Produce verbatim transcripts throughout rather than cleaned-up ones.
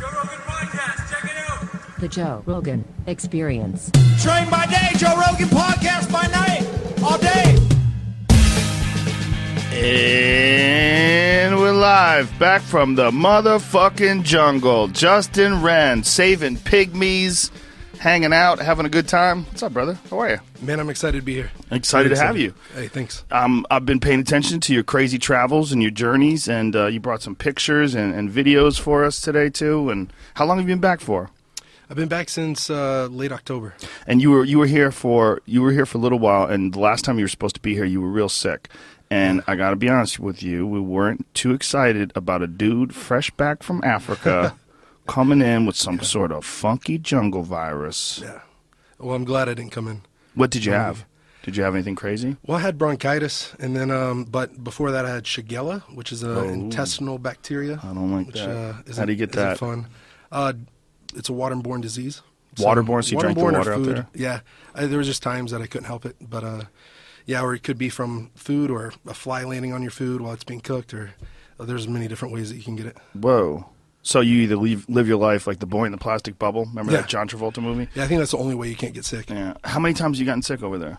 Joe Rogan Podcast. Check it out. The Joe Rogan Experience. Train by day, Joe Rogan Podcast by night, all day. And we're live, back from the motherfucking jungle. Justin Wren, saving pygmies, hanging out, having a good time. What's up, brother? How are you? Man, I'm excited to be here. Excited Really to have you. Hey, thanks. Um, I've been paying attention to your crazy travels and your journeys, and uh, you brought some pictures and, and videos for us today, too. And how long have you been back for? I've been back since uh, late October. And you were you were here for you were here for a little while, and the last time you were supposed to be here, you were real sick. And I got to be honest with you, we weren't too excited about a dude fresh back from Africa coming in with some yeah. sort of funky jungle virus. Yeah. Well, I'm glad I didn't come in. What did you have? Did you have anything crazy? Well, I had bronchitis, and then, um, but before that, I had Shigella, which is an oh. intestinal bacteria. I don't like which, that. Uh, How do you get that? Fun. Uh, it's a waterborne disease. So waterborne, so you drank the water out there? Yeah. I, there was just times that I couldn't help it, but uh, yeah, or it could be from food or a fly landing on your food while it's being cooked, or uh, there's many different ways that you can get it. Whoa. So you either leave, live your life like the boy in the plastic bubble. Remember yeah. that John Travolta movie? Yeah, I think that's the only way you can't get sick. Yeah. How many times have you gotten sick over there?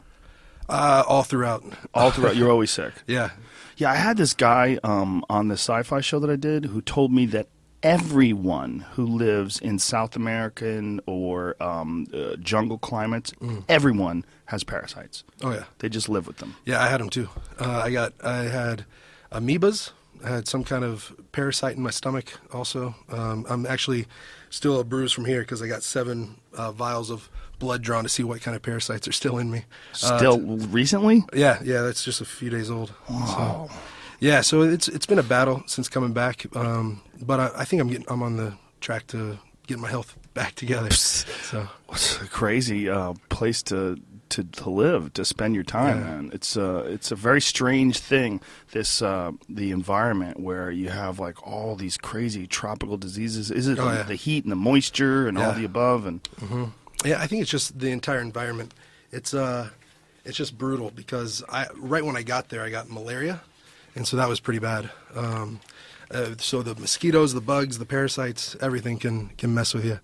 Uh, all throughout. All throughout. You're always sick. Yeah. Yeah, I had this guy um, on the sci-fi show that I did who told me that everyone who lives in South American or um, uh, jungle climates, mm. everyone has parasites. Oh, yeah. They just live with them. Yeah, I had them too. Uh, I got, I had amoebas. I had some kind of parasite in my stomach also. Um, I'm actually still a bruise from here because I got seven uh, vials of blood drawn to see what kind of parasites are still in me. Still uh, recently? Yeah, yeah, that's just a few days old. Wow. So, yeah, so it's it's been a battle since coming back, um, but I, I think I'm getting I'm on the track to get my health back together. So it's a crazy uh, place to, to to live, to spend your time, yeah. man. It's a it's a very strange thing. This uh, the environment where you have like all these crazy tropical diseases. Is it oh, the, yeah. the heat and the moisture and yeah. all the above? And mm-hmm. yeah, I think it's just the entire environment. It's uh, it's just brutal because I right when I got there, I got malaria. And so that was pretty bad. Um, uh, so the mosquitoes, the bugs, the parasites, everything can, can mess with you.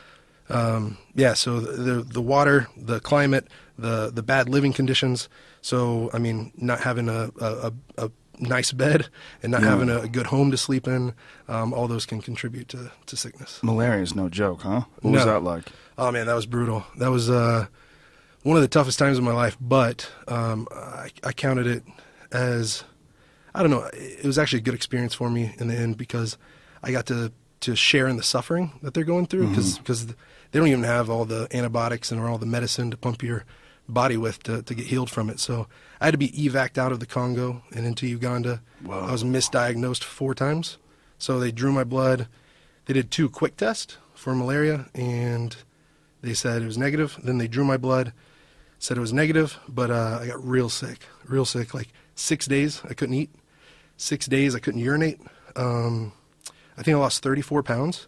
Um, yeah, so the, the the water, the climate, the the bad living conditions. So, I mean, not having a, a, a nice bed and not yeah. having a, a good home to sleep in, um, all those can contribute to, to sickness. Malaria is no joke, huh? What no. was that like? Oh, man, that was brutal. That was uh, one of the toughest times of my life, but um, I, I counted it as... I don't know. It was actually a good experience for me in the end because I got to, to share in the suffering that they're going through because mm-hmm. they don't even have all the antibiotics and all the medicine to pump your body with to, to get healed from it. So I had to be evac'd out of the Congo and into Uganda. Whoa. I was misdiagnosed four times. So they drew my blood. They did two quick tests for malaria, and they said it was negative. Then they drew my blood, said it was negative, but uh, I got real sick, real sick, like six days I couldn't eat. Six days I couldn't urinate. Um, I think I lost thirty-four pounds.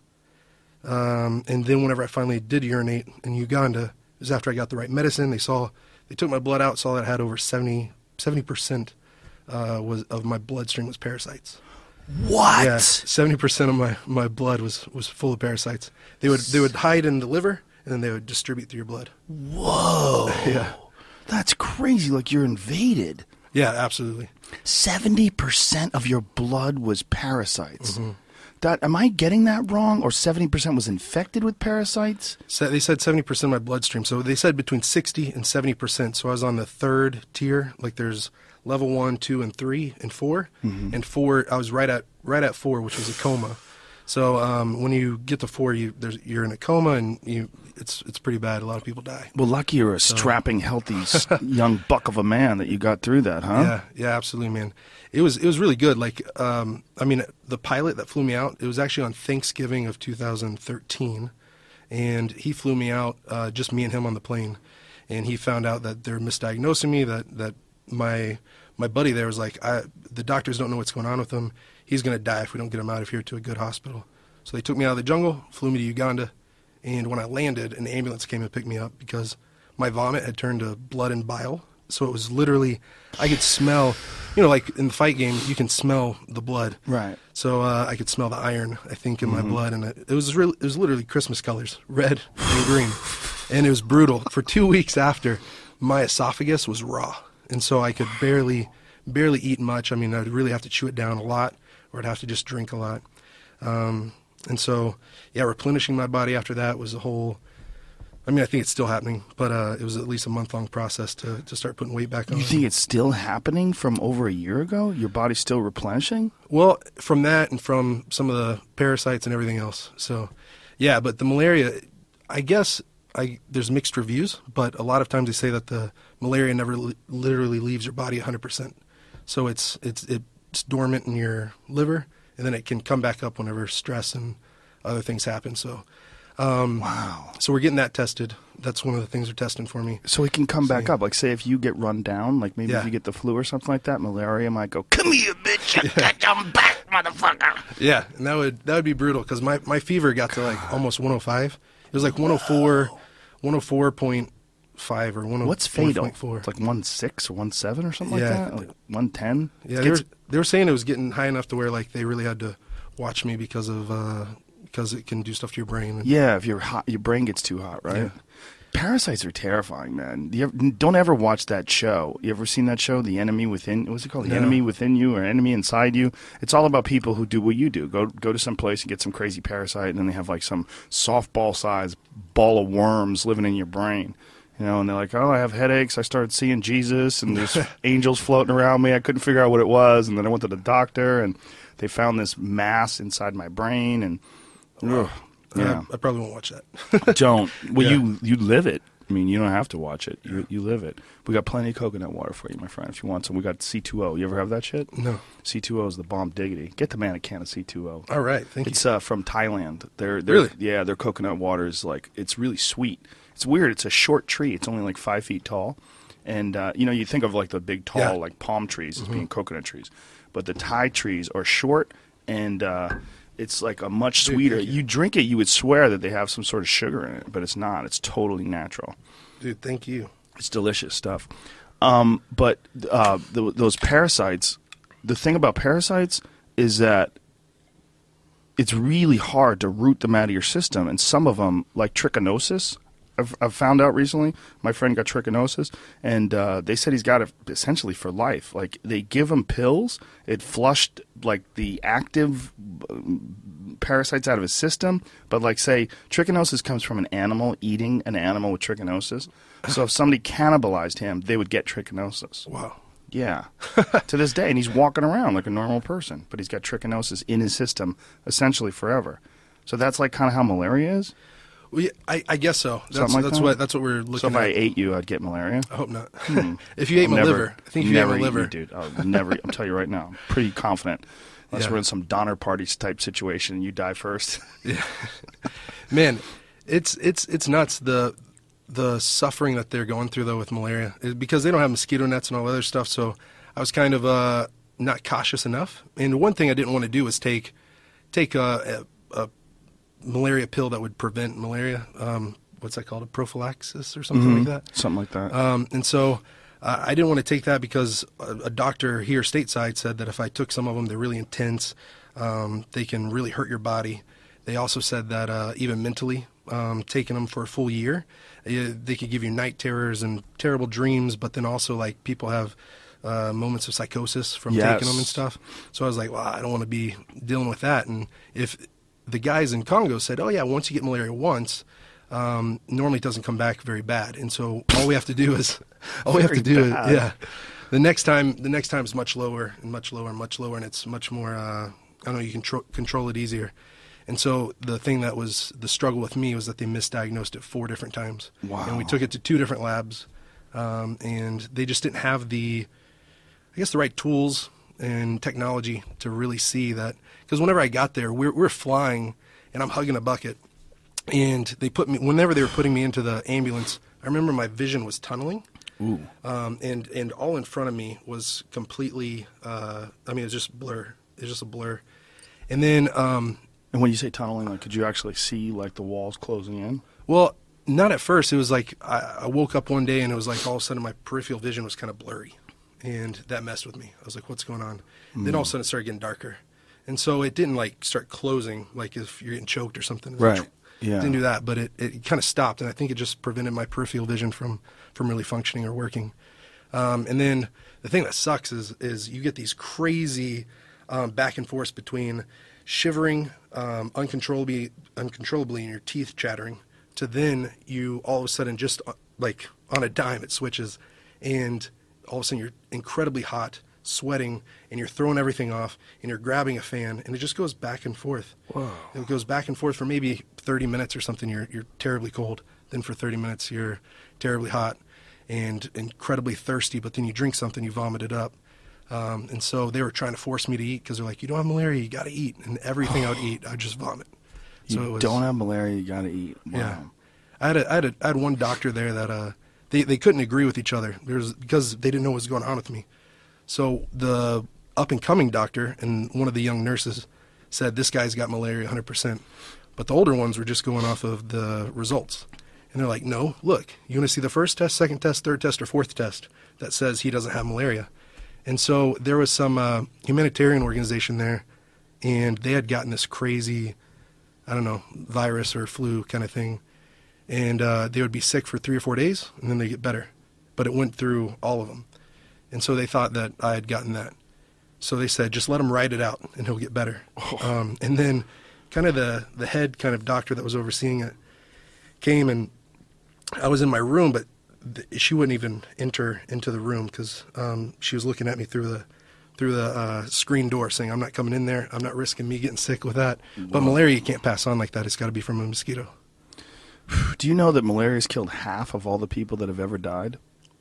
Um, and then whenever I finally did urinate in Uganda, it was after I got the right medicine. They saw, they took my blood out, saw that I had over seventy percent uh, was of my bloodstream was parasites. What? Yeah, seventy percent of my, my blood was, was full of parasites. They would they would hide in the liver, and then they would distribute through your blood. Whoa. Yeah. That's crazy. Like you're invaded. Yeah, absolutely. seventy percent of your blood was parasites. Mm-hmm. That, am I getting that wrong? Or seventy percent was infected with parasites? So they said seventy percent of my bloodstream. So they said between sixty and seventy percent. So I was on the third tier. Like there's level one, two, and three, and four. Mm-hmm. And four, I was right at right at four, which was a coma. So um, when you get to four, you there's, you're in a coma, and you it's it's pretty bad. A lot of people die. Well, lucky you're a so. strapping, healthy young buck of a man that you got through that, huh? Yeah, yeah, absolutely, man. It was it was really good. Like, um, I mean, the pilot that flew me out, it was actually on Thanksgiving of two thousand thirteen, and he flew me out, uh, just me and him on the plane, and he found out that they're misdiagnosing me. That that my my buddy there was like, I, the doctors don't know what's going on with him. He's going to die if we don't get him out of here to a good hospital. So they took me out of the jungle, flew me to Uganda, and when I landed, an ambulance came and picked me up because my vomit had turned to blood and bile, So it was literally, I could smell, you know, like in the fight game, you can smell the blood. Right. So uh, I could smell the iron, I think, in my blood, and it, it was really, it was literally Christmas colors, red and green, and it was brutal. For two weeks after, my esophagus was raw, and so I could barely, barely eat much. I mean, I'd really have to chew it down a lot, or I'd have to just drink a lot. Um, and so, yeah, replenishing my body after that was a whole. I mean, I think it's still happening, but uh, it was at least a month-long process to, to start putting weight back on. You think it's still happening from over a year ago? Your body's still replenishing? Well, from that and from some of the parasites and everything else. So, yeah, but the malaria, I guess I there's mixed reviews, but a lot of times they say that the malaria never li- literally leaves your body one hundred percent. So it's it's it's dormant in your liver, and then it can come back up whenever stress and other things happen. So. Um, Wow. So we're getting that tested. That's one of the things they're testing for me. So it can come back See. up. Like, say if you get run down, like maybe Yeah. if you get the flu or something like that, malaria might go, come here, bitch. I'm back, motherfucker. Yeah, and that would that would be brutal because my, my fever got to like almost one oh five. It was like one oh four, one oh four point five or one oh four point four. What's fatal? It's like one six or one seven or something Yeah. like that? Like one ten? Yeah, they were, they were saying it was getting high enough to where like they really had to watch me because of uh, because it can do stuff to your brain. And, Yeah, if you're hot, your brain gets too hot, right? Yeah. Parasites are terrifying, man. You ever, don't ever watch that show. You ever seen that show, The Enemy Within? What's it called? The No. Enemy Within You or Enemy Inside You? It's all about people who do what you do. Go go to some place and get some crazy parasite, and then they have like some softball-sized ball of worms living in your brain. You know, and they're like, oh, I have headaches. I started seeing Jesus, and there's angels floating around me. I couldn't figure out what it was, and then I went to the doctor, and they found this mass inside my brain, and ugh, yeah. I, I probably won't watch that. Don't. Well, Yeah. you you live it. I mean, you don't have to watch it. You you live it. We got plenty of coconut water for you, my friend, if you want some. We got C two O. You ever have that shit? No. C two O is the bomb diggity. Get the man a can of C two O. All right, thank It's you. uh, from Thailand. They're, they're Really? Yeah, their coconut water is like, it's really sweet. It's weird. It's a short tree. It's only like five feet tall. And, uh, you know, you think of like the big, tall, Yeah. like palm trees as being coconut trees. But the Thai trees are short and uh, it's like a much Dude, sweeter. thank you. You drink it, you would swear that they have some sort of sugar in it, but it's not. It's totally natural. Dude, thank you. It's delicious stuff. Um, but uh, th- those parasites, the thing about parasites is that it's really hard to root them out of your system. And some of them, like trichinosis, I've, I've found out recently. My friend got trichinosis, and uh, they said he's got it essentially for life. Like, they give him pills. It flushed, like, the active um, parasites out of his system. But, like, say, trichinosis comes from an animal eating an animal with trichinosis. So if somebody cannibalized him, they would get trichinosis. Wow. Yeah, to this day, and he's walking around like a normal person, but he's got trichinosis in his system essentially forever. So that's like kind of how malaria is. Well, yeah, I, I guess so. That's Something like that's that? what that's what we're looking So if at. I ate you, I'd get malaria. I hope not. If you ate I'll my never- liver, I think if you ate never my eat liver, you, dude. I'll never. I'm telling you right now, I'm pretty confident. Unless Yeah. we're in some Donner Party type situation, and you die first. man, it's it's it's nuts the the suffering that they're going through though with malaria It- because they don't have mosquito nets and all other stuff. So I was kind of uh, not cautious enough. And one thing I didn't want to do was take take a, a, a malaria pill that would prevent malaria. Um, what's that called? A prophylaxis or something like that. Something like that. Um, and so uh, I didn't want to take that because a, a doctor here stateside said that if I took some of them, they're really intense. Um, they can really hurt your body. They also said that uh, even mentally, um, taking them for a full year, uh, they could give you night terrors and terrible dreams, but then also like people have uh, moments of psychosis from Yes. taking them and stuff. So I was like, well, I don't want to be dealing with that. And if the guys in Congo said, oh yeah, once you get malaria once, um, normally it doesn't come back very bad. And so all we have to do is, all we have to Very do bad. is, yeah. The next time, the next time is much lower and much lower and much lower, and it's much more. Uh, I don't know. You can tro- control it easier. And so the thing that was the struggle with me was that they misdiagnosed it four different times. Wow. And we took it to two different labs, um, and they just didn't have the, I guess, the right tools and technology to really see that. Because whenever I got there, we're we're flying, and I'm hugging a bucket, and they put me. Whenever they were putting me into the ambulance, I remember my vision was tunneling. Ooh. Um, and, and all in front of me was completely, uh, I mean, it was just blur. It was just a blur. And then, um, And when you say tunneling, like, could you actually see like the walls closing in? well, Not at first. It was like I, I woke up one day and it was like all of a sudden my peripheral vision was kind of blurry, and that messed with me. I was like, "What's going on?" Mm. Then all of a sudden it started getting darker, and so it didn't like start closing like if you're getting choked or something. It Right. Like, yeah. Didn't do that, but it, it kind of stopped, and I think it just prevented my peripheral vision from from really functioning or working. Um, and then the thing that sucks is is you get these crazy um, back and forth between shivering um, uncontrollably uncontrollably and your teeth chattering, to then you all of a sudden just uh, like on a dime it switches, and all of a sudden you're incredibly hot, sweating, and you're throwing everything off, and you're grabbing a fan, and it just goes back and forth. Whoa. It goes back and forth for maybe thirty minutes or something. You're you're terribly cold. Then for thirty minutes you're terribly hot and incredibly thirsty. But then you drink something, you vomit it up. Um, and so they were trying to force me to eat because they're like, "You don't have malaria, you got to eat." And everything I would eat, I'd just vomit. So you it was, don't have malaria, you got to eat. Wow. Yeah. I had a, I had a, I had one doctor there that uh, they they couldn't agree with each other. There's because they didn't know what was going on with me. So the up and coming doctor and one of the young nurses said, "This guy's got malaria one hundred percent." But the older ones were just going off of the results. And they're like, "No, look, you want to see the first test, second test, third test, or fourth test that says he doesn't have malaria?" And so there was some uh, humanitarian organization there, and they had gotten this crazy, I don't know, virus or flu kind of thing. And uh, they would be sick for three or four days, and then they get better. But it went through all of them. And so they thought that I had gotten that. So they said, just let him ride it out, and he'll get better. Oh. Um, and then kind of the, the head kind of doctor that was overseeing it came, and I was in my room, but th- she wouldn't even enter into the room because um, she was looking at me through the through the uh, screen door saying, "I'm not coming in there. I'm not risking me getting sick with that." Whoa. But malaria you can't pass on like that. It's got to be from a mosquito. Do you know that malaria has killed half of all the people that have ever died?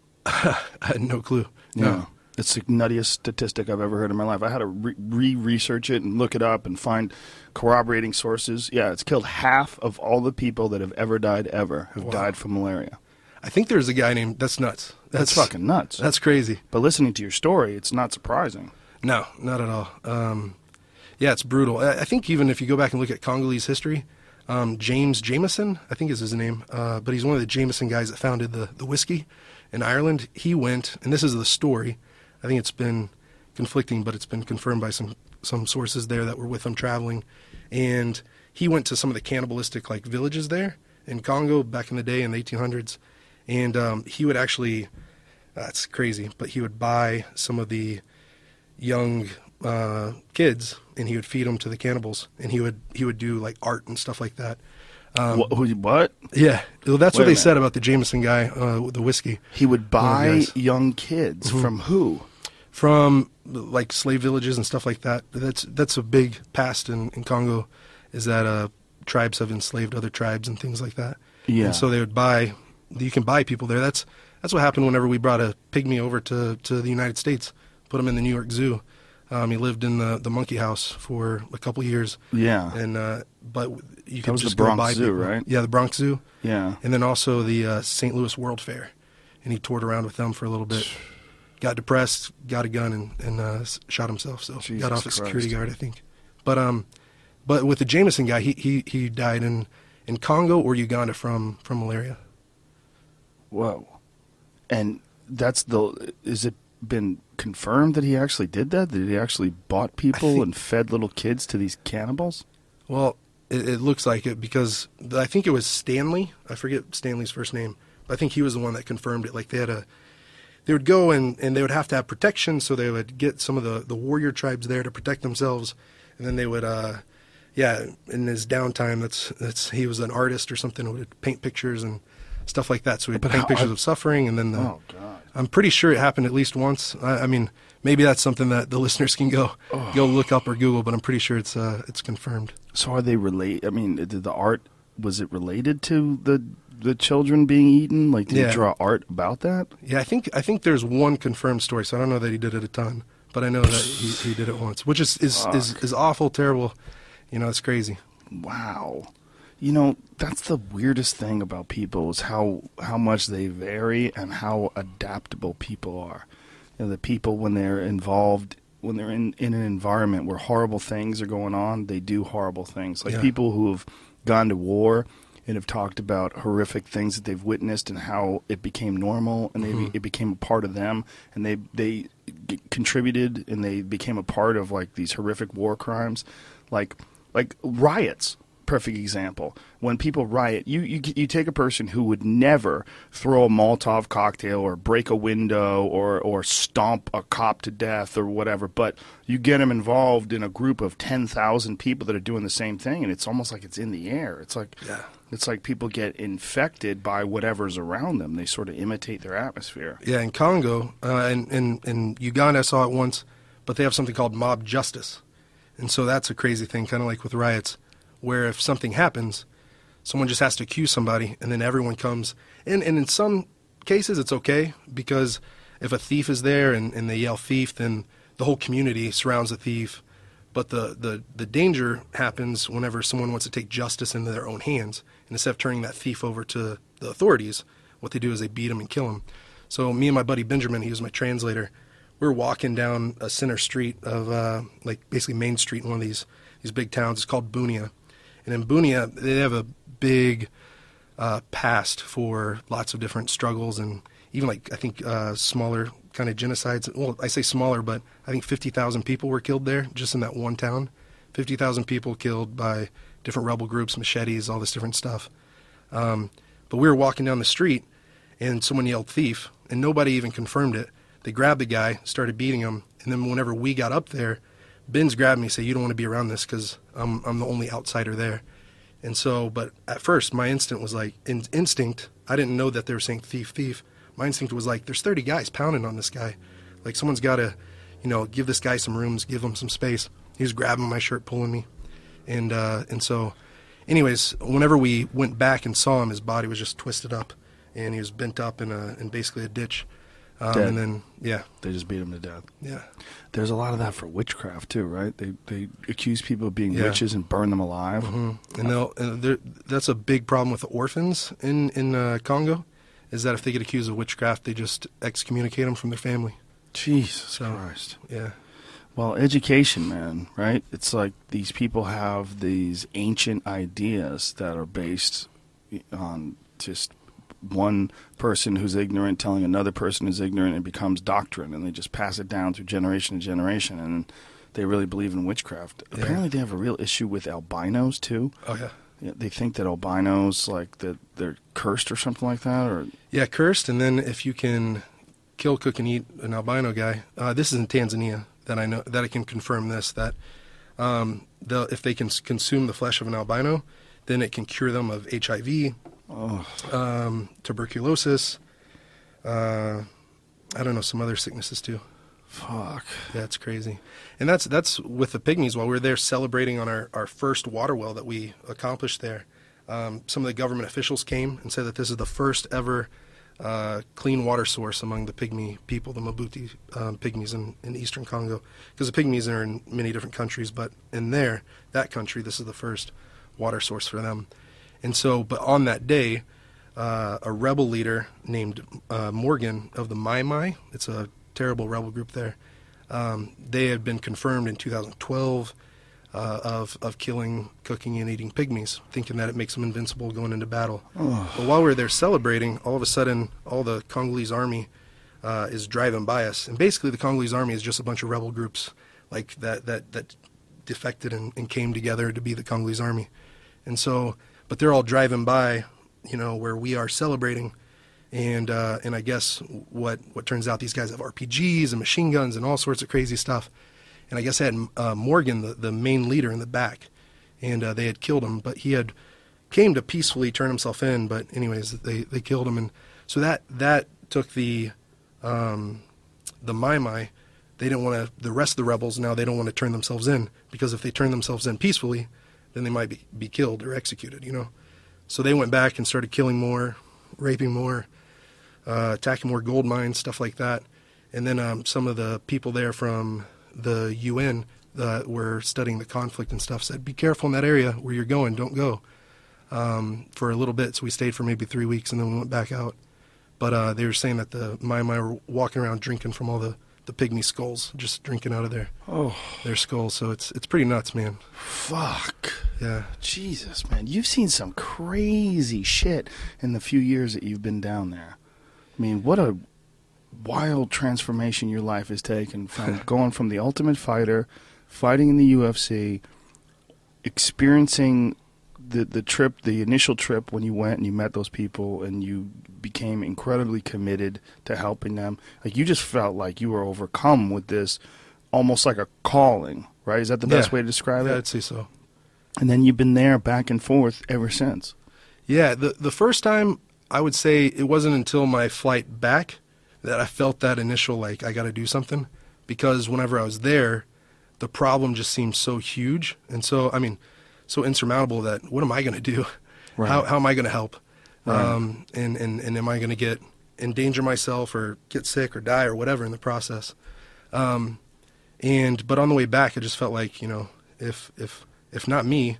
I had no clue. Yeah. No. It's the nuttiest statistic I've ever heard in my life. I had to re- re-research it and look it up and find corroborating sources. Yeah, it's killed half of all the people that have ever died ever have Wow. died from malaria. I think there's a guy named, that's nuts. That's, that's fucking nuts. That's crazy. But listening to your story, it's not surprising. No, not at all. Um, yeah, it's brutal. I, I think even if you go back and look at Congolese history, um, James Jameson, I think is his name, uh, but he's one of the Jameson guys that founded the, the whiskey in Ireland. He went, and this is the story, I think it's been conflicting, but it's been confirmed by some, some sources there that were with him traveling. And he went to some of the cannibalistic like villages there in Congo back in the day in the eighteen hundreds. And um, he would actually, that's crazy, but he would buy some of the young uh, kids and he would feed them to the cannibals. And he would he would do like art and stuff like that. Um, what, who, what? Yeah, well, that's Wait what they a said about the Jameson guy uh, with the whiskey. He would buy guys. young kids Mhm. from who? From like slave villages and stuff like that. That's that's a big past in, in Congo, is that uh, tribes have enslaved other tribes and things like that. Yeah. And so they would buy. You can buy people there. That's that's what happened whenever we brought a pygmy over to, to the United States. Put him in the New York Zoo. Um, he lived in the, the monkey house for a couple years. Yeah. And uh, but you That can was just the Bronx go buy Zoo, people. right? Yeah, the Bronx Zoo. Yeah. And then also the uh, Saint Louis World Fair, and he toured around with them for a little bit. Got depressed, got a gun, and, and uh, s- shot himself. So Jesus got off a security Christ. guard, I think. But um, but with the Jameson guy, he he, he died in, in Congo or Uganda from, from malaria. Whoa. And that's the, is it been confirmed that he actually did that? That he actually bought people think- and fed little kids to these cannibals? Well, it, it looks like it because I think it was Stanley. I forget Stanley's first name, but I think he was the one that confirmed it. Like they had a, they would go and, and they would have to have protection, so they would get some of the, the warrior tribes there to protect themselves, and then they would, uh, yeah, in his downtime, that's that's he was an artist or something, would paint pictures and stuff like that. So he'd But paint how- pictures of suffering, and then the, Oh, God. I'm pretty sure it happened at least once. I, I mean, maybe that's something that the listeners can go Oh. go look up or Google, but I'm pretty sure it's uh, it's confirmed. So are they relate? I mean, did the art, was it related to the the children being eaten? Like, did Yeah. he draw art about that? Yeah, I think I think there's one confirmed story, so I don't know that he did it a ton, but I know that he, he did it once, which is is, is is awful, terrible. You know, it's crazy. Wow. You know, that's the weirdest thing about people is how, how much they vary and how adaptable people are. You know, the people, when they're involved, when they're in, in an environment where horrible things are going on, they do horrible things. Like Yeah. people who have gone to war and have talked about horrific things that they've witnessed and how it became normal and they, Mhm. it became a part of them, and they they g- contributed and they became a part of like these horrific war crimes, like like riots. Perfect example. When people riot, you, you you take a person who would never throw a Molotov cocktail or break a window or or stomp a cop to death or whatever, but you get them involved in a group of ten thousand people that are doing the same thing, and it's almost like it's in the air. It's like Yeah. it's like people get infected by whatever's around them. They sort of imitate their atmosphere. Yeah, in Congo, uh, and in, in Uganda, I saw it once, but they have something called mob justice. And so that's a crazy thing, kind of like with riots, where if something happens, someone just has to accuse somebody, and then everyone comes. And, and in some cases, it's okay, because if a thief is there and, and they yell thief, then the whole community surrounds the thief. But the, the, the danger happens whenever someone wants to take justice into their own hands. And instead of turning that thief over to the authorities, what they do is they beat him and kill him. So me and my buddy Benjamin, he was my translator, we were walking down a center street of, uh, like basically Main Street in one of these, these big towns. It's called Bunia. And in Bunia, they have a big uh, past for lots of different struggles and even like, I think, uh, smaller kind of genocides. Well, I say smaller, but I think fifty thousand people were killed there just in that one town. fifty thousand people killed by different rebel groups, machetes, all this different stuff. Um, but we were walking down the street, and someone yelled thief, and nobody even confirmed it. They grabbed the guy, started beating him, and then whenever we got up there, Ben's grabbed me and said, "You don't want to be around this because I'm, I'm the only outsider there." And so, but at first, my instinct was like, in, instinct, I didn't know that they were saying thief, thief. My instinct was like, there's thirty guys pounding on this guy. Like, someone's got to, you know, give this guy some rooms, give him some space. He was grabbing my shirt, pulling me. And uh, and so, anyways, whenever we went back and saw him, his body was just twisted up, and he was bent up in a in basically a ditch. Um, Dead. and then, yeah, They just beat him to death. yeah. There's a lot of that for witchcraft too, right? They they accuse people of being Yeah. witches and burn them alive. hmm And they'll, and there- that's a big problem with the orphans in in uh, Congo, is that if they get accused of witchcraft, they just excommunicate them from their family. Jesus So- Christ. Yeah, Well, education, man, right? It's like these people have these ancient ideas that are based on just one person who's ignorant telling another person who's ignorant. It becomes doctrine, and they just pass it down through generation to generation, and they really believe in witchcraft. Yeah. Apparently they have a real issue with albinos, too. oh yeah, Yeah, they think that albinos, like, that they're cursed or something like that, or... yeah, cursed. And then if you can kill, cook, and eat an albino guy, uh, this is in Tanzania that I know that I can confirm this that um, they'll, if they can s- consume the flesh of an albino, then it can cure them of H I V. Oh, Um, tuberculosis, uh, I don't know, some other sicknesses too. fuck. Yeah, it's crazy. And that's that's with the pygmies. While we were there celebrating on our, our first water well that we accomplished there, um, some of the government officials came and said that this is the first ever uh, clean water source among the pygmy people, the Mabuti um, pygmies in, in eastern Congo. Because the pygmies are in many different countries, but in there, that country, this is the first water source for them. And so, but on that day, uh, a rebel leader named uh, Morgan of the Mai Mai, it's a terrible rebel group there, um, they had been confirmed in two thousand twelve uh, of, of killing, cooking, and eating pygmies, thinking that it makes them invincible going into battle. But while we were there celebrating, all of a sudden, all the Congolese army uh, is driving by us. And basically, the Congolese army is just a bunch of rebel groups like that that, that defected and, and came together to be the Congolese army. And so... But they're all driving by, you know, where we are celebrating, and uh, and I guess what what turns out, these guys have R P Gs and machine guns and all sorts of crazy stuff, and I guess I had uh, Morgan, the, the main leader, in the back, and uh, they had killed him, but he had came to peacefully turn himself in, but anyways, they, they killed him, and so that that took the um, the Mai Mai. They didn't want to. The rest of the rebels now they don't want to turn themselves in, because if they turn themselves in peacefully, then they might be, be killed or executed, you know. So they went back and started killing more, raping more, uh, attacking more gold mines, stuff like that. And then um, some of the people there from the U N that were studying the conflict and stuff said, be careful in that area where you're going, don't go, um, for a little bit. So we stayed for maybe three weeks and then we went back out. But uh, they were saying that the Mai Mai were walking around drinking from all the, the pygmy skulls, just drinking out of their Oh, their skulls. So it's it's pretty nuts, man. fuck. Yeah. Jesus, man. You've seen some crazy shit in the few years that you've been down there. I mean, what a wild transformation your life has taken from going from the Ultimate Fighter, fighting in the U F C, experiencing the the trip, the initial trip when you went and you met those people and you became incredibly committed to helping them. Like, you just felt like you were overcome with this, almost like a calling, right? Is that the best Yeah. way to describe Yeah, it? I'd say so. And then you've been there back and forth ever since. Yeah, the the first time, I would say it wasn't until my flight back that I felt that initial, like, I got to do something. Because whenever I was there, the problem just seemed so huge. And so, I mean, so insurmountable that what am I going to do? Right. How, how am I going to help? Right. Um, and, and, and am I going to get endanger myself or get sick or die or whatever in the process? Um, and but on the way back, I just felt like, you know, if if if not me,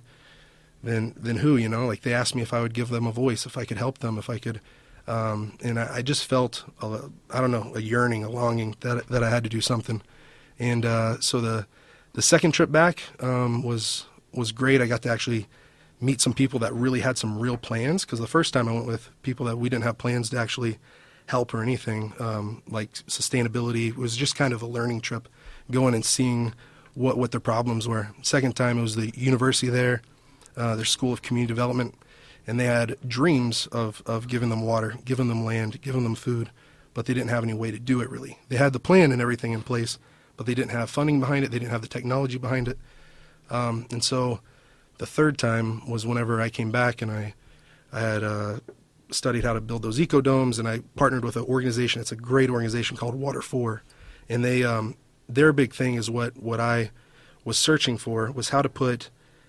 then then who? You know, like, they asked me if I would give them a voice, if I could help them, if I could. Um, and I, I just felt a, I don't know, a yearning, a longing that that I had to do something. And uh, so the the second trip back um, was was great. I got to actually meet some people that really had some real plans, because the first time I went with people that we didn't have plans to actually help or anything, um, like sustainability. It was just kind of a learning trip, going and seeing what, what their problems were. Second time, it was the university there, uh, their School of Community Development, and they had dreams of, of giving them water, giving them land, giving them food, but they didn't have any way to do it, really. They had the plan and everything in place, but they didn't have funding behind it. They didn't have the technology behind it. Um, and so the third time was whenever I came back, and I, I had uh, studied how to build those ecodomes, and I partnered with an organization. It's a great organization called Water four, and they um, their big thing is what, what I was searching for, was how to put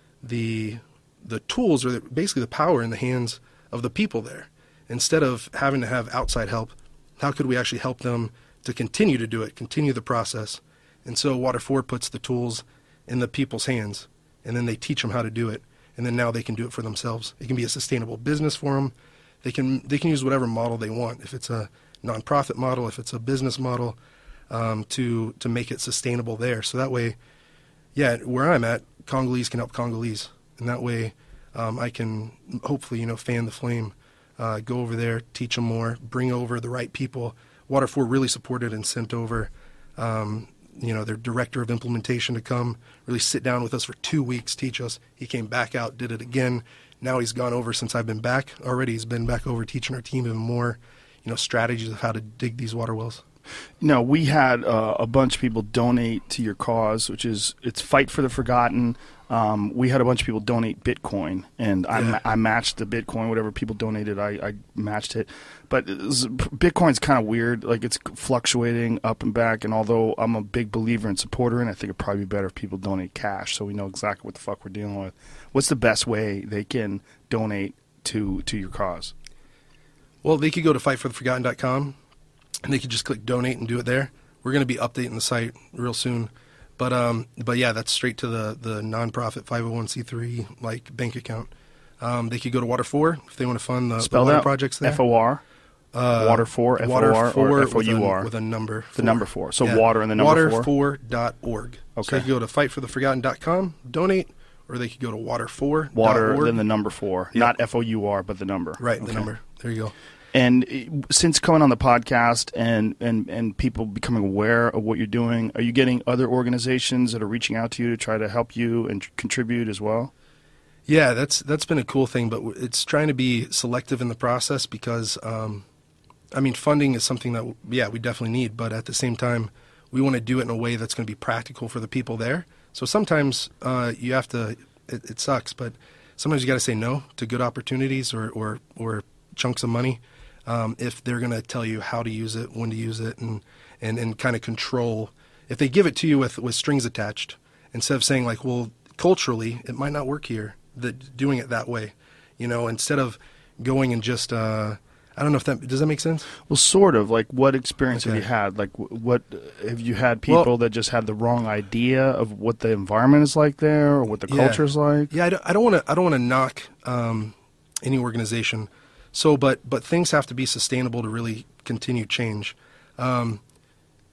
the the tools, or the, basically the power, in the hands of the people there. Instead of having to have outside help, how could we actually help them to continue to do it, continue the process? And so Water four puts the tools in the people's hands, and then they teach them how to do it, and then now they can do it for themselves. It can be a sustainable business for them. They can they can use whatever model they want. If it's a nonprofit model, if it's a business model, um, to to make it sustainable there. So that way, yeah, where I'm at, Congolese can help Congolese, and that way, um, I can hopefully, you know, fan the flame, uh, go over there, teach them more, bring over the right people. Water four really supported and sent over, um, you know, their director of implementation to come really sit down with us for two weeks, teach us. He came back out, did it again. Now he's gone over since I've been back already. He's been back over teaching our team even more, you know, strategies of how to dig these water wells. No, we had uh, a bunch of people donate to your cause, which is it's Fight for the Forgotten. Um, we had a bunch of people donate Bitcoin, and I, Yeah. ma- I matched the Bitcoin. Whatever people donated, I, I matched it. But it was- Bitcoin's kind of weird. Like, it's fluctuating up and back, and although I'm a big believer and supporter, and I think it'd probably be better if people donate cash so we know exactly what the fuck we're dealing with. What's the best way they can donate to, to your cause? Well, they could go to fight for the forgotten dot com, and they could just click donate and do it there. We're going to be updating the site real soon. But um, but yeah, that's straight to the, the nonprofit five oh one c three like bank account. Um, they could go to Water four if they want to fund the, the Spell water that projects there. F O R? Uh, Water four, F O Water R, four or F O U with a- R? with a number. The four. number four. So Yeah. water and the number four? water four dot org. So Okay. they could go to fight for the forgotten dot com, donate, or they could go to water four dot org. Water, then the number four. Yep. Not F O U R, but the number. Right, the Okay. number. There you go. And uh, since coming on the podcast and, and, and people becoming aware of what you're doing, are you getting other organizations that are reaching out to you to try to help you and contribute as well? Yeah, that's that's been a cool thing, but it's trying to be selective in the process because, um, I mean, funding is something that, yeah, we definitely need, but at the same time, we want to do it in a way that's going to be practical for the people there. So sometimes uh, you have to, it, it sucks, but sometimes you got to say no to good opportunities or, or, or chunks of money um, if they're going to tell you how to use it, when to use it, and, and, and kind of control. If they give it to you with, with strings attached, instead of saying like, well, culturally, it might not work here, that doing it that way, you know, instead of going and just, uh, I don't know if that, does that make sense? Well, sort of. Like, what experience have Okay. you had? Like, wh- what have you had people Well- that just had the wrong idea of what the environment is like there or what the Yeah. culture is like? Yeah, I don't, I don't want to. I don't want to knock um, any organization. So, but but things have to be sustainable to really continue change. Um,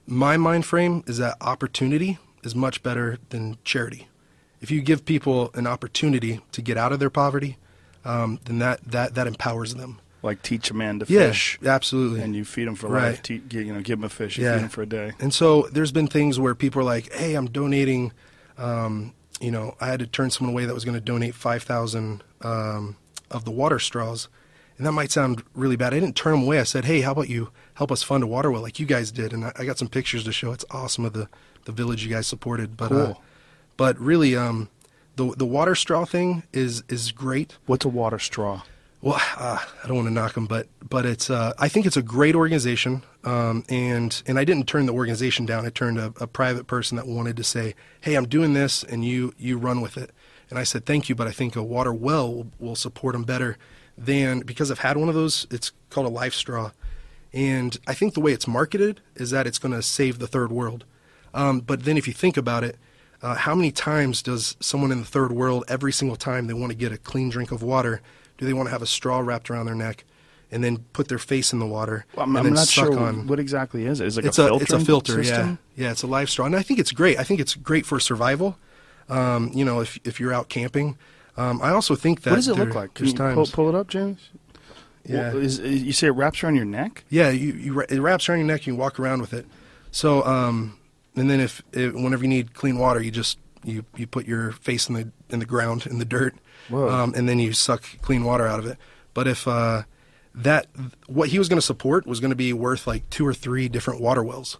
my mind frame is that opportunity is much better than charity. If you give people an opportunity to get out of their poverty, um, then that, that, that empowers them. Like teach a man to Yeah, fish. absolutely. And you feed him for Right. life. Te- you know, give him a fish. You Yeah. feed him for a day. And so there's been things where people are like, hey, I'm donating, um, you know, I had to turn someone away that was going to donate five thousand um, of the water straws. And that might sound really bad. I didn't turn them away. I said, hey, how about you help us fund a water well like you guys did? And I, I got some pictures to show. It's awesome of the, the village you guys supported. But, uh, Cool. but really, um, the the water straw thing is is great. What's a water straw? Well, uh, I don't want to knock them, but but it's uh, I think it's a great organization, um, and and I didn't turn the organization down. I turned a, a private person that wanted to say, hey, I'm doing this, and you you run with it. And I said, thank you, but I think a water well will, will support them better than, because I've had one of those. It's called a Life Straw, and I think the way it's marketed is that it's going to save the third world. Um, but then if you think about it, uh, how many times does someone in the third world, every single time they want to get a clean drink of water, do they want to have a straw wrapped around their neck and then put their face in the water Well, I'm, and I'm then not suck sure on? what exactly is it. Is it like It's a a, filter? it's a filter, system? yeah, yeah. It's a Life Straw, and I think it's great. I think it's great for survival. Um, you know, if if you're out camping, um, I also think that What does it there- look like? Can There's you times, pull, pull it up, James? Yeah. Well, is, is- you say it wraps around your neck? yeah, you, you wra- it wraps around your neck. You can walk around with it. So, um, and then if, if whenever you need clean water, you just you you put your face in the in the ground in the dirt, Whoa. um, and then you suck clean water out of it. But if uh, that what he was going to support was going to be worth like two or three different water wells,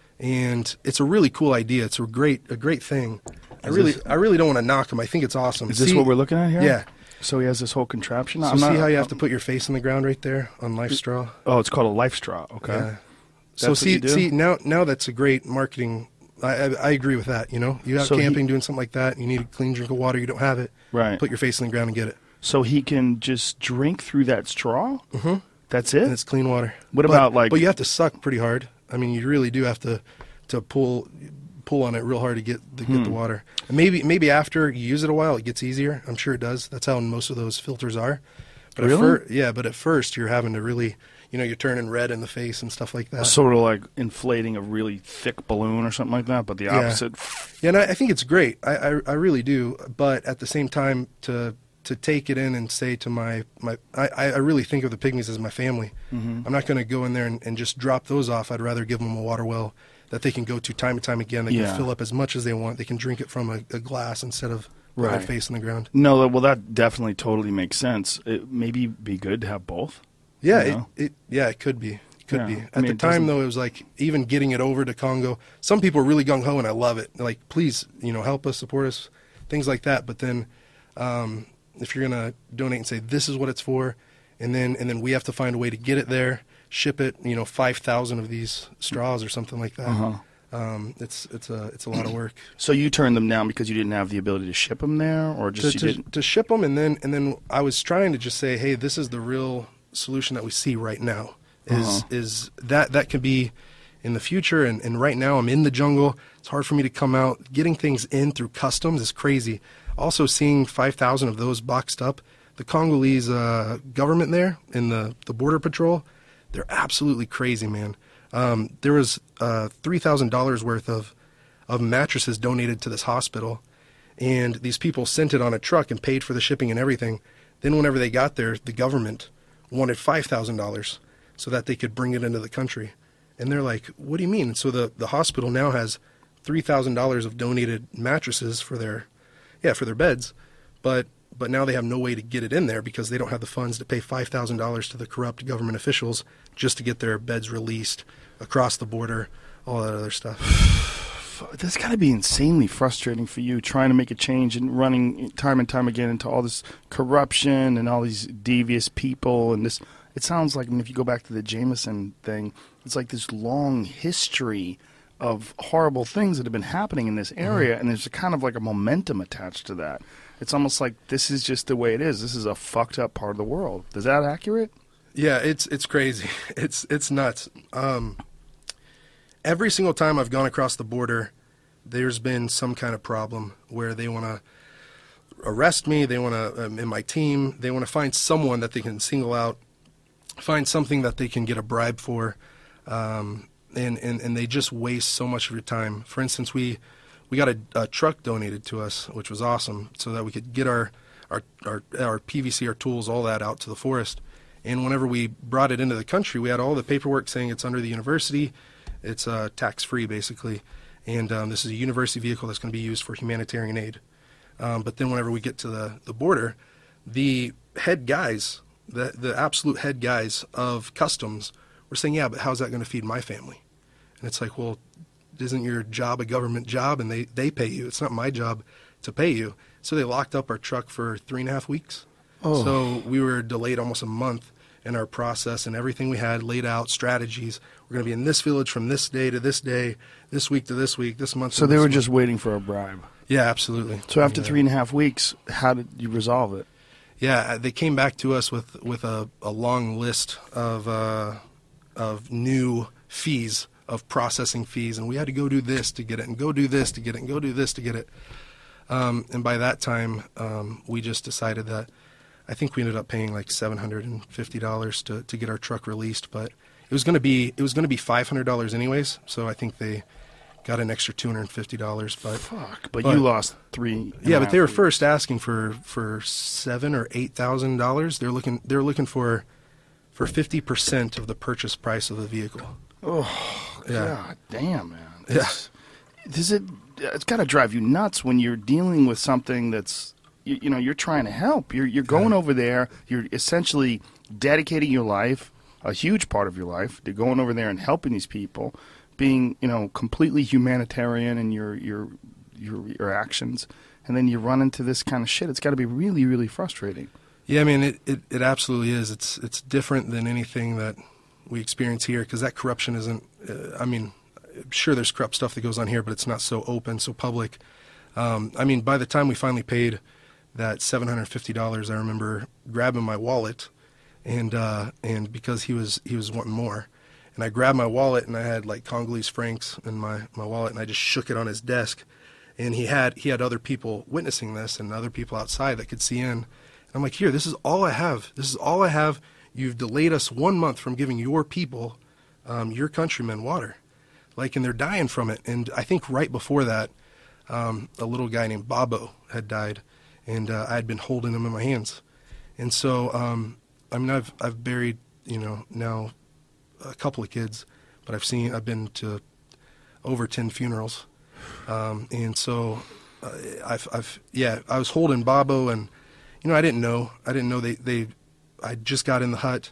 and it's a really cool idea. It's a great a great thing. I Is really this- I really don't want to knock him. I think it's awesome. Is this See- what we're looking at here? Yeah. So he has this whole contraption. So I'm see not- how you have to put your face in the ground right there on Life Straw. Oh, it's called a Life Straw. Okay. Yeah. So That's what see, you do? see now, now that's a great marketing. I, I, I agree with that. You know, you out So he- camping, doing something like that. You need a clean drink of water. You don't have it. Right. Put your face in the ground and get it, So he can just drink through that straw? Mm-hmm. That's it? and it's clean water. What But- about, like- But you have to suck pretty hard. I mean, you really do have to to pull pull on it real hard to get to get Hmm. the water. And maybe maybe after you use it a while, it gets easier. I'm sure it does. That's how most of those filters are. But Really? at fir- yeah, but at first you're having to really, you know, you're turning red in the face and stuff like that. Sort of like inflating a really thick balloon or something like that, but the Yeah. opposite. Yeah, and I, I think it's great. I, I I really do. But at the same time, to to take it in and say to my my, I, I really think of the pygmies as my family. Mm-hmm. I'm not going to go in there and, and just drop those off. I'd rather give them a water well that they can go to time and time again. They Yeah. can fill up as much as they want. They can drink it from a, a glass instead of putting Right. their face in the ground. No, well, that definitely totally makes sense. It maybe be good to have both. Yeah, You it, know? it yeah it could be. It could Yeah. be. I At mean, the it time doesn't- though, it was like even getting it over to Congo. Some people are really gung ho, and I love it. Like, please, you know, help us, support us, things like that. But then, um, if you're gonna donate and say this is what it's for, and then and then we have to find a way to get it there, ship it, you know, five thousand of these straws or something like that. Uh-huh. Um, it's it's a it's a lot of work So you turned them down because you didn't have the ability to ship them there, or to just you to, didn't? to ship them, and then and then I was trying to just say, hey, this is the real solution that we see right now. Is Uh-huh. is that that can be in the future, and, and right now I'm in the jungle. It's hard for me to come out. Getting things in through customs is crazy. Also, seeing five thousand of those boxed up, the Congolese uh, government there and the the border patrol, they're absolutely crazy, man. Um, there was uh, three thousand dollars worth of of mattresses donated to this hospital, and these people sent it on a truck and paid for the shipping and everything. Then whenever they got there, the government wanted five thousand dollars so that they could bring it into the country. And they're like, what do you mean? So the, the hospital now has three thousand dollars of donated mattresses for their, yeah, for their beds. But but now they have no way to get it in there because they don't have the funds to pay five thousand dollars to the corrupt government officials just to get their beds released across the border, all that other stuff. That's got to be insanely frustrating for you, trying to make a change and running time and time again into all this corruption and all these devious people. And this, it sounds like, I mean, if you go back to the Jameson thing, it's like this long history of horrible things that have been happening in this area, mm-hmm. and there's a kind of like a momentum attached to that. It's almost like this is just the way it is. This is a fucked up part of the world. Is that accurate? Yeah, it's it's crazy. It's it's nuts. Um, every single time I've gone across the border, there's been some kind of problem where they want to arrest me. They want to, um, in my team, they want to find someone that they can single out, find something that they can get a bribe for. Um, and, and, and they just waste so much of your time. For instance, we we got a, a truck donated to us, which was awesome, so that we could get our our, our our P V C, our tools, all that out to the forest. And whenever we brought it into the country, we had all the paperwork saying it's under the university, it's uh, tax-free basically, and um, this is a university vehicle that's going to be used for humanitarian aid. Um, but then whenever we get to the, the border, the head guys, the the absolute head guys of customs were saying, yeah, but how's that going to feed my family? And it's like, well, isn't your job a government job, and they, they pay you? It's not my job to pay you. So they locked up our truck for three and a half weeks. Oh. So we were delayed almost a month in our process, and everything we had laid out, strategies. We're going to be in this village from this day to this day, this week to this week, this month to So they this were month. just waiting for a bribe. Yeah, absolutely. So after yeah. three and a half weeks, how did you resolve it? Yeah, they came back to us with, with a, a long list of uh, of new fees, of processing fees, and we had to go do this to get it, and go do this to get it, and go do this to get it. Um, and by that time, um, we just decided that I think we ended up paying like seven hundred fifty dollars to, to get our truck released, but it was going to be it was going to be five hundred dollars anyways. So I think they got an extra two hundred fifty dollars. But fuck, but, but you lost three. Yeah, but they were first asking for for seven or eight thousand dollars. They're looking they're looking for for fifty percent of the purchase price of the vehicle. Oh, yeah. God damn, man. Yeah. It's, does it? It's got to drive you nuts when you're dealing with something that's. You, you know, you're trying to help. You're you're going over there. You're essentially dedicating your life, a huge part of your life, to going over there and helping these people, being you know completely humanitarian in your your your your actions, and then you run into this kind of shit. It's got to be really really frustrating. Yeah, I mean it, it, it absolutely is. It's it's different than anything that we experience here because that corruption isn't. Uh, I mean, sure there's corrupt stuff that goes on here, but it's not so open, so public. Um, I mean, by the time we finally paid that seven hundred fifty dollars, I remember grabbing my wallet, and uh, and because he was he was wanting more, and I grabbed my wallet and I had like Congolese francs in my, my wallet, and I just shook it on his desk, and he had he had other people witnessing this and other people outside that could see in. And I'm like, here, this is all I have. This is all I have. You've delayed us one month from giving your people, um, your countrymen, water, like, and they're dying from it. And I think right before that, um, a little guy named Babo had died. And uh, I had been holding them in my hands, and so um, I mean I've I've buried you know now a couple of kids, but I've seen I've been to over ten funerals, um, and so uh, I've I've yeah I was holding Babo, and you know I didn't know I didn't know they they I just got in the hut,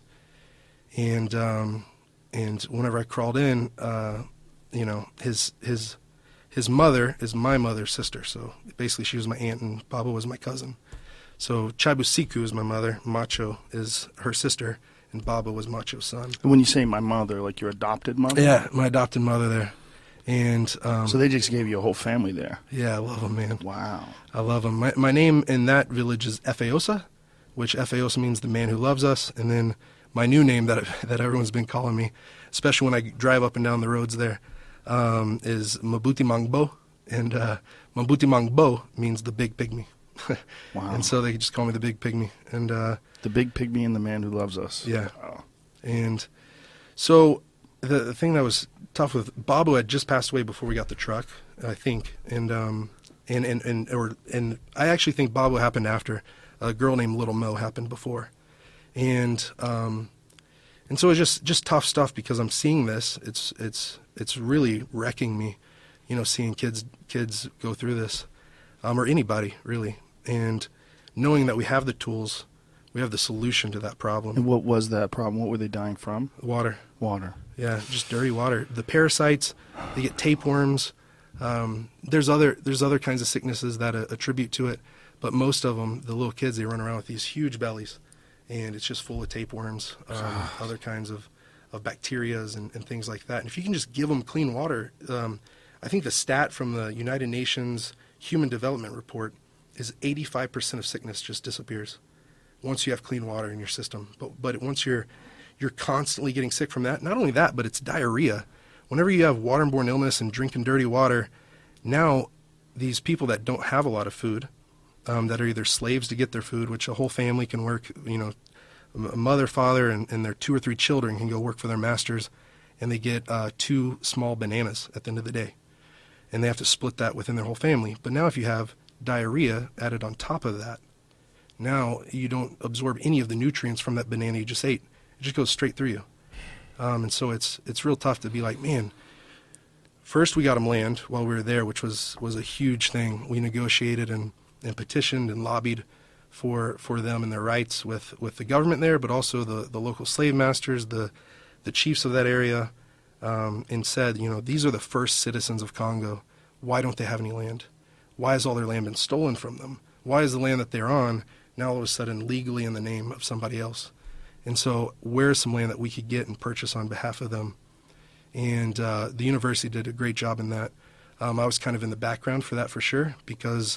and um, and whenever I crawled in, uh, you know his his. His mother is my mother's sister, so basically she was my aunt and Baba was my cousin. So Chabusiku is my mother, Macho is her sister, and Baba was Macho's son. And when you say my mother, like your adopted mother? Yeah, my adopted mother there. And um, so they just gave you a whole family there? Yeah, I love them, man. Wow. I love them. My, my name in that village is Efeosa, which Efeosa means the man who loves us, and then my new name that that everyone's been calling me, especially when I drive up and down the roads there, Um, is Mabuti Mangbo, and uh, Mabuti Mangbo means the big pygmy. Wow. And so they just call me the big pygmy. And uh, the big pygmy and the man who loves us. Yeah. Wow. And so the, the thing that was tough with Babu had just passed away before we got the truck, I think. And um, and, and, and, or, and I actually think Babu happened after. A girl named Little Mo happened before. And um, and so it's just, just tough stuff because I'm seeing this. It's it's it's really wrecking me, you know, seeing kids kids go through this, um, or anybody really, and knowing that we have the tools, we have the solution to that problem. And what was that problem? What were they dying from? Water. Water. Yeah, just dirty water. The parasites, they get tapeworms. Um, there's other there's other kinds of sicknesses that uh, attribute to it, but most of them, the little kids, they run around with these huge bellies, and it's just full of tapeworms, um, other kinds of of bacterias and, and things like that. And if you can just give them clean water, um, I think the stat from the United Nations Human Development Report is eighty-five percent of sickness just disappears once you have clean water in your system. But but once you're you're constantly getting sick from that, not only that, but it's diarrhea. Whenever you have waterborne illness and drinking dirty water, now these people that don't have a lot of food, um, that are either slaves to get their food, which a whole family can work, you know, a mother, father, and, and their two or three children can go work for their masters, and they get uh, two small bananas at the end of the day. And they have to split that within their whole family. But now if you have diarrhea added on top of that, now you don't absorb any of the nutrients from that banana you just ate. It just goes straight through you. Um, and so it's it's real tough to be like, man, first we got them land while we were there, which was, was a huge thing. We negotiated and, and petitioned and lobbied for for them and their rights with, with the government there, but also the, the local slave masters, the, the chiefs of that area, um, and said, you know, these are the first citizens of Congo. Why don't they have any land? Why has all their land been stolen from them? Why is the land that they're on now all of a sudden legally in the name of somebody else? And so where's some land that we could get and purchase on behalf of them? And uh, the university did a great job in that. Um, I was kind of in the background for that for sure, because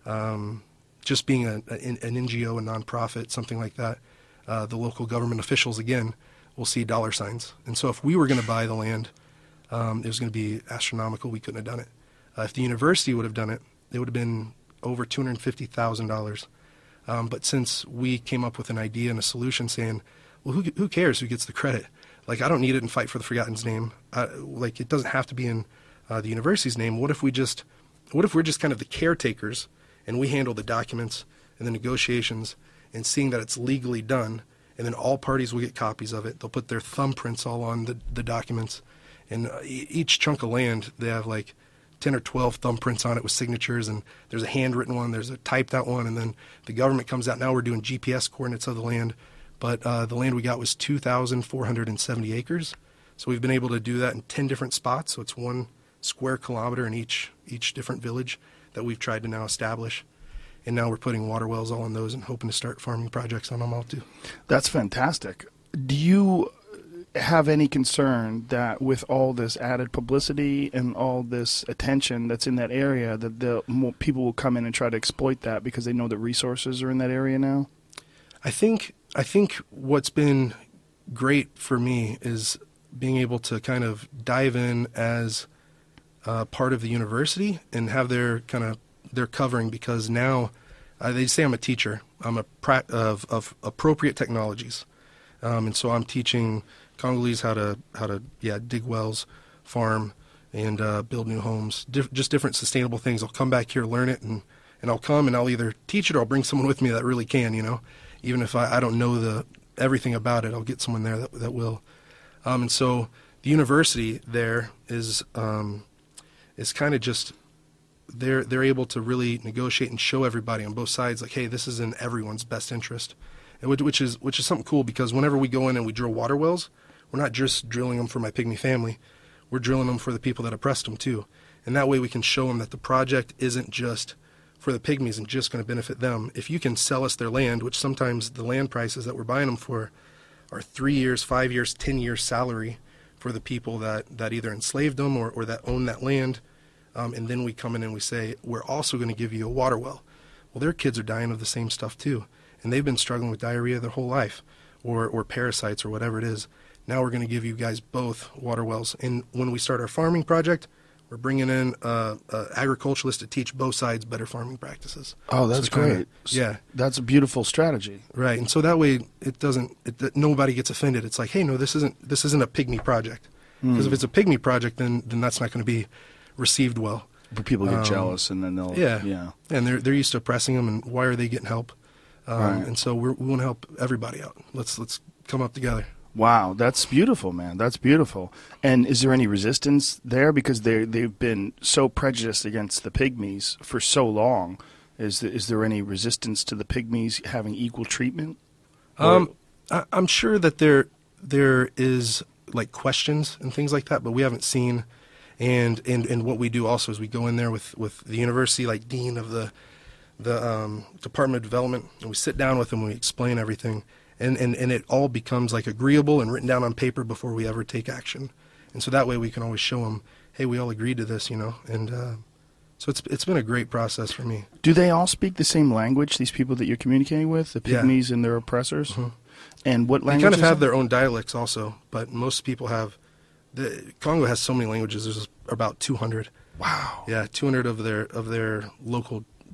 um, just being a, a, an N G O, a nonprofit, something like that, uh, the local government officials, again, will see dollar signs. And so if we were going to buy the land, um, it was going to be astronomical. We couldn't have done it. Uh, if the university would have done it, it would have been over two hundred fifty thousand dollars. Um, but since we came up with an idea and a solution saying, well, who, who cares who gets the credit? Like, I don't need it in Fight for the Forgotten's name. Uh, like, it doesn't have to be in uh, the university's name. What if we just, what if we're just kind of the caretakers and we handle the documents and the negotiations and seeing that it's legally done, and then all parties will get copies of it. They'll put their thumbprints all on the, the documents. And uh, e- each chunk of land, they have like ten or twelve thumbprints on it with signatures, and there's a handwritten one, there's a typed out one, and then the government comes out. Now we're doing G P S coordinates of the land, but uh, the land we got was two thousand four hundred seventy acres. So we've been able to do that in ten different spots, so it's one square kilometer in each each different village that we've tried to now establish. And now we're putting water wells all on those and hoping to start farming projects on them all too. That's fantastic. Do you have any concern that with all this added publicity and all this attention that's in that area, that the more people will come in and try to exploit that because they know the resources are in that area now? I think I think what's been great for me is being able to kind of dive in as uh, part of the university and have their kind of their covering, because now uh, they say I'm a teacher. I'm a pra- of of appropriate technologies, um, and so I'm teaching Congolese how to how to yeah dig wells, farm, and uh, build new homes. Dif- just different sustainable things. I'll come back here, learn it, and and I'll come and I'll either teach it or I'll bring someone with me that really can. You know, even if I, I don't know the everything about it, I'll get someone there that that will. Um, and so the university there is um, is kind of just they're they're able to really negotiate and show everybody on both sides, like, hey, this is in everyone's best interest, and which, which is which is something cool, because whenever we go in and we drill water wells, we're not just drilling them for my pygmy family, we're drilling them for the people that oppressed them too, and that way we can show them that the project isn't just for the pygmies and just going to benefit them. If you can sell us their land, which sometimes the land prices that we're buying them for are three years, five years, ten years salary for the people that, that either enslaved them or, or that own that land. Um, and then we come in and we say, we're also going to give you a water well. Well, their kids are dying of the same stuff too. And they've been struggling with diarrhea their whole life, or, or parasites or whatever it is. Now we're going to give you guys both water wells. And when we start our farming project, we're bringing in uh, uh, agriculturalists to teach both sides better farming practices. Oh, that's so kinda, great. Yeah. That's a beautiful strategy. Right. And so that way it doesn't, it, that nobody gets offended. It's like, hey, no, this isn't, this isn't a pygmy project. Because Mm. if it's a pygmy project, then, then that's not going to be received well. But people get Um, jealous, and then they'll Yeah. yeah. And they're they're used to oppressing them, and why are they getting help? Um, Right. And so we're, we want to help everybody out. Let's let's come up together. Wow, that's beautiful, man. That's beautiful. And is there any resistance there, because they they've been so prejudiced against the pygmies for so long? Is there, is there any resistance to the pygmies having equal treatment? Um, I, I'm sure that there there is like questions and things like that, but we haven't seen. And, and and what we do also is we go in there with, with the university, like dean of the the um, Department of Development, and we sit down with them and we explain everything, and, and, and it all becomes like agreeable and written down on paper before we ever take action. And so that way we can always show them, hey, we all agreed to this, you know. And uh, so it's it's been a great process for me. Do they all speak the same language, these people that you're communicating with, the Yeah. pygmies and their oppressors? Mhm. And what They language kind of is have it? their own dialects also, but most people have. The Congo has so many languages. There's about two hundred. Wow. Yeah, two hundred of their of their local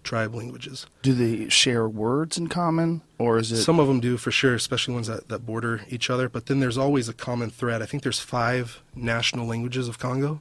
tribe languages. Do they share words in common, or is it? Some of them do for sure, especially ones that, that border each other. But then there's always a common thread. I think there's five national languages of Congo,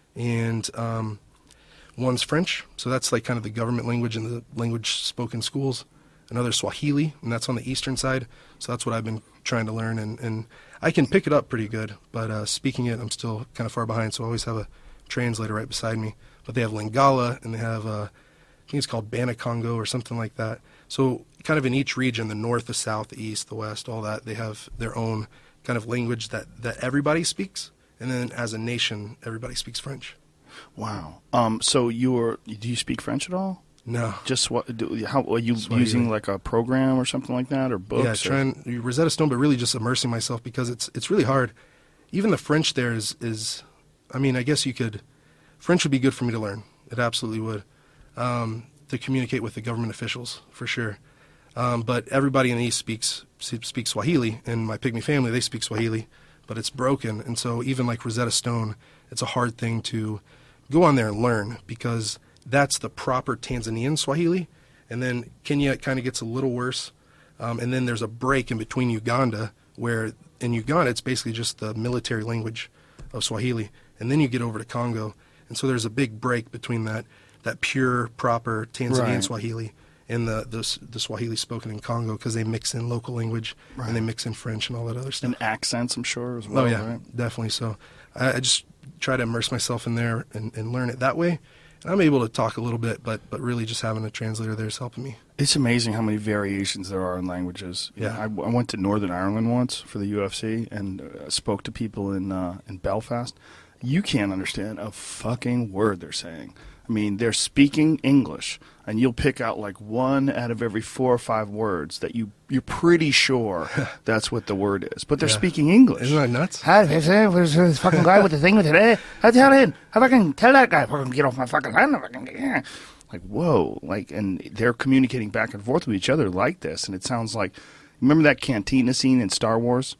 and um, one's French. So that's like kind of the government language and the language spoken in schools. Another Swahili, and that's on the eastern side. So that's what I've been trying to learn, and, and I can pick it up pretty good. But uh, speaking it, I'm still kind of far behind. So I always have a translator right beside me. But they have Lingala, and they have, uh, I think it's called Bana-Congo or something like that. So kind of in each region, the north, the south, the east, the west, all that, they have their own kind of language that, that everybody speaks. And then as a nation, everybody speaks French. Wow. Um. So you're do you speak French at all? No. Just what? Do, how are you Swahili. using like a program or something like that, or books? Yeah, or? trying Rosetta Stone, but really just immersing myself because it's it's really hard. Even the French there is is, I mean, I guess you could. French would be good for me to learn. It absolutely would. Um, to communicate with the government officials, for sure. Um, but everybody in the East speaks speaks Swahili, and my Pygmy family, they speak Swahili, but it's broken. And so even like Rosetta Stone, it's a hard thing to go on there and learn because that's the proper Tanzanian Swahili. And then Kenya kind of gets a little worse. Um, and then there's a break in between Uganda, where in Uganda it's basically just the military language of Swahili. And then you get over to Congo. And so there's a big break between that that pure, proper Tanzanian Right. Swahili and the, the the Swahili spoken in Congo because they mix in local language Right. and they mix in French and all that other stuff. And accents, I'm sure, as well. Oh, yeah, Right? definitely. So I, I just try to immerse myself in there and, and learn it that way. And I'm able to talk a little bit, but but really just having a translator there is helping me. It's amazing how many variations there are in languages. You Yeah. know, I, I went to Northern Ireland once for the U F C and uh, spoke to people in uh, in Belfast. You can't understand a fucking word they're saying. I mean, they're speaking English, and you'll pick out like one out of every four or five words that you you're pretty sure that's what the word is. But they're Yeah. speaking English. Isn't that nuts? Hi, where's this fucking guy with the thing today? How tell him? How fucking tell that guy fucking get off my fucking land? Fucking, like, whoa. Like, and they're communicating back and forth with each other like this. And it sounds like, remember that cantina scene in Star Wars?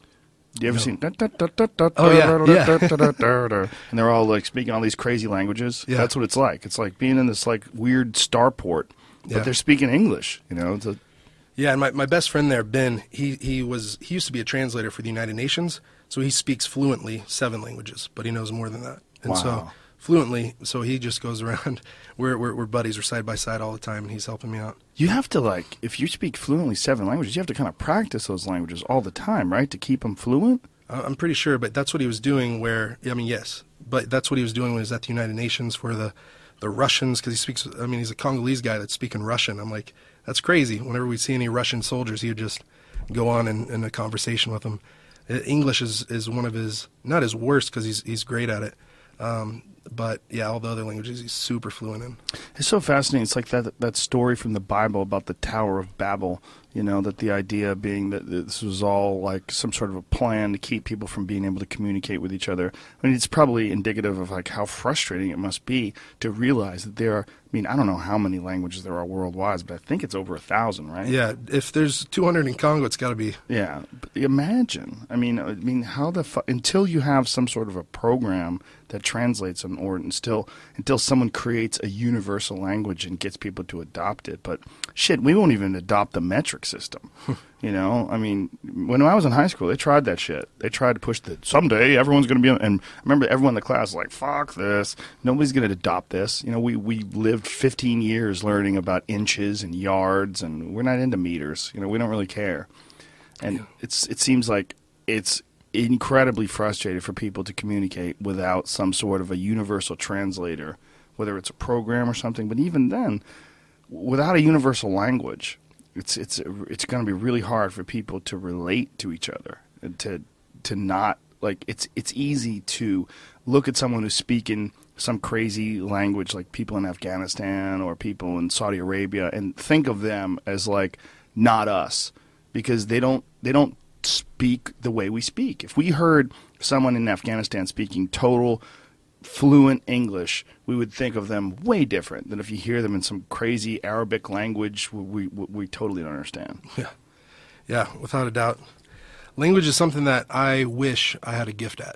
You ever No. seen? Oh, yeah, yeah. And they're all like speaking all these crazy languages. Yeah. That's what it's like. It's like being in this like weird starport, but Yeah. they're speaking English. You know, it's a, Yeah, and my, my best friend there, Ben, he, he was he used to be a translator for the United Nations, so he speaks fluently seven languages, but he knows more than that. And so Wow. fluently, so he just goes around. We're, we're we're buddies, we're side by side all the time, and he's helping me out. you have to like, if you speak fluently seven languages, you have to kind of practice those languages all the time, right, to keep them fluent. Uh, I'm pretty sure, but that's what he was doing. Where I mean, yes, but that's what he was doing when he was at the United Nations for the the Russians, because he speaks. I mean, he's a Congolese guy that's speaking Russian. I'm like, that's crazy. Whenever we see any Russian soldiers, he would just go on in, in a conversation with them. Uh, English is, is one of his not his worst because he's he's great at it. Um, but yeah, all the other languages he's super fluent in. It's so fascinating. It's like that that story from the Bible about the Tower of Babel. You know, that the idea being that this was all like some sort of a plan to keep people from being able to communicate with each other. I mean, it's probably indicative of like how frustrating it must be to realize that there are, I mean, I don't know how many languages there are worldwide, but I think it's over a thousand, right? Yeah, if there's two hundred in Congo, it's got to be. Yeah, but imagine. I mean, I mean, how the fu- until you have some sort of a program that translates them, or until until someone creates a universal language and gets people to adopt it. But shit, we won't even adopt the metric system. You know, I mean, when I was in high school, they tried that shit. They tried to push the someday everyone's going to be. On, and I remember everyone in the class was like, "Fuck this! Nobody's going to adopt this." You know, we we lived fifteen years learning about inches and yards, and we're not into meters. You know, we don't really care. And it's it seems like it's incredibly frustrating for people to communicate without some sort of a universal translator, whether it's a program or something. But even then, without a universal language, it's it's it's going to be really hard for people to relate to each other and to to not like it's it's easy to look at someone who's speaking some crazy language like people in Afghanistan or people in Saudi Arabia and think of them as like not us because they don't they don't speak the way we speak. If we heard someone in Afghanistan speaking total fluent English, we would think of them way different than if you hear them in some crazy Arabic language we we, we totally don't understand. Yeah, yeah, without a doubt. Language is something that I wish I had a gift at.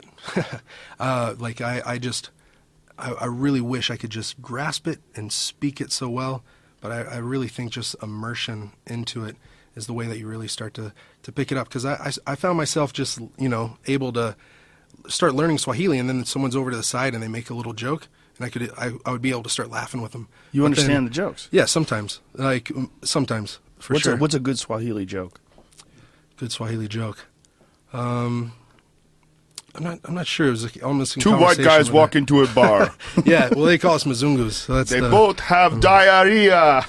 uh, like I, I just, I, I really wish I could just grasp it and speak it so well. But but I, I really think just immersion into it is the way that you really start to, to pick it up. Because I, I, I found myself just, you know, able to start learning Swahili, and then someone's over to the side and they make a little joke, and I could I, I would be able to start laughing with them. You But understand then- the jokes. Yeah, sometimes. Like, um, sometimes, for What's sure. a, what's a good Swahili joke? Good Swahili joke? Um, I'm not I'm not sure. It was like almost in Two white conversation guys with walk a- into a bar. Yeah, well, they call us Mzungus. So that's They the, both have diarrhea.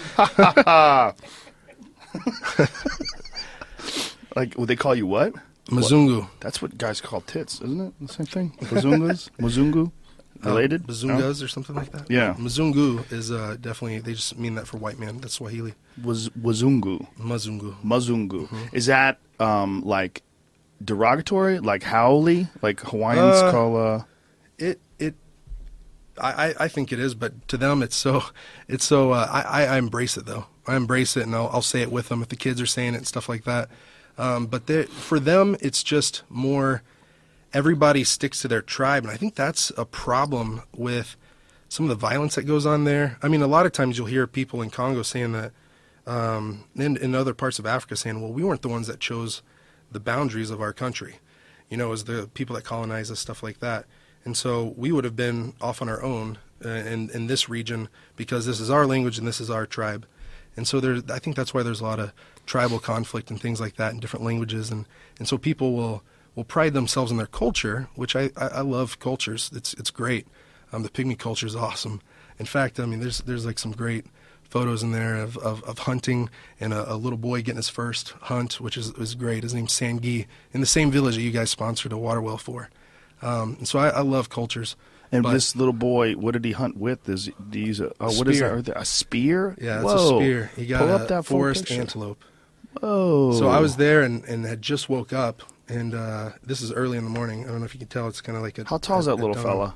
Like, would they call you what? Mzungu. That's what guys call tits, isn't it? The same thing? Bazungas? Mzungu? Related? Uh, Bazungas or something like that. Yeah. Mzungu is uh, definitely, they just mean that for white man. That's Swahili. No? Was Wazungu. Mazungu. Mazungu. Is that um, like derogatory? Like howly? Like Hawaiians Uh, call uh It it, I, I I think it is, but to them it's so it's so. Uh, I I I embrace it though. I embrace it, and I'll I'll say it with them if the kids are saying it and stuff like that. Um, but they- for them, it's just more. Everybody sticks to their tribe, and I think that's a problem with some of the violence that goes on there. I mean, a lot of times you'll hear people in Congo saying that, um, and in other parts of Africa saying, "Well, we weren't the ones that chose the boundaries of our country. You know, as the people that colonized us, stuff like that." And so we would have been off on our own uh, in in this region because this is our language and this is our tribe. And so there, I think that's why there's a lot of tribal conflict and things like that in different languages. And, and so people will, will pride themselves in their culture, which I, I, I love cultures. It's it's great. Um, the pygmy culture is awesome. In fact, I mean, there's there's like some great photos in there of, of, of hunting and a, a little boy getting his first hunt, which is, is great. His name's Sangui, in the same village that you guys sponsored a water well for. Um, and so I, I love cultures. And But- this little boy, what did he hunt with? Is do you use a oh, what is Spear. that? A spear? Yeah, it's Whoa. a spear. He got Pull a up that full forest picture. antelope. Whoa. So I was there and, and had just woke up, and uh, this is early in the morning. I don't know if you can tell. It's kind of like a. How tall is that a- a little dawn. fella?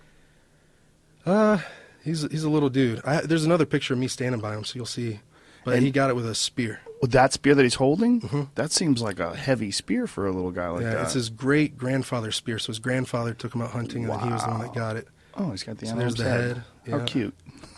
Uh, he's he's a little dude. I, there's another picture of me standing by him, so you'll see. But And- he got it with a spear. With that spear that he's holding? That seems like a heavy spear for a little guy like Mm-hmm. yeah, that. it's his great grandfather's spear. So his grandfather took him out hunting, and then he was the one that got it. Oh, he's got the So animal's there's the head. How Yeah. cute.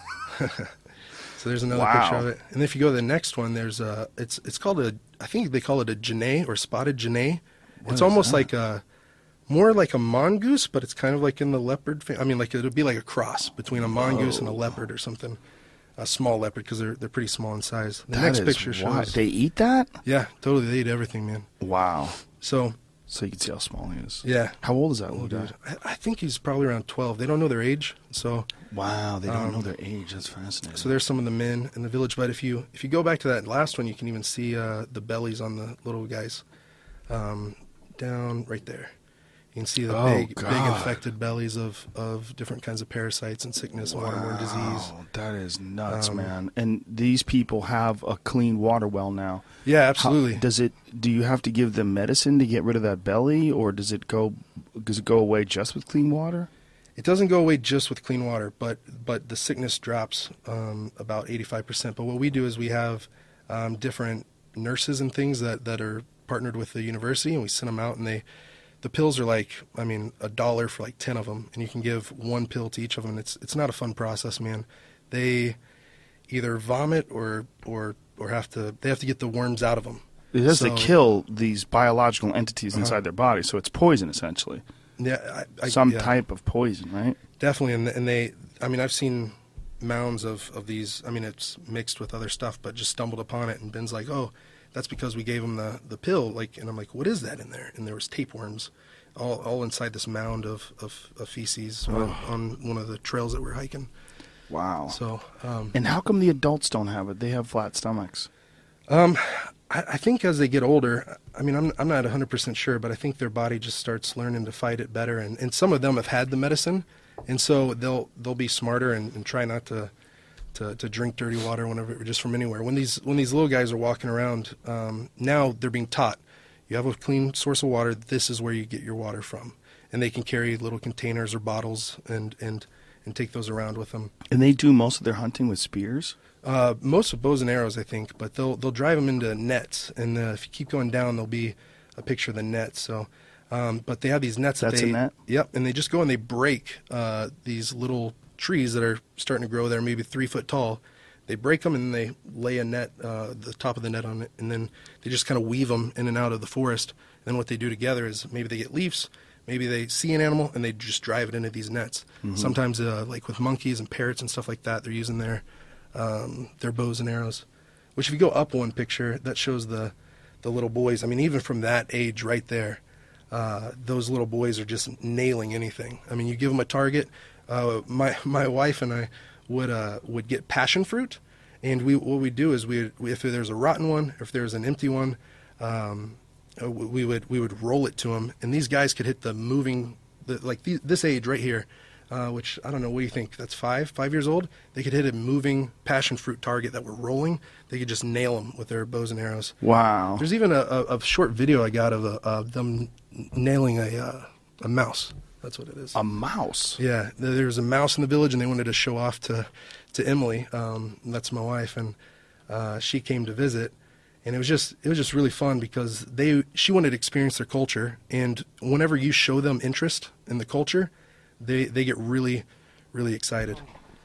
So there's another Wow. picture of it. And if you go to the next one, there's a. It's it's called a. I think they call it a Janae or spotted Janae. It's is almost that? like a, more like a mongoose, but it's kind of like in the leopard. Fa- I mean, like it would be like a cross between a mongoose and a leopard or something. A small leopard because they're they're pretty small in size. The That next is picture wild. shows. They eat that? Yeah, totally. They eat everything, man. Wow. So So you can see how small he is. yeah. How old is that Oh, little guy? dude. I, I think he's probably around twelve. They don't know their age, so Wow, they don't Um, know their age. That's fascinating. so there's some of the men in the village. But if you if you go back to that last one, you can even see uh, the bellies on the little guys, um, down right there. You can see the Oh, big big God. infected bellies of, of different kinds of parasites and sickness and waterborne disease. Wow, that is nuts, Um, man. And these people have a clean water well now. Yeah, How- absolutely. does it? Do you have to give them medicine to get rid of that belly, or does it go? Does it go away just with clean water? It doesn't go away just with clean water, but but the sickness drops um, about eighty-five percent. But what we do is we have um, different nurses and things that, that are partnered with the university, and we send them out, and they the pills are like, I mean, a dollar for like ten of them, and you can give one pill to each of them. And it's it's not a fun process, man. They either vomit or or or have to they have to get the worms out of them. It has So- to kill these biological entities Uh-huh. inside their body, so it's poison essentially. Yeah, I, I, Some yeah. type of poison, right? Definitely, and and they, I mean, I've seen mounds of, of these. I mean, it's mixed with other stuff, but just stumbled upon it, and Ben's like, "Oh, that's because we gave him the, the pill." Like, and I'm like, "What is that in there?" And there was tapeworms, all all inside this mound of of, of feces on, on one of the trails that we're hiking. Wow. So, um, And how come the adults don't have it? They have flat stomachs. um, I, I think as they get older, I mean, I'm I'm not one hundred percent sure, but I think their body just starts learning to fight it better, and, and some of them have had the medicine, and so they'll they'll be smarter and, and try not to, to to drink dirty water whenever just from anywhere. When these when these little guys are walking around, um, now they're being taught, you have a clean source of water. This is where you get your water from, and they can carry little containers or bottles and and and take those around with them. And they do most of their hunting with spears? Uh, most with bows and arrows, I think, but they'll they'll drive them into nets, and uh, if you keep going down, there'll be a picture of the net. So, um, but they have these nets. That's that a they, net? Yep, and they just go and they break uh, these little trees that are starting to grow there, maybe three foot tall. they break them and they lay a net, uh, the top of the net on it, and then they just kind of weave them in and out of the forest. And then what they do together is maybe they get leaves, maybe they see an animal and they just drive it into these nets. Mm-hmm. Sometimes, uh, like with monkeys and parrots and stuff like that, they're using their um, their bows and arrows. Which, if you go up one picture, that shows the the little boys. I mean, even from that age right there, uh, those little boys are just nailing anything. I mean, you give them a target. Uh, my my wife and I would uh, would get passion fruit, and we what we do is we, we if there's a rotten one, if there's an empty one, um, we would we would roll it to them, and these guys could hit the moving, the, like the, this age right here, uh, which I don't know, what do you think? That's five, five years old. They could hit a moving passion fruit target that we're rolling. They could just nail them with their bows and arrows. Wow. There's even a, a, a short video I got of, a, of them nailing a uh, a mouse. That's what it is. A mouse? Yeah, there was a mouse in the village, and they wanted to show off to to Emily. Um, that's my wife, and uh, she came to visit, and it was just it was just really fun because they she wanted to experience their culture, and whenever you show them interest in the culture, they they get really really excited.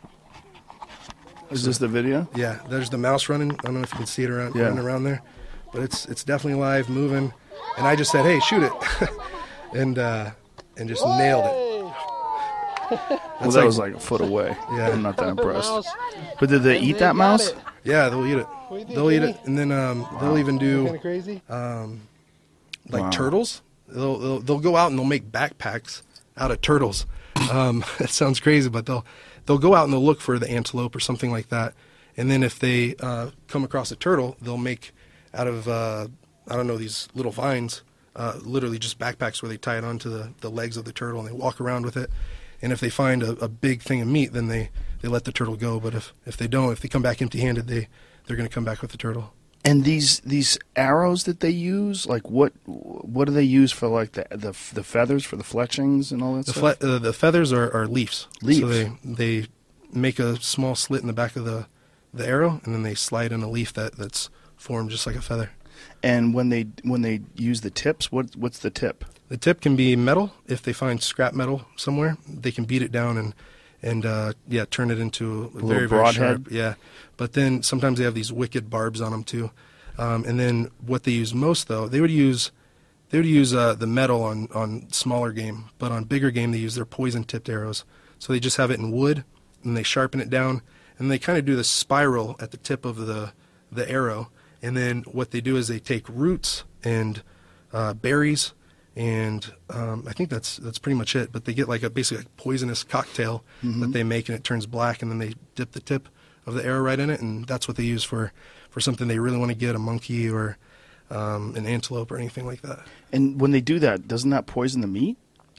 Is this the video? Yeah, there's the mouse running. I don't know if you can see it around Yeah. running around there, but it's it's definitely alive, moving. And I just said, "Hey, shoot it," and uh, and just nailed it. Well, that like- was like a foot away. Yeah. I'm not that impressed. But did they eat that mouse? Yeah, they'll eat it. They'll eat it, and then um, they'll even do Kind of crazy. like Wow. turtles. They'll, they'll they'll go out and they'll make backpacks out of turtles. Um, that sounds crazy, but they'll they'll go out and they'll look for the antelope or something like that. And then if they uh, come across a turtle, they'll make out of uh, I don't know, these little vines, uh, literally just backpacks where they tie it onto the, the legs of the turtle and they walk around with it. And if they find a, a big thing of meat, then they, they let the turtle go. But if, if they don't, if they come back empty-handed, they they're going to come back with the turtle. And these these arrows that they use, like what what do they use for, like the the, the feathers for the fletchings and all that The stuff? fle- uh, the feathers are, are leaves. Leaves. So they they make a small slit in the back of the the arrow, and then they slide in a leaf that, that's formed just like a feather. And when they when they use the tips, what what's the tip? The tip can be metal. If they find scrap metal somewhere, they can beat it down and and uh, yeah, turn it into a, little very very broadhead? sharp. Yeah, but then sometimes they have these wicked barbs on them too. Um, and then what they use most, though, they would use they would use uh, the metal on on smaller game, but on bigger game they use their poison tipped arrows. So they just have it in wood and they sharpen it down, and they kind of do the spiral at the tip of the the arrow. And then what they do is they take roots and uh, berries, and um, I think that's that's pretty much it. But they get like a basically like poisonous cocktail Mm-hmm. that they make, and it turns black, and then they dip the tip of the arrow right in it, and that's what they use for, for something they really want to get, a monkey or um, an antelope or anything like that. And when they do that, doesn't that poison the meat?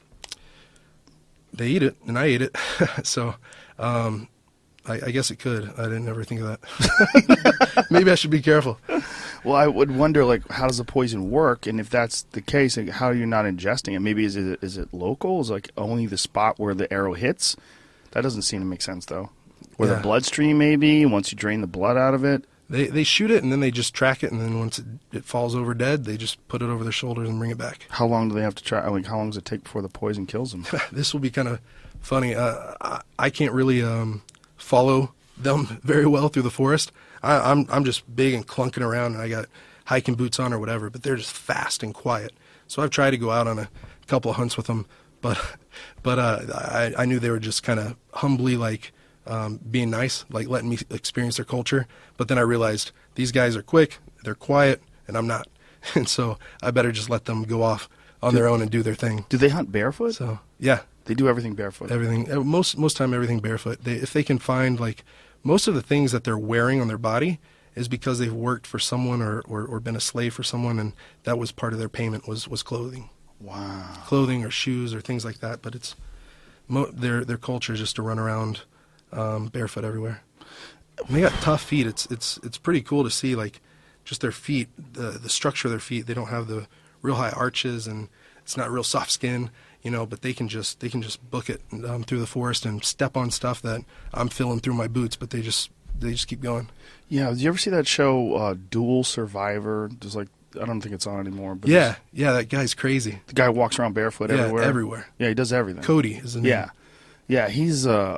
They eat it, and I eat it, so um, I, I guess it could. I didn't ever think of that. Maybe I should be careful. Well, I would wonder, like, how does the poison work? And if that's the case, like, how are you not ingesting it? Maybe is it is it local? Is it like only the spot where the arrow hits? That doesn't seem to make sense, though. Or Yeah. the bloodstream, maybe, once you drain the blood out of it. They they shoot it, and then they just track it, and then once it, it falls over dead, they just put it over their shoulders and bring it back. How long do they have to try? Like, how long does it take before the poison kills them? This will be kind of funny. Uh, I, I can't really um, follow them very well through the forest. I, I'm I'm just big and clunking around, and I got hiking boots on or whatever. But they're just fast and quiet. So I've tried to go out on a couple of hunts with them, but but uh, I I knew they were just kind of humbly like um, being nice, like letting me experience their culture. But then I realized these guys are quick, they're quiet, and I'm not, and so I better just let them go off on their own and do their thing. Do they hunt barefoot? So yeah. They do everything barefoot. Everything, uh, most most time, everything barefoot. They, if they can find like most of the things that they're wearing on their body is because they've worked for someone or, or, or been a slave for someone, and that was part of their payment was, was clothing, Wow. clothing or shoes or things like that. But it's mo- their their culture is just to run around um, barefoot everywhere. And they got tough feet. It's it's it's pretty cool to see like just their feet, the the structure of their feet. They don't have the real high arches, and it's not real soft skin. You know, but they can just they can just book it um, through the forest and step on stuff that I'm feeling through my boots. But they just they just keep going. Yeah. Did you ever see that show, uh, Dual Survivor? There's like, I don't think it's on anymore. But Yeah, it's- yeah, that guy's crazy. the guy walks around barefoot Yeah, everywhere. everywhere. Yeah, he does everything. Cody is the name. Yeah, yeah. He's uh,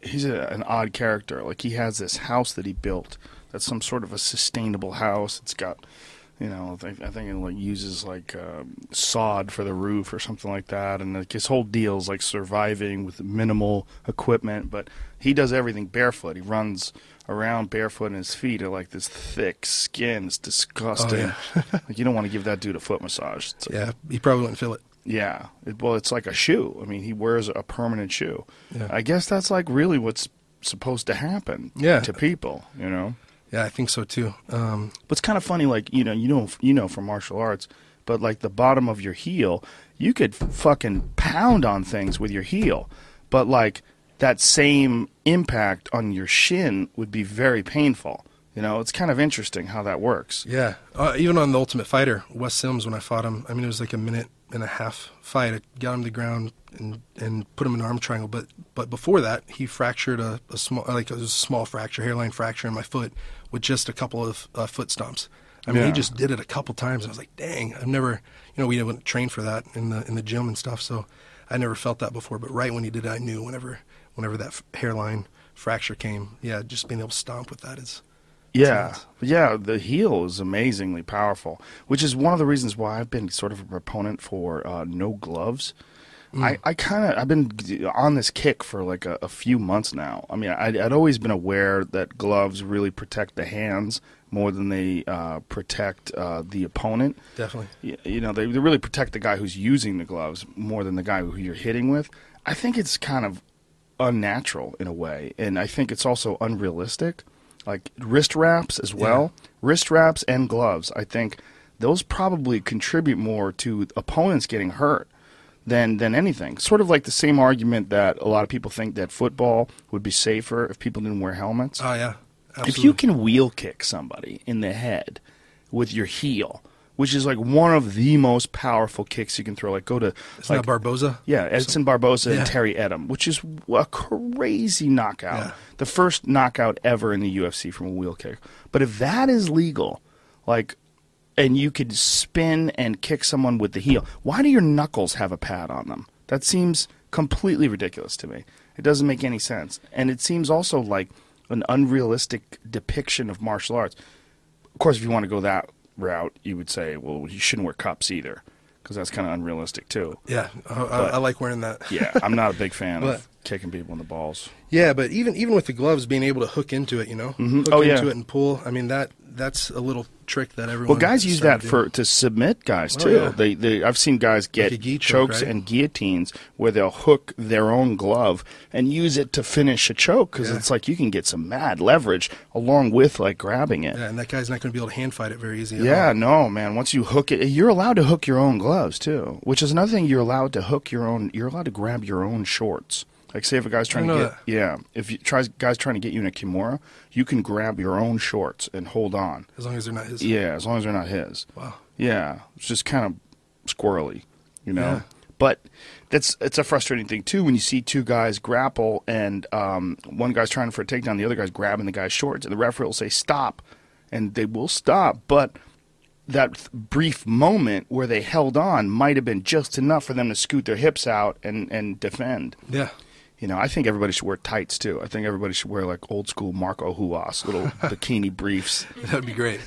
he's a, an odd character. Like, he has this house that he built that's some sort of a sustainable house. It's got, you know, I think, I think it like uses like uh, sod for the roof or something like that. And like his whole deal is like surviving with minimal equipment. But he does everything barefoot. He runs around barefoot, and his feet are like this thick skin. It's disgusting. Oh, yeah. Like, you don't want to give that dude a foot massage. It's Yeah, he probably wouldn't feel it. Yeah. It, well, it's like a shoe. I mean, he wears a permanent shoe. Yeah. I guess that's like really what's supposed to happen Yeah. to people, you know? Yeah, I think so too. Um, But it's kind of funny, like, you know, you know, you know from martial arts, but like the bottom of your heel, you could fucking pound on things with your heel. But like that same impact on your shin would be very painful. You know, it's kind of interesting how that works. yeah, uh, even on The Ultimate Fighter, Wes Sims, when I fought him, I mean, it was like a minute and a half fight. I got him to the ground and, and put him in an arm triangle. But but before that, he fractured a, a small, like it was a small fracture, hairline fracture in my foot with just a couple of uh, foot stomps. I mean, Yeah. he just did it a couple times. I was like, dang, I've never, you know, we didn't train for that in the in the gym and stuff, so I never felt that before. But right when he did it, I knew whenever whenever that f- hairline fracture came, yeah, just being able to stomp with that is. Yeah, Sounds- yeah. The heel is amazingly powerful, which is one of the reasons why I've been sort of a proponent for uh, no gloves. I, I kind of I've been on this kick for like a, a few months now. I mean, I'd, I'd always been aware that gloves really protect the hands more than they uh, protect uh, the opponent. Definitely. Y- You know, they, they really protect the guy who's using the gloves more than the guy who you're hitting with. I think it's kind of unnatural in a way, and I think it's also unrealistic. Like wrist wraps as well, wrist wraps and gloves. I think those probably contribute more to opponents getting hurt than than anything. Sort of like the same argument that a lot of people think that football would be safer if people didn't wear helmets. Oh yeah, absolutely. If you can wheel kick somebody in the head with your heel, which is like one of the most powerful kicks you can throw, like go to Isn't like, that Barboza? yeah, Edson Barboza Yeah. and Terry Edom, which is a crazy knockout. Yeah. The first knockout ever in the U F C from a wheel kick. But if that is legal, like, and you could spin and kick someone with the heel, why do your knuckles have a pad on them? That seems completely ridiculous to me. It doesn't make any sense. And it seems also like an unrealistic depiction of martial arts. Of course, if you want to go that route, you would say, well, you shouldn't wear cups either, because that's kind of unrealistic too. Yeah, I, I, But- I like wearing that. Yeah, I'm not a big fan But- of kicking people in the balls. Yeah, but even even with the gloves, being able to hook into it, you know, hook Oh, yeah. into it and pull. I mean, that that's a little trick that everyone. Well, guys is use starting that to for do. to submit guys Oh, too. yeah. They, they, I've seen guys get a gi choke, chokes right? and guillotines where they'll hook their own glove and use it to finish a choke because Yeah. it's like you can get some mad leverage along with like grabbing it. Yeah, and that guy's not going to be able to hand fight it very easy. at Yeah, all. no, man. Once you hook it, you're allowed to hook your own gloves too, which is another thing. You're allowed to hook your own. You're allowed to grab your own shorts. Like, say if a guy's trying to know get, that. yeah, if you tries guys trying to get you in a kimura, you can grab your own shorts and hold on. as long as they're not his. Yeah, as long as they're not his. Wow. Yeah, it's just kind of squirrely, you know. Yeah. But that's it's a frustrating thing too when you see two guys grapple and um, one guy's trying for a takedown, the other guy's grabbing the guy's shorts, and the referee will say stop, and they will stop, but that th- brief moment where they held on might have been just enough for them to scoot their hips out and, and defend. Yeah. You know, I think everybody should wear tights too. I think everybody should wear like old school Marco Huas, little bikini briefs. That would be great.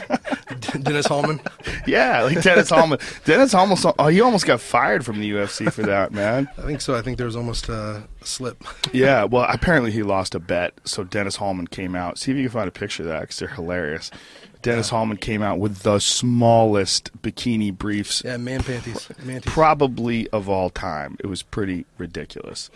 Dennis Hallman. Yeah, like Dennis Hallman. Dennis Hallman, oh, he almost got fired from the U F C for that, man. I think so. I think there was almost uh, a slip. Yeah, well, apparently he lost a bet, so Dennis Hallman came out. See if you can find a picture of that, because they're hilarious. Dennis Hallman came out with the smallest bikini briefs Yeah, man panties. Manties. probably of all time. It was pretty ridiculous.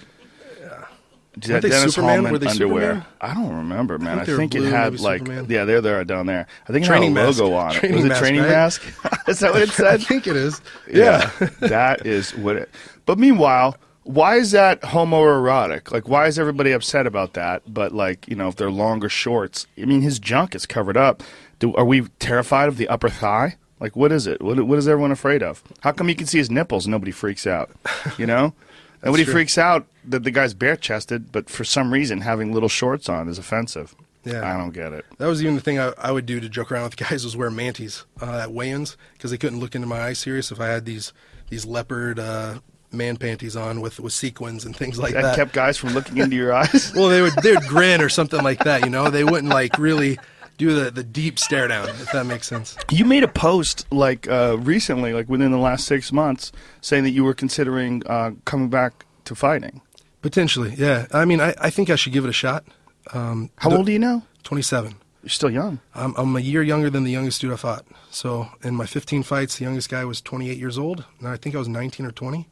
Yeah. Weren't they Dennis Superman? Hallman Were they underwear. Superman? I don't remember, man. I think they were think it blue, had maybe like Superman. yeah, there they are down there. I think it Training had a mask. logo on it. Training Was it mask, training right? mask? Is that what it I said? think it is. Yeah, that is what it. But meanwhile, why is that homoerotic? Like, why is everybody upset about that? But like, you know, if they're longer shorts, I mean, his junk is covered up. Do are we terrified of the upper thigh? Like, what is it? What what is everyone afraid of? How come you can see his nipples and nobody freaks out? You know, nobody true. freaks out that the guy's bare chested, but for some reason having little shorts on is offensive. Yeah. I don't get it. That was even the thing I, I would do to joke around with guys was wear manties uh, at weigh-ins because they couldn't look into my eyes serious if I had these these leopard uh, man panties on with, with sequins and things like That, that. kept guys from looking into your eyes. Well, they would they would grin or something like that, you know. They wouldn't like really do the, the deep stare down, if that makes sense. You made a post like uh, recently, like within the last six months, saying that you were considering uh, coming back to fighting. Potentially, yeah. I mean, I, I think I should give it a shot. Um, How the- old are you now? twenty-seven. You're still young. I'm, I'm a year younger than the youngest dude I fought. So in my fifteen fights, the youngest guy was twenty-eight years old, and I think I was nineteen or twenty.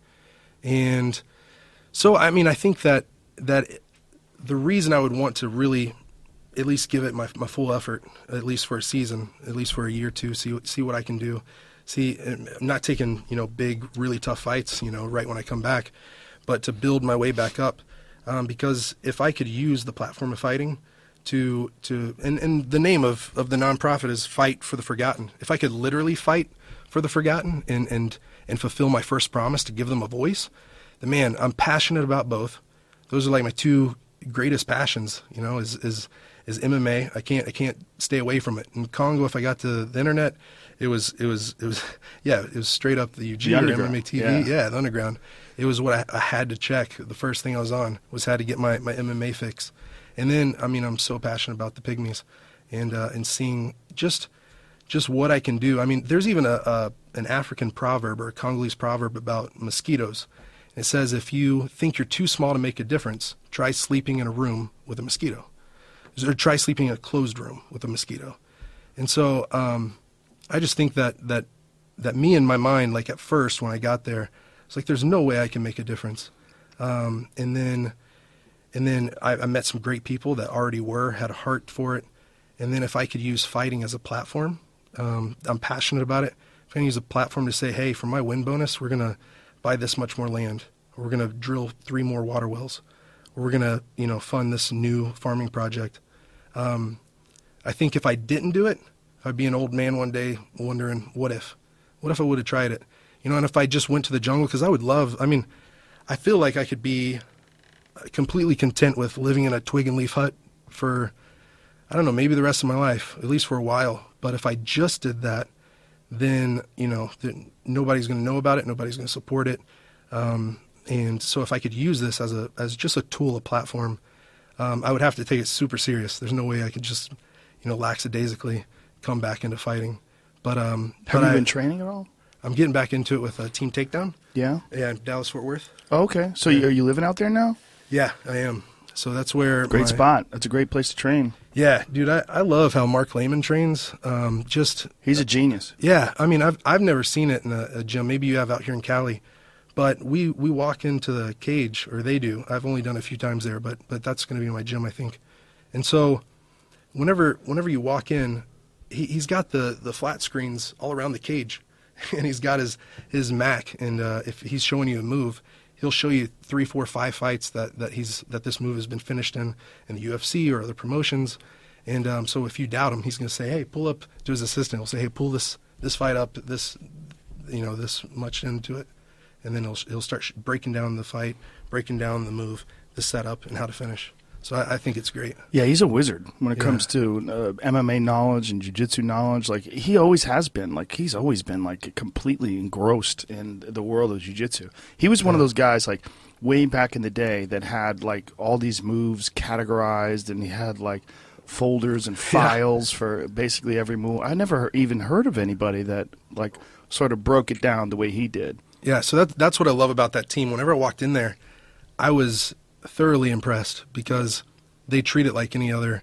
And so, I mean, I think that that the reason I would want to really at least give it my, my full effort, at least for a season, at least for a year or two, see see what I can do. See, I'm not taking, you know, big, really tough fights, you know, right when I come back, but to build my way back up. Um, because if I could use the platform of fighting to, to and, and the name of, of the nonprofit is Fight for the Forgotten. If I could literally fight for the forgotten and, and, and fulfill my first promise to give them a voice, then man, I'm passionate about both. Those are like my two greatest passions, you know, is, is, is M M A. I can't, I can't stay away from it. In Congo, if I got to the internet, it was, it was, it was, yeah, it was straight up the U G The or M underground, M A T V. yeah. Yeah, the underground. It was what I, I had to check. The first thing I was on was had to get my, my M M A fix. And then, I mean, I'm so passionate about the Pygmies and, uh, and seeing just, just what I can do. I mean, there's even a, a an African proverb or a Congolese proverb about mosquitoes. It says, if you think you're too small to make a difference, try sleeping in a room with a mosquito. Or try sleeping in a closed room with a mosquito. And so um, I just think that, that that me in my mind, like at first when I got there, it's like there's no way I can make a difference. Um, and then and then I, I met some great people that already were, had a heart for it. And then if I could use fighting as a platform, um, I'm passionate about it. If I can use a platform to say, hey, for my win bonus, we're going to buy this much more land. Or we're going to drill three more water wells. Or we're going to, you know, fund this new farming project. Um, I think if I didn't do it, I'd be an old man one day wondering, what if? What if I would have tried it? You know, and if I just went to the jungle, because I would love, I mean, I feel like I could be completely content with living in a twig and leaf hut for, I don't know, maybe the rest of my life, at least for a while. But if I just did that, then, you know, then nobody's going to know about it, nobody's going to support it. Um, and so if I could use this as a as just a tool, a platform, Um, I would have to take it super serious. There's no way I could just, you know, lackadaisically come back into fighting. But um, Have but you I, been training at all? I'm getting back into it with uh, Team Takedown. Yeah. Yeah, in Dallas Fort Worth. Oh, okay. So you, are you living out there now? Yeah, I am. So that's where Great my- spot. That's a great place to train. Yeah, dude, I, I love how Mark Lehman trains. Um, just He's a genius. yeah, I mean, I've I've never seen it in a, a gym. Maybe you have out here in Cali. But we, we walk into the cage, or they do. I've only done a few times there, but but that's going to be my gym, I think. And so whenever whenever you walk in, he, he's got the, the flat screens all around the cage. And he's got his, his Mac. And uh, if he's showing you a move, he'll show you three, four, five fights that, that, he's, that this move has been finished in, in the U F C or other promotions. And um, so if you doubt him, he's going to say, hey, pull up to his assistant. He'll say, hey, pull this, this fight up, this, you know, this much into it. And then he'll he'll start sh- breaking down the fight, breaking down the move, the setup, and how to finish. So I, I think it's great. Yeah, he's a wizard when it Yeah. comes to uh, M M A knowledge and jiu-jitsu knowledge. Like, he always has been. Like, he's always been, like, completely engrossed in the world of jiu-jitsu. He was one of those guys, like, way back in the day that had, like, all these moves categorized, and he had, like, folders and files for basically every move. I never even heard of anybody that, like, sort of broke it down the way he did. Yeah, so that, that's what I love about that team. Whenever I walked in there, I was thoroughly impressed because they treat it like any other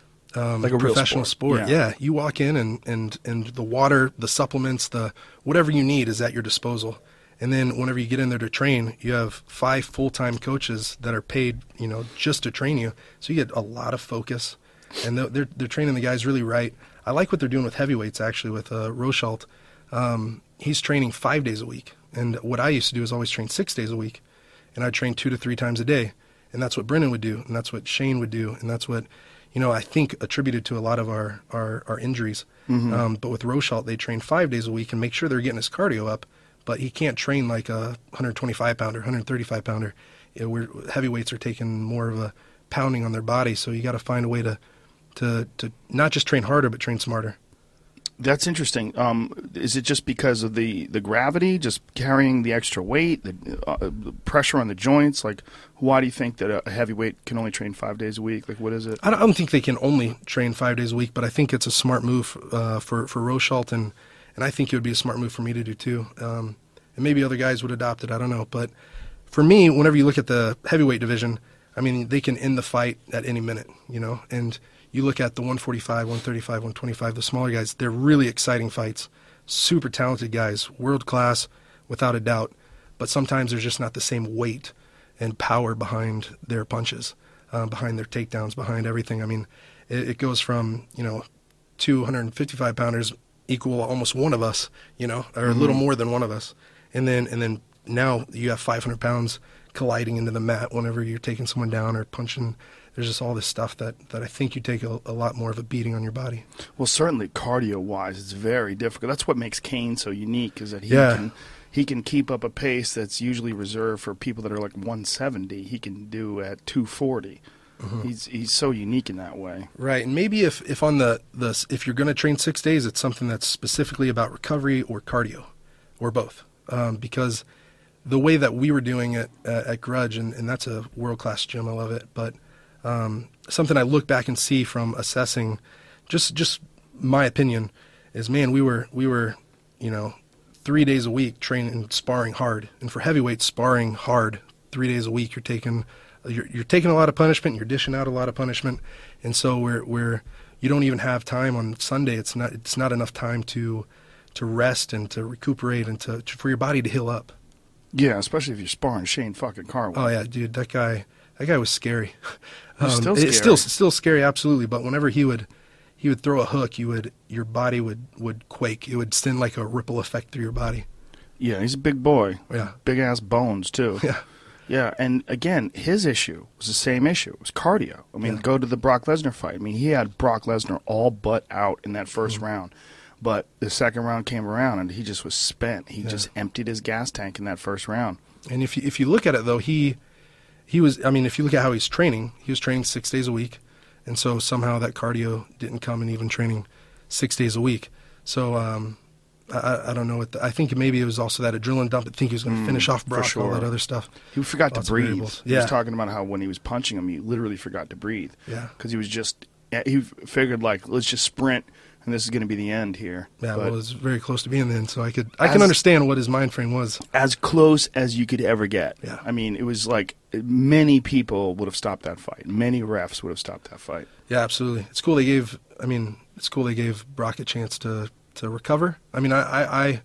um, Like a real professional sport. sport. Yeah. Yeah, you walk in and, and, and the water, the supplements, the whatever you need is at your disposal. And then whenever you get in there to train, you have five full-time coaches that are paid, you know, just to train you. So you get a lot of focus, and they're they're, they're training the guys really right. I like what they're doing with heavyweights actually with uh, Rochalt. Um, he's training five days a week. And what I used to do is always train six days a week, and I'd train two to three times a day. And that's what Brendan would do, and that's what Shane would do, and that's what, you know, I think attributed to a lot of our, our, our injuries. Mm-hmm. Um, but with Rochalt, they train five days a week and make sure they're getting his cardio up, but he can't train like a one twenty-five pounder, one thirty-five pounder. You know, we're, heavyweights are taking more of a pounding on their body, so you got to find a way to, to, to not just train harder, but train smarter. That's interesting. Um, is it just because of the, the gravity, just carrying the extra weight, the, uh, the pressure on the joints? Like, why do you think that a heavyweight can only train five days a week? Like, what is it? I don't, I don't think they can only train five days a week, but I think it's a smart move uh, for for Rochelt, and and I think it would be a smart move for me to do too. Um, and maybe other guys would adopt it. I don't know, but for me, whenever you look at the heavyweight division, I mean, they can end the fight at any minute, you know, and you look at the one forty-five, one thirty-five, one twenty-five, the smaller guys, they're really exciting fights. Super talented guys, world class, without a doubt. But sometimes there's just not the same weight and power behind their punches, uh, behind their takedowns, behind everything. I mean, it, it goes from, you know, two hundred fifty-five pounders equal almost one of us, you know, or mm-hmm. a little more than one of us. And then, and then now you have five hundred pounds colliding into the mat whenever you're taking someone down or punching. There's just all this stuff that, that I think you take a, a lot more of a beating on your body. Well, certainly cardio-wise, it's very difficult. That's what makes Cain so unique, is that he Yeah. can he can keep up a pace that's usually reserved for people that are like one seventy. He can do at two forty. Mm-hmm. He's he's so unique in that way. Right, and maybe if, if on the, the if you're going to train six days, it's something that's specifically about recovery or cardio, or both, um, because the way that we were doing it at, at Grudge, and, and that's a world-class gym, I love it, but um, something I look back and see from assessing, just just my opinion, is man, we were we were, you know, three days a week training, sparring hard, and for heavyweight, sparring hard three days a week, you're taking you're you're taking a lot of punishment, you're dishing out a lot of punishment, and so we're we're you don't even have time on Sunday. It's not it's not enough time to to rest and to recuperate and to, to for your body to heal up. Yeah, especially if you're sparring Shane fucking Carwin. Oh yeah, dude, that guy, that guy was scary. He's still It's scary. still still scary, absolutely. But whenever he would, he would throw a hook, you would your body would, would quake. It would send like a ripple effect through your body. Yeah, he's a big boy. Yeah. Big ass bones too. Yeah. Yeah, and again, his issue was the same issue. It was cardio. I mean, Yeah. go to the Brock Lesnar fight. I mean, he had Brock Lesnar all but out in that first Mm-hmm. round. But the second round came around, and he just was spent. He Yeah. just emptied his gas tank in that first round. And if you, if you look at it though, he he was. I mean, if you look at how he's training, he was training six days a week, and so somehow that cardio didn't come in even training six days a week. So um, I, I don't know what the, I think maybe it was also that adrenaline dump. I think he was going to finish off for Brock, all sure. that other stuff. He forgot Lots to of breathe. variables. He Yeah. was talking about how when he was punching him, he literally forgot to breathe. Yeah. Because he was just, he figured, like, let's just sprint, and this is going to be the end here. Yeah, But well, it was very close to being then, so I could I can As- understand what his mind frame was. as close as you could ever get. Yeah. I mean, it was like many people would have stopped that fight. Many refs would have stopped that fight. Yeah, absolutely. It's cool they gave. I mean, it's cool they gave Brock a chance to, to recover. I mean, I I, I,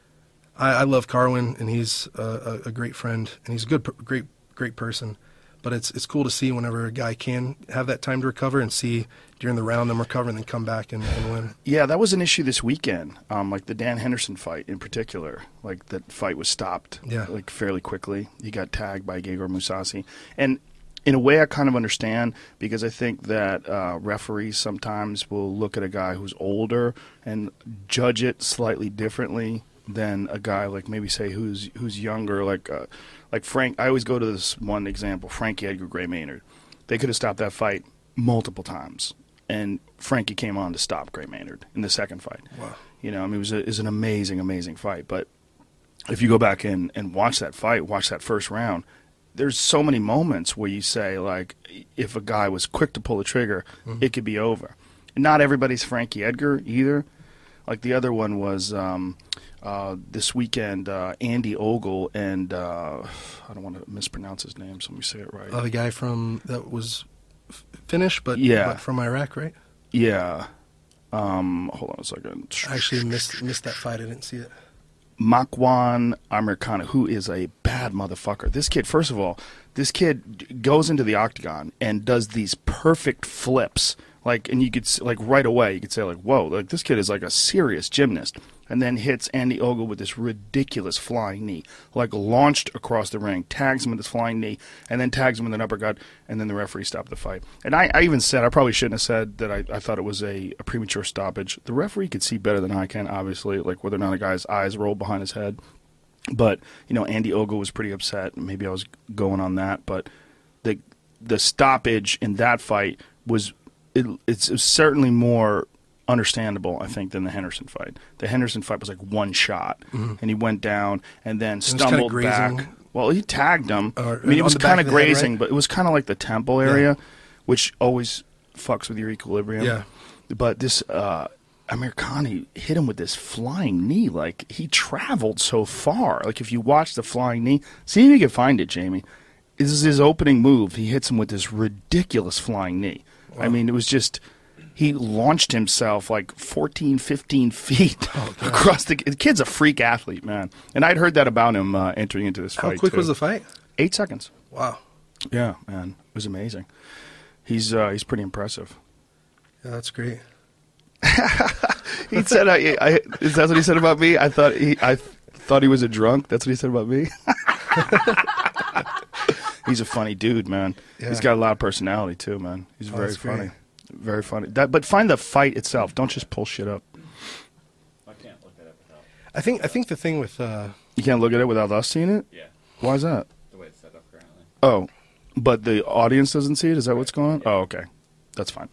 I I love Carwin, and he's a, a, a great friend, and he's a good, per- great, great person. But it's it's cool to see whenever a guy can have that time to recover, and see during the round them recover and then come back and, and win. Yeah, that was an issue this weekend. Um, like the Dan Henderson fight in particular. Like that fight was stopped. Yeah. Like fairly quickly. He got tagged by Gegard Mousasi, and in a way, I kind of understand, because I think that uh, referees sometimes will look at a guy who's older and judge it slightly differently than a guy like maybe say who's who's younger, like uh, like Frank. I always go to this one example: Frankie Edgar, Gray Maynard. They could have stopped that fight multiple times, and Frankie came on to stop Gray Maynard in the second fight. Wow. You know, I mean, it was, a, it was an amazing, amazing fight. But if you go back and, and watch that fight, watch that first round, there's so many moments where you say, like, if a guy was quick to pull the trigger, Mm-hmm. it could be over. And not everybody's Frankie Edgar either. Like the other one was um, uh, this weekend, uh, Andy Ogle and uh, I don't want to mispronounce his name, so let me say it right. Uh, the guy from that was f- Finnish, but Yeah. but from Iraq, right? yeah. Um, hold on a second. I actually missed missed that fight. I didn't see it. Makwan Amirkhani, who is a bad motherfucker. This kid, first of all, this kid goes into the octagon and does these perfect flips. Like, and you could, s- like, right away, you could say, like, whoa, like, this kid is like a serious gymnast. And then hits Andy Ogle with this ridiculous flying knee. Like, launched across the ring, tags him with this flying knee, and then tags him with an uppercut, and then the referee stopped the fight. And I, I even said, I probably shouldn't have said that I, I thought it was a, a premature stoppage. The referee could see better than I can, obviously, like, whether or not a guy's eyes rolled behind his head. But, you know, Andy Ogle was pretty upset. Maybe I was going on that. But the the stoppage in that fight was, it, it's certainly more understandable, I think, than the Henderson fight. The Henderson fight was like one shot, Mm-hmm. and he went down and then kinda stumbled grazing. back. Well, he tagged him. Or- I mean, it on was the back kind of of the head, grazing, right? but it was kind of like the temple area, which always fucks with your equilibrium. Yeah. But this uh, Amir Khan, he hit him with this flying knee. Like, he traveled so far. Like, if you watch the flying knee, see if you can find it, Jamie. This is his opening move. He hits him with this ridiculous flying knee. Wow. I mean, it was just... He launched himself like fourteen, fifteen feet Oh, across the... The kid's a freak athlete, man. And I'd heard that about him uh, entering into this How fight, quick too. was the fight? Eight seconds. Wow. Yeah, man. It was amazing. He's uh, he's pretty impressive. Yeah, that's great. He said, I, I, "Is that what he said about me?" I thought he, I thought he was a drunk. That's what he said about me. He's a funny dude, man. Yeah. He's got a lot of personality too, man. He's Oh, very that's funny, great. very funny. That, but find the fight itself. Don't just pull shit up. I can't look at it without I think I think the thing with uh, You can't look at it without us seeing it. yeah, Why is that? the way it's set up currently. Oh, but the audience doesn't see it. Is that what's going on? Oh, okay, that's fine.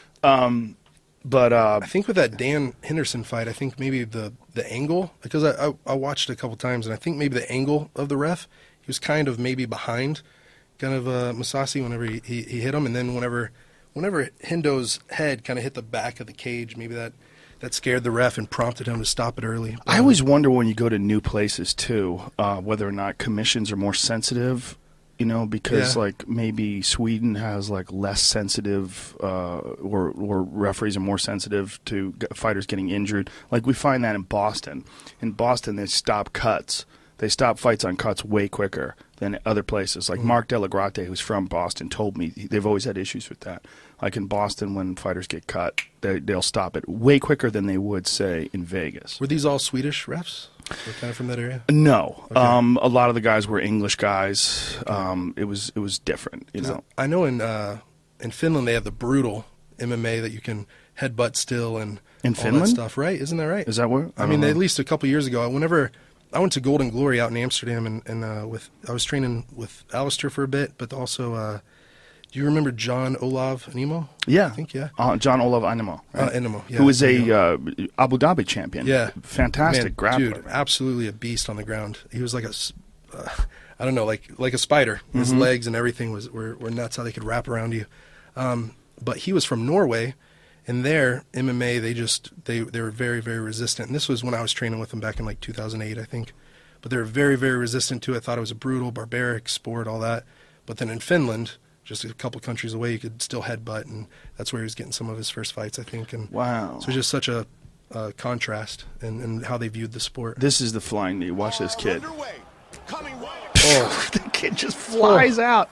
Um, but uh, I think with that Dan Henderson fight, I think maybe the the angle, because I, I I watched it a couple times, and I think maybe the angle of the ref, he was kind of maybe behind, kind of uh, Masasi whenever he, he he hit him, and then whenever whenever Hendo's head kind of hit the back of the cage, maybe that that scared the ref and prompted him to stop it early. I always wonder when you go to new places too, uh, whether or not commissions are more sensitive. You know, because Yeah. like maybe Sweden has like less sensitive, uh, or or referees are more sensitive to g- fighters getting injured. Like we find that in Boston. In Boston, they stop cuts. They stop fights on cuts way quicker than other places. Like Mark Delagrate, who's from Boston, told me they've always had issues with that. Like in Boston, when fighters get cut, they, they'll stop it way quicker than they would, say, in Vegas. Were these all Swedish refs? They're kind of from that area. No, Okay. um, a lot of the guys were English guys. Um, it was it was different, you 'Cause know. I know in uh, in Finland they have the brutal M M A that you can headbutt still and In all Finland? that stuff, right? Isn't that right? Is that where? I, mean, at least a couple years ago, whenever I went to Golden Glory out in Amsterdam, and, and uh, with I was training with Alistair for a bit, but also, uh, do you remember John Olav Animo? yeah, I think yeah. uh, John Olav Animo, Uh, right? Animo, yeah, who was there a you uh, Abu Dhabi champion. Yeah, fantastic Man, grappler. dude, man. absolutely a beast on the ground. He was like a, s- uh, I don't know, like like a spider. His Mm-hmm. legs and everything was were, were nuts. How they could wrap around you. Um, but he was from Norway, and there M M A they just they they were very very resistant. And this was when I was training with them back in like two thousand eight, I think. But they were very very resistant to it. Thought it was a brutal, barbaric sport, all that. But then in Finland, just a couple countries away, you could still headbutt, and that's where he was getting some of his first fights, I think. And Wow. so it's just such a uh, contrast in, in how they viewed the sport. This is the flying knee. Watch this kid. Underway. Coming right. Oh, The kid just flies out.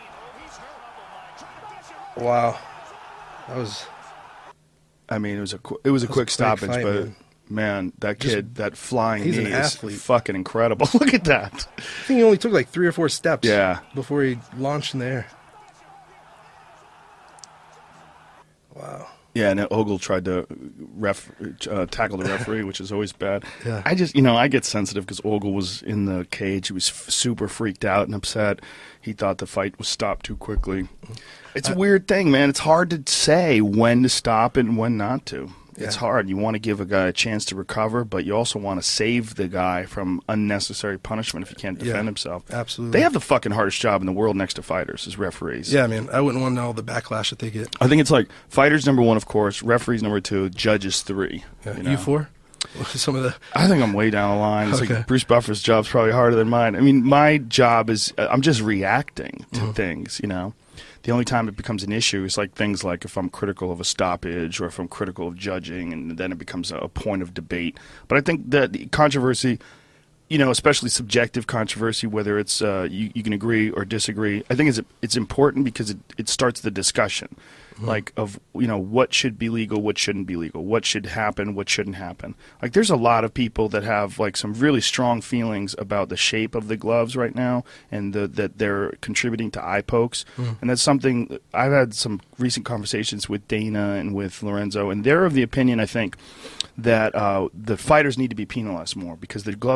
wow, that was I mean, it was a qu- it was a was a quick quick stoppage, fight, but man. man, that Just- kid, that flying he's knee an is athlete. fucking incredible. Look at that. I think he only took like three or four steps. Yeah. Before he launched in the air. Wow. Yeah, and then Ogle tried to ref uh, tackle the referee, which is always bad. Yeah. I just, you know, I get sensitive because Ogle was in the cage. He was f- super freaked out and upset. He thought the fight was stopped too quickly. It's a weird thing, man. It's hard to say when to stop it and when not to. It's Yeah. hard. You want to give a guy a chance to recover, but you also want to save the guy from unnecessary punishment if he can't defend Yeah, himself. absolutely. They have the fucking hardest job in the world next to fighters as referees. Yeah, man. I wouldn't want to know all the backlash that they get. I think it's like fighters number one, of course, referees number two, judges three. Yeah. you You, know? four? Some of the. I think I'm way down the line. It's Okay. like Bruce Buffer's job's probably harder than mine. I mean, my job is uh, I'm just reacting to Mm-hmm. things, you know. The only time it becomes an issue is like things like if I'm critical of a stoppage or if I'm critical of judging, and then it becomes a, a point of debate. But I think that the controversy, you know, especially subjective controversy, whether it's uh, you, you can agree or disagree, I think it's it's important because it, it starts the discussion, like of you know what should be legal, what shouldn't be legal, what should happen, what shouldn't happen. Like there's a lot of people that have like some really strong feelings about the shape of the gloves right now, and the, that they're contributing to eye pokes, and that's something I've had some recent conversations with Dana and with Lorenzo, and they're of the opinion, I think, that uh, the fighters need to be penalized more because the gloves have been the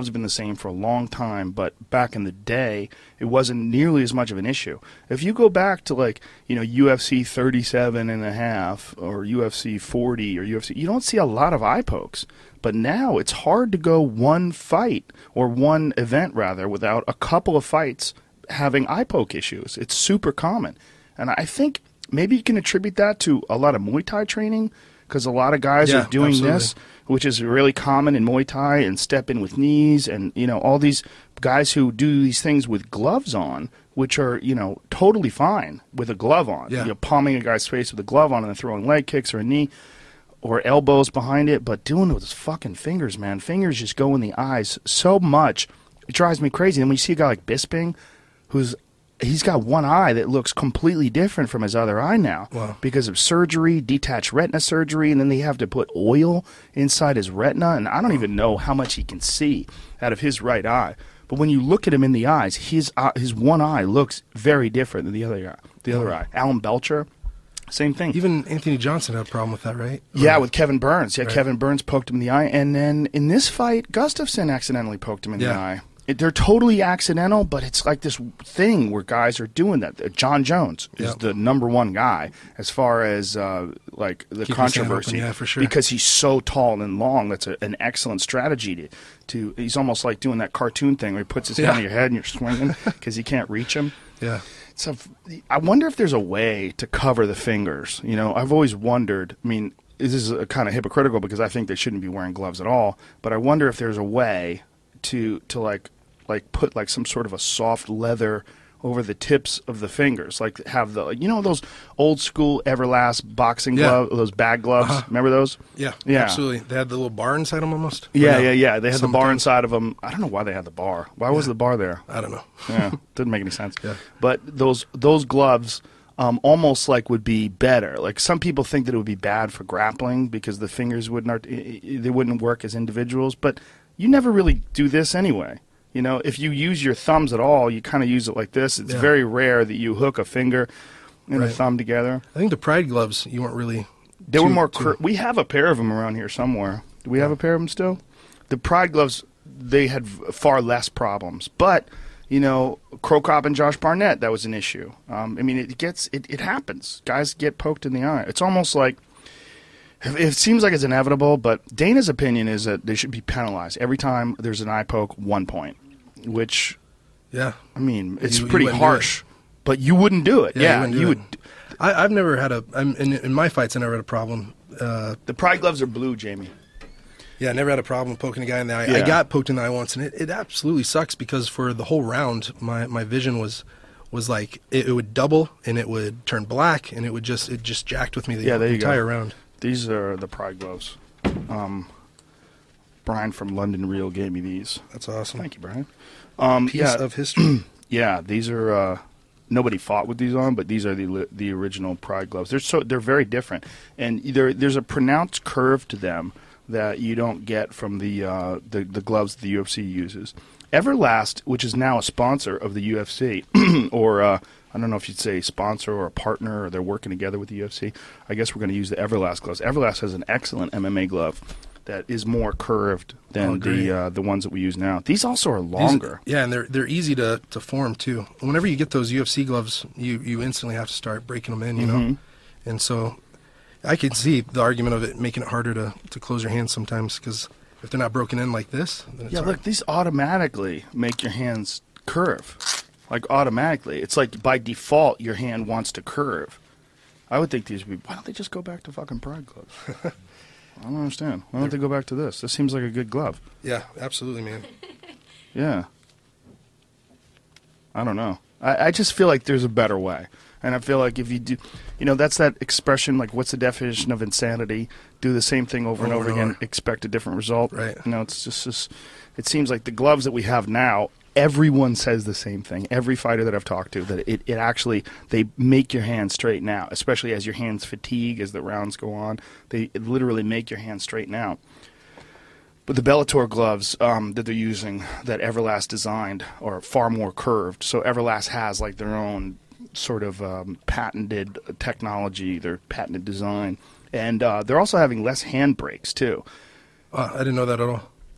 same for a long time, but back in the day, it wasn't nearly as much of an issue. If you go back to, like, you know, U F C thirty-seven and a half or U F C forty or U F C, you don't see a lot of eye pokes. But now it's hard to go one fight or one event, rather, without a couple of fights having eye poke issues. It's super common. And I think maybe you can attribute that to a lot of Muay Thai training, because a lot of guys Yeah, are doing absolutely. this, which is really common in Muay Thai, and step in with knees, and, you know, all these guys who do these things with gloves on, which are, you know, totally fine with a glove on. Yeah. You know, palming a guy's face with a glove on and then throwing leg kicks or a knee or elbows behind it, but doing it with his fucking fingers, man. Fingers just go in the eyes so much. It drives me crazy. And when you see a guy like Bisping, who's he's got one eye that looks completely different from his other eye now. Wow. Because of surgery, detached retina surgery, and then they have to put oil inside his retina, and I don't even know how much he can see out of his right eye. But when you look at him in the eyes, his uh, his one eye looks very different than the other eye. The other eye. Alan Belcher, same thing. Even Anthony Johnson had a problem with that, right? Yeah, Or- with Kevin Burns. Yeah, Right. Kevin Burns poked him in the eye. And then in this fight, Gustafsson accidentally poked him in the Yeah. eye. It, they're totally accidental, but it's like this thing where guys are doing that. Uh, John Jones is Yeah. the number one guy as far as uh, like the Keep his hand controversy. open, yeah, for sure. Because he's so tall and long. That's a, an excellent strategy to, to. He's almost like doing that cartoon thing where he puts his hand Yeah. on your head and you're swinging because you can't reach him. Yeah. So I wonder if there's a way to cover the fingers. You know, I've always wondered. I mean, this is a kind of hypocritical because I think they shouldn't be wearing gloves at all. But I wonder if there's a way to to like like put like some sort of a soft leather over the tips of the fingers, like have the you know those old school Everlast boxing Yeah. gloves, those bag gloves. Uh-huh. Remember those? Yeah, Yeah. absolutely. They had the little bar inside them almost. Or Yeah, no? yeah, yeah. They had the bar Sometimes. inside of them. I don't know why they had the bar. Why was the bar there? I don't know. Yeah, didn't make any sense. Yeah. But those those gloves um, almost like would be better. Like some people think that it would be bad for grappling because the fingers wouldn't art- i- i- they wouldn't work as individuals. But you never really do this anyway. You know, if you use your thumbs at all, you kind of use it like this. It's Yeah. very rare that you hook a finger and a Right. thumb together. I think the Pride gloves, you weren't really. They too- were more. too- Cur- we have a pair of them around here somewhere. Do we have a pair of them still? The Pride gloves, they had v- far less problems. But, you know, Krokop and Josh Barnett, that was an issue. Um, I mean, it gets it, it happens. Guys get poked in the eye. It's almost like it seems like it's inevitable. But Dana's opinion is that they should be penalized every time there's an eye poke. One point, which Yeah. I mean, it's You- you pretty wouldn't do harsh. But you wouldn't do it. Yeah, Yeah, you wouldn't do you it. would. I, I've never had a. I'm, in, in my fights, I never had a problem. Uh, The Pride gloves are blue, Jamie. yeah, I never had a problem poking a guy in the eye. Yeah. I got poked in the eye once, and it, it absolutely sucks because for the whole round, my, my vision was was like it, it would double and it would turn black and it would just it just jacked with me the Yeah, there you go. entire round. These are the Pride gloves. Um, Brian from London Real gave me these. That's awesome. Thank you, Brian. Um, Piece yeah, of history. yeah. These are uh, nobody fought with these on, but these are the li- the original Pride gloves. They're so they're very different, and there there's a pronounced curve to them that you don't get from the uh, the, the gloves the U F C uses. Everlast, which is now a sponsor of the U F C, or uh, I don't know if you'd say sponsor or a partner, or they're working together with the U F C. I guess we're going to use the Everlast gloves. Everlast has an excellent M M A glove that is more curved than Oh, great. the uh, the ones that we use now. These also are These- longer. yeah, and they're they're easy to, to form too. Whenever you get those U F C gloves, you, you instantly have to start breaking them in, you Mm-hmm. know. And so, I can see the argument of it making it harder to, to close your hands sometimes because if they're not broken in like this, then it's Yeah, hard. look, these automatically make your hands curve. Like automatically. It's like by default your hand wants to curve. I would think these would be, why don't they just go back to fucking Pride gloves? I don't understand. Why don't they go back to this? This seems like a good glove. Yeah, absolutely, man. Yeah. I don't know. I, I just feel like there's a better way. And I feel like if you do, you know, that's that expression, like, what's the definition of insanity? Do the same thing over and Over over and again, over. expect a different result. Right. You know, it's just, just, it seems like the gloves that we have now, everyone says the same thing. Every fighter that I've talked to, that it, it actually, they make your hands straighten out, especially as your hands fatigue, as the rounds go on. They literally make your hands straighten out. But the Bellator gloves um, that they're using, that Everlast designed, are far more curved. So Everlast has like their own sort of um, patented technology, their patented design, and uh, they're also having less hand brakes too. Uh, I didn't know that at all.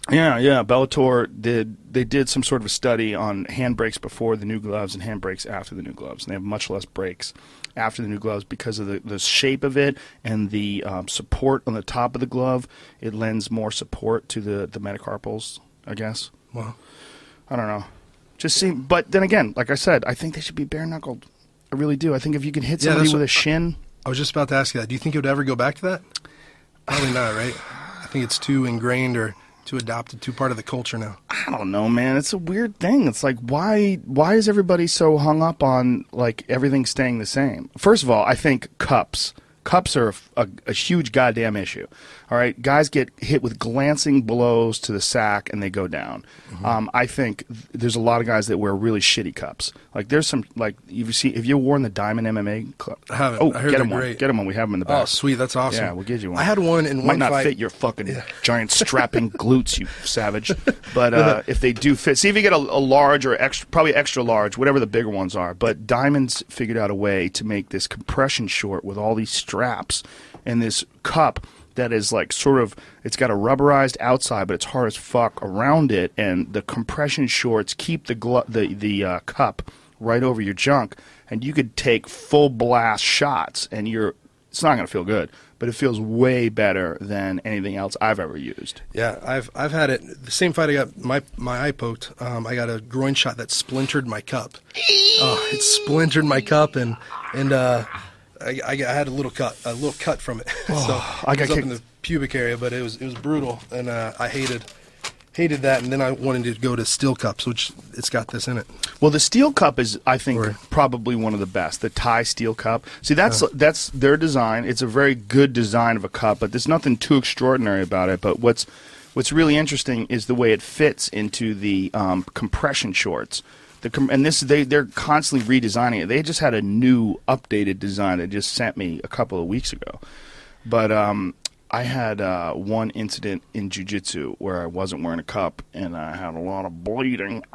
Yeah, yeah. Bellator did they did some sort of a study on hand brakes before the new gloves and hand brakes after the new gloves, and they have much less brakes after the new gloves because of the, the shape of it and the um, support on the top of the glove. It lends more support to the the metacarpals, I guess. Wow. I don't know. Just seem, but then again, like I said, I think they should be bare knuckled. I really do. I think if you can hit Yeah, somebody that's with what- a shin. I was just about to ask you that. Do you think it would ever go back to that? Probably not, right? I think it's too ingrained or too adopted, too part of the culture now. I don't know, man. It's a weird thing. It's like, why why is everybody so hung up on like everything staying the same? First of all, I think cups. Cups are a, a, a huge goddamn issue. All right, guys get hit with glancing blows to the sack and they go down. Mm-hmm. Um, I think th- there's a lot of guys that wear really shitty cups. Like there's some like you see if you worn the Diamond M M A club. I haven't. Oh, I heard get they're them one. great. Get them one. We have them in the back. Oh, sweet. That's awesome. Yeah, we'll get you one. I had one in Might one not fight. fit your fucking Yeah. giant strapping glutes, you savage. But uh, if they do fit, see if you get a, a large or extra, probably extra large, whatever the bigger ones are. But Diamond's figured out a way to make this compression short with all these straps and this cup that is like sort of, it's got a rubberized outside, but it's hard as fuck around it, and the compression shorts keep the glo- the the uh, cup right over your junk, and you could take full blast shots, and you're it's not going to feel good, but it feels way better than anything else I've ever used. Yeah, I've I've had it. The same fight I got my my eye poked. Um, I got a groin shot that splintered my cup. Oh, it splintered my cup, and and uh, I, I I had a little cut a little cut from it. so I it got was up kicked- in the pubic area, but it was it was brutal, and uh, I hated hated that. And then I wanted to go to steel cups, which it's got this in it. Well, the steel cup is, I think, Or- probably one of the best. The Thai steel cup. See, that's that's their design. It's a very good design of a cup, but there's nothing too extraordinary about it. But what's what's really interesting is the way it fits into the um, compression shorts. The com- and this they they're constantly redesigning it. They just had a new, updated design they just sent me a couple of weeks ago. But um, I had uh, one incident in jiu-jitsu where I wasn't wearing a cup, and I had a lot of bleeding.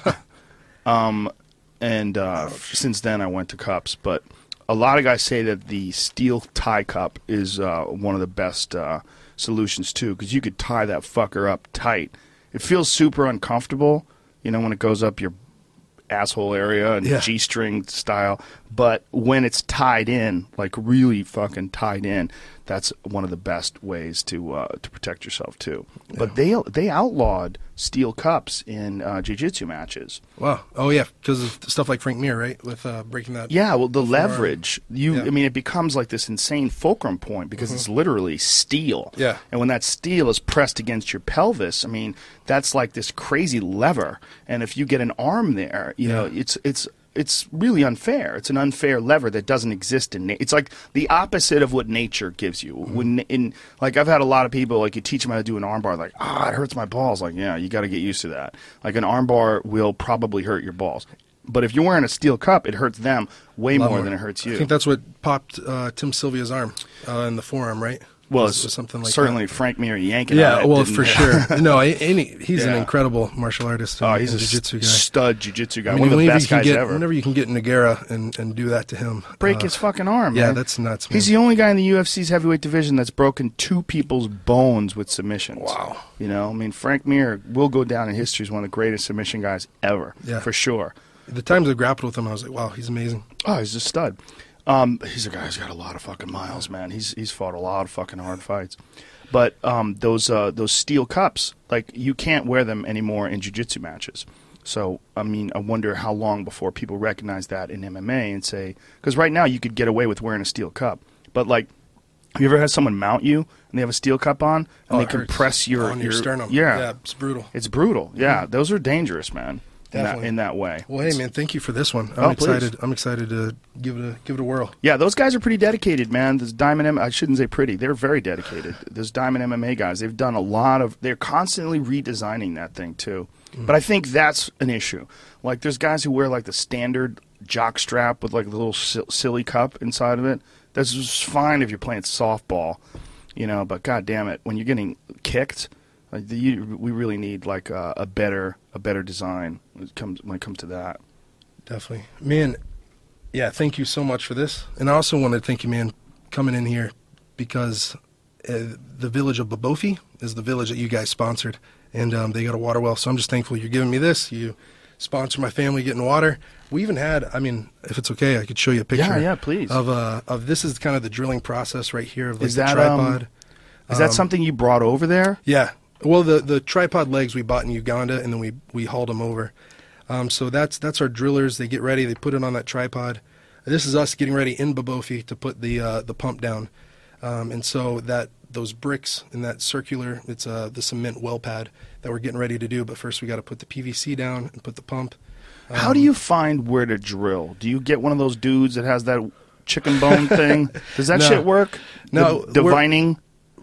um, and uh, since then, I went to cups. But a lot of guys say that the steel tie cup is uh, one of the best uh, solutions, too, because you could tie that fucker up tight. It feels super uncomfortable, you know, when it goes up your asshole area and Yeah. G-string style, but when it's tied in, like really fucking tied in, that's one of the best ways to uh, to protect yourself too. But they they outlawed steel cups in uh, jiu-jitsu matches. Wow. Oh yeah, because of stuff like Frank Mir, right? With uh, breaking that. Yeah, well, the leverage, you, Yeah. I mean, it becomes like this insane fulcrum point because it's literally steel. Yeah. And when that steel is pressed against your pelvis, I mean, that's like this crazy lever. And if you get an arm there, you know, it's it's it's really unfair. It's an unfair lever that doesn't exist in nature. It's like the opposite of what nature gives you. When in like I've had a lot of people like you teach them how to do an armbar, like ah, it hurts my balls. Like yeah, you got to get used to that. Like an armbar will probably hurt your balls. But if you're wearing a steel cup, it hurts them way A lot more, than it hurts you. I think that's what popped uh, Tim Sylvia's arm uh, in the forearm, right? well, Was- it's was something like certainly that. Frank Mir yanking. Yeah, on it well, didn't- for sure. No, a- any, he's an Yeah. incredible martial artist. And, Oh, he's and a jiu-jitsu guy. stud jiu-jitsu guy. I mean, One of the whenever best you can guys get, ever. Whenever you can get Nagara and, and do that to him, Break uh, his fucking arm. yeah, man. that's nuts, He's man. the only guy in the U F C's heavyweight division that's broken two people's bones with submissions. Wow. You know, I mean, Frank Mir will go down in history as one of the greatest submission guys ever, Yeah. for sure. The times I grappled with him, I was like, wow, he's amazing. Oh, he's a stud. Um, he's a guy who's got a lot of fucking miles, man. He's he's fought a lot of fucking hard fights. But um, those uh, those steel cups, like you can't wear them anymore in jiu-jitsu matches. So I mean, I wonder how long before people recognize that in M M A and say, because right now you could get away with wearing a steel cup, but like, have you ever had someone mount you and they have a steel cup on and Oh, they it hurts. compress your on your, sternum. Yeah, yeah, it's brutal. it's brutal. Yeah, those are dangerous, man. In that, Definitely. in that way. Well, hey, man, thank you for this one. I'm Oh, please. excited. I'm excited to give it a give it a whirl. Yeah, those guys are pretty dedicated, man. Those Diamond M I shouldn't say pretty. They're very dedicated. Those Diamond M M A guys, they've done a lot of they're constantly redesigning that thing too. But I think that's an issue. Like there's guys who wear like the standard jock strap with like the little sil- silly cup inside of it. That's just fine if you're playing softball, you know, but god damn it, when you're getting kicked, like the, you, we really need like a, a better a better design when it comes when it comes to that. Definitely, man. Yeah, thank you so much for this, and I also want to thank you, man, coming in here because uh, the village of Babofi is the village that you guys sponsored, and um, they got a water well. So I'm just thankful you're giving me this. You sponsor my family getting water. We even had, I mean, if it's okay, I could show you a picture. Yeah, yeah, please. Of uh, of this is kind of the drilling process right here of like Is the that, tripod. um, Is that something you brought over there? Yeah. Well, the, the tripod legs we bought in Uganda, and then we, we hauled them over. Um, so that's that's our drillers. They get ready. They put it on that tripod. This is us getting ready in Bobofi to put the uh, the pump down. Um, and so that those bricks in that circular, it's uh, the cement well pad that we're getting ready to do. But first we got to put the P V C down and put the pump. Um, How do you find where to drill? Do you get one of those dudes that has that chicken bone thing? Does that No. shit work? No, The we're- divining?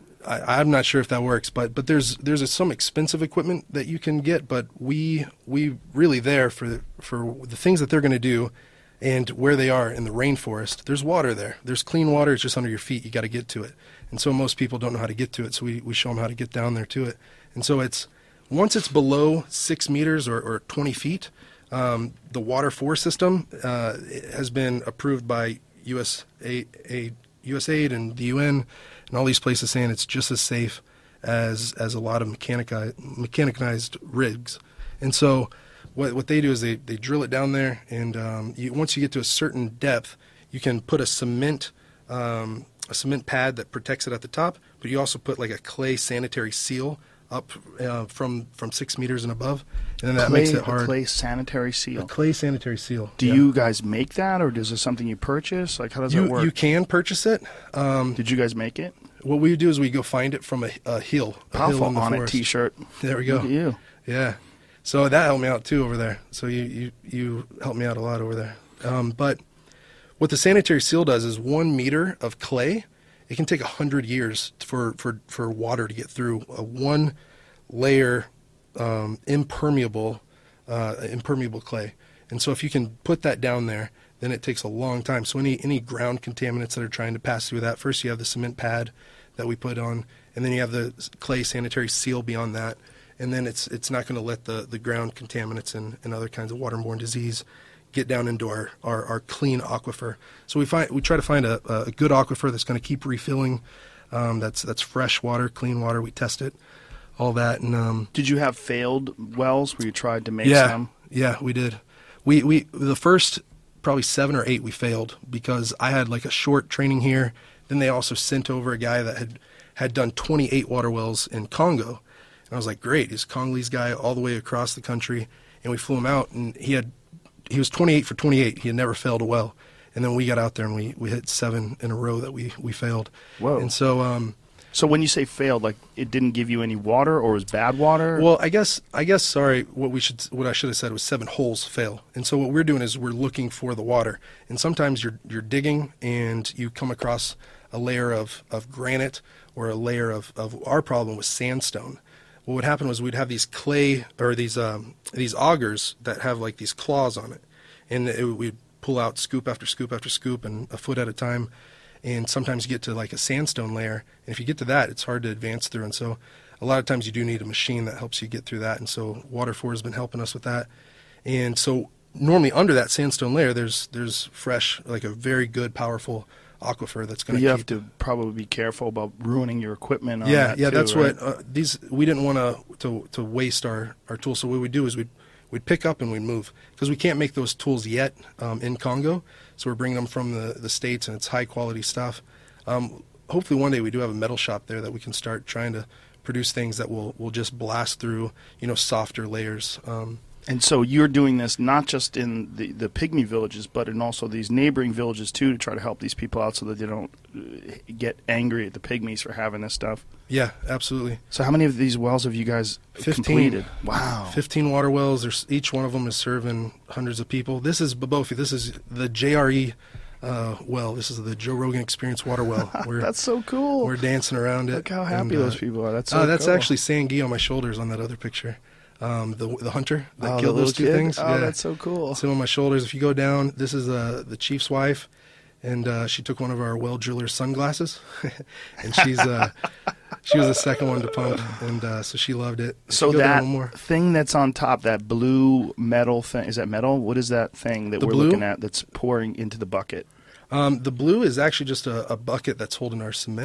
I, I'm not sure if that works, but but there's there's a, some expensive equipment that you can get, but we we really there for for the things that they're going to do, and where they are in the rainforest. There's water there. There's clean water. It's just under your feet. You got to get to it, and so most people don't know how to get to it. So we we show them how to get down there to it, and so it's once it's below six meters or, or twenty feet, um, the water four system uh, has been approved by U S A I D, U S A I D and the U N. And all these places saying it's just as safe as as a lot of mechanici- mechanized rigs. And so what what they do is they, they drill it down there, and um, you, once you get to a certain depth, you can put a cement um, a cement pad that protects it at the top, but you also put like a clay sanitary seal up uh, from from six meters and above, and then that clay, makes it a hard. clay sanitary seal. A clay sanitary seal. Do yeah. you guys make that, or is it something you purchase? Like, how does You, that work? you can purchase it. Um, Did you guys make it? what we do is we go find it from a, a hill. A hill Powerful in the on it forest. T-shirt. There we go. Look at you. Yeah. So that helped me out too over there. So you, you, you helped me out a lot over there. Um, but what the sanitary seal does is one meter of clay, it can take a hundred years for, for, for water to get through a one layer um, impermeable uh, impermeable clay. And so if you can put that down there, then it takes a long time. So any any ground contaminants that are trying to pass through that, first you have the cement pad that we put on, and then you have the clay sanitary seal beyond that, and then it's it's not going to let the, the ground contaminants and, and other kinds of waterborne disease get down into our, our, our clean aquifer. So we find we try to find a, a good aquifer that's going to keep refilling. Um, that's that's fresh water, clean water. We test it, all that, and um, Did you have failed wells where you tried to make yeah, some? yeah, we did. We we the first probably seven or eight we failed because I had like a short training here. Then they also sent over a guy that had had done twenty-eight water wells in Congo, and I was like, great, he's a Congolese guy all the way across the country, and we flew him out, and he had he was twenty-eight for twenty-eight. He had never failed a well, and then we got out there and we we hit seven in a row that we we failed. Whoa. And so um. So when you say failed, like it didn't give you any water, or was bad water? Well, I guess I guess sorry. What we should what I should have said was seven holes fail. And so what we're doing is we're looking for the water. And sometimes you're you're digging and you come across a layer of, of granite or a layer of, of our problem was sandstone. What would happen was we'd have these clay or these um, these augers that have like these claws on it, and it, we'd pull out scoop after scoop after scoop and a foot at a time. And sometimes you get to like a sandstone layer, and if you get to that, it's hard to advance through. And so a lot of times you do need a machine that helps you get through that. And so Water four has been helping us with that. And so normally under that sandstone layer, there's there's fresh, like a very good, powerful aquifer that's going But to you keep have to probably be careful about ruining your equipment on yeah, that yeah, too, that's right? what uh, these. We didn't want to to to waste our our tools. So what we do is we we'd pick up and we'd move because we can't make those tools yet um, in Congo. So we're bringing them from the the states, and it's high quality stuff. Um, hopefully one day we do have a metal shop there that we can start trying to produce things that will will just blast through, you know, softer layers. Um, And so you're doing this not just in the, the pygmy villages, but in also these neighboring villages too, to try to help these people out so that they don't uh, get angry at the pygmies for having this stuff. yeah, absolutely. So how many of these wells have you guys Fifteen. completed? Wow. Fifteen water wells. There's each one of them is serving hundreds of people. This is Bobofi. This is the J R E uh, well. This is the Joe Rogan Experience water well. We're, That's so cool. We're dancing around it. Look how happy and, uh, those people are. That's so uh, that's cool. actually Sangui on my shoulders on that other picture. Um, the the hunter that Oh, the killed those little two kid? things. Oh, yeah. that's so cool. It's him on my shoulders. If you go down, this is uh, the chief's wife, and uh, she took one of our well driller's sunglasses, and she's uh, she was the second one to pump, and uh, so she loved it. If So you go down that one more. thing that's on top, that blue metal thing, is that metal? What is that thing that The we're blue? looking at that's pouring into the bucket? Um, the blue is actually just a, a bucket that's holding our cement.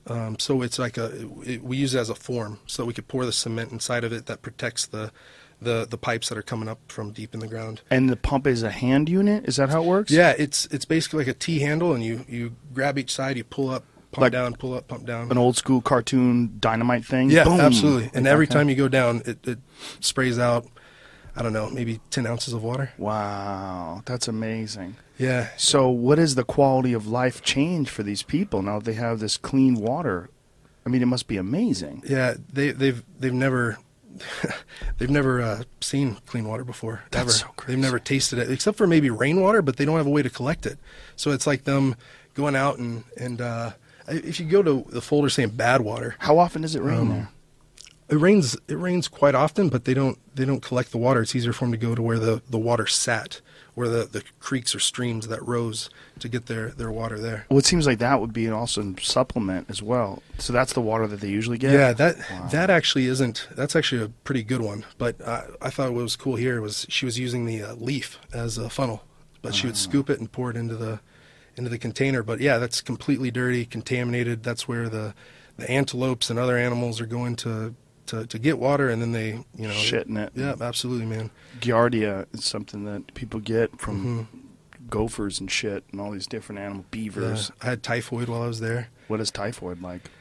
Um, so it's like a it, we use it as a form, so we could pour the cement inside of it that protects the the the pipes that are coming up from deep in the ground. And the pump is a hand unit? Is that how it works? Yeah, it's it's basically like a T handle, and you you grab each side, you pull up, pump Like down, pull up, pump down. An old school cartoon dynamite thing? Yeah, Boom. absolutely. And every Okay. time you go down, it, it sprays out, I don't know, maybe ten ounces of water. Wow, that's amazing. Yeah. So what is the quality of life change for these people now that they have this clean water? I mean, it must be amazing. Yeah, they they've they've never they've never uh, seen clean water before. That's ever. so crazy. They've never tasted it, except for maybe rainwater, but they don't have a way to collect it. So it's like them going out and and uh, if you go to the folder saying bad water, How often does it rain Um, there? it rains it rains quite often, but they don't they don't collect the water. It's easier for them to go to where the, the water sat, where the, the creeks or streams that rose to get their, their water there. Well, it seems like that would be an awesome supplement as well. So that's the water that they usually get? Yeah, that Wow. that actually isn't. That's actually a pretty good one. But uh, I thought what was cool here was she was using the uh, leaf as a funnel, but she would scoop it and pour it into the into the container. But yeah, that's completely dirty, contaminated. That's where the the antelopes and other animals are going to to, to get water, and then they you know Shitting it. Yeah, absolutely, man. Giardia is something that people get from Mm-hmm. gophers and shit and all these different animal Yeah. beavers. I had typhoid while I was there. What is typhoid like?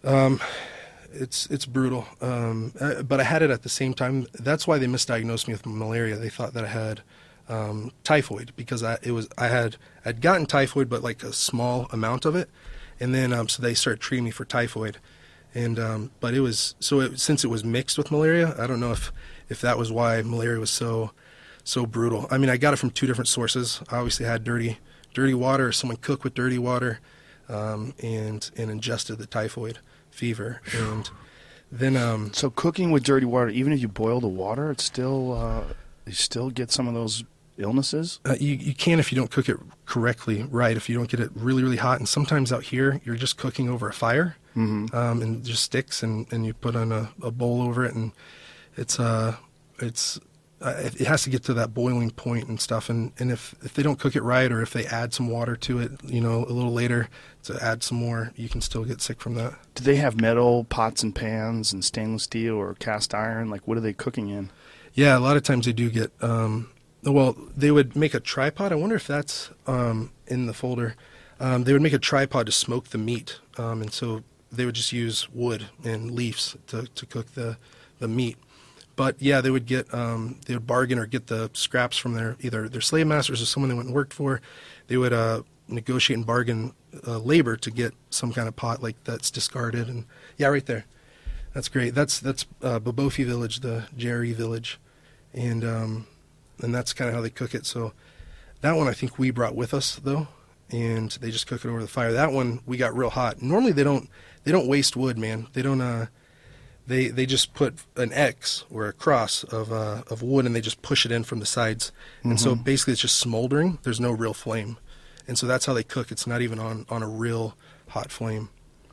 It's it's brutal. Um, uh, but I had it at the same time. That's why they misdiagnosed me with malaria. They thought that I had um, typhoid because I it was I had I'd gotten typhoid, but like a small amount of it, and then um, so they started treating me for typhoid, and um, but it was so it, since it was mixed with malaria, I don't know if if that was why malaria was so so brutal. I mean, I got it from two different sources. I obviously had dirty dirty water, or someone cooked with dirty water, um, and and ingested the typhoid fever, and then um So cooking with dirty water, even if you boil the water, it's still uh, you still get some of those illnesses? uh, you you can if you don't cook it correctly, right? If you don't get it really really hot, and sometimes out here you're just cooking over a fire, mm-hmm. um, and it just sticks, and, and you put on a, a bowl over it, and it's uh it's uh, it it has to get to that boiling point and stuff, and and if if they don't cook it right, or if they add some water to it, you know, a little later to add some more, you can still get sick from that. Do they have metal pots and pans and stainless steel or cast iron? Like, what are they cooking in? Yeah, a lot of times they do get. Um, well, they would make a tripod. I wonder if that's um, in the folder. Um, they would make a tripod to smoke the meat, um, and so they would just use wood and leaves to, to cook the, the meat. But yeah, they would get um, they would bargain or get the scraps from their either their slave masters or someone they went and worked for. They would uh, negotiate and bargain uh, labor to get some kind of pot like that's discarded. And yeah, right there. That's great. That's that's uh, Bobofi village, the Jerry village, and um, and that's kind of how they cook it. So that one I think we brought with us though, and they just cook it over the fire. That one we got real hot. Normally they don't they don't waste wood, man. They don't. Uh, they they just put an X or a cross of uh, of wood, and they just push it in from the sides, and Mm-hmm. so basically it's just smoldering. There's no real flame, and so that's how they cook. It's not even on on a real hot flame.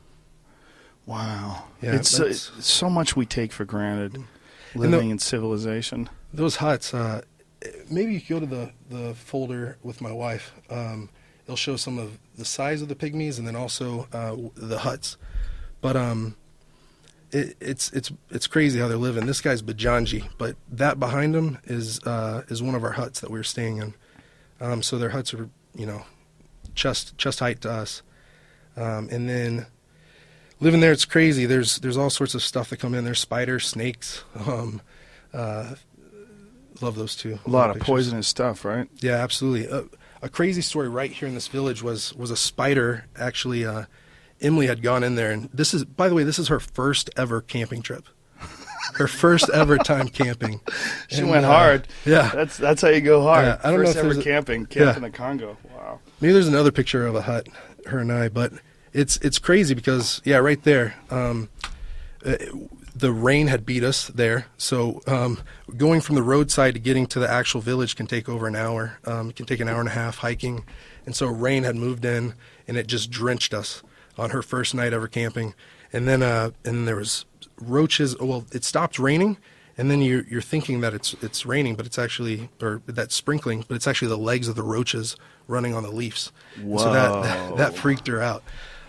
Wow. Yeah, it's uh, that's- so much we take for granted the- living in civilization. Those huts, uh, maybe you could go to the, the folder with my wife. Um, it'll show some of the size of the pygmies and then also uh, w- the huts. But um, it, it's it's it's crazy how they're living. This guy's Bajanji, but that behind him is uh, is one of our huts that we were staying in. Um, so their huts are, you know, chest chest height to us. Um, and then living there, it's crazy. There's there's all sorts of stuff that come in. There's spiders, snakes. Um, uh, love those two. A lot of pictures. poisonous stuff, right? Yeah, absolutely. Uh, a crazy story right here in this village was was a spider. Actually, uh, Emily had gone in there, and this is, by the way, this is her first ever camping trip. Her first ever time camping. She And, went uh, hard. Yeah. That's that's how you go hard. Yeah, I don't know First if ever there's a- camping, camp Yeah. in the Congo. Wow. Maybe there's another picture of a hut, her and I, but it's it's crazy because yeah, right there, um, uh, the rain had beat us there. So um, going from the roadside to getting to the actual village can take over an hour. Um, it can take an hour and a half hiking, and so rain had moved in and it just drenched us on her first night ever camping. And then uh, and there was roaches. Well, it stopped raining. And then you're you're thinking that it's it's raining, but it's actually, or that's sprinkling, but it's actually the legs of the roaches running on the leaves. And so that, that that freaked her out.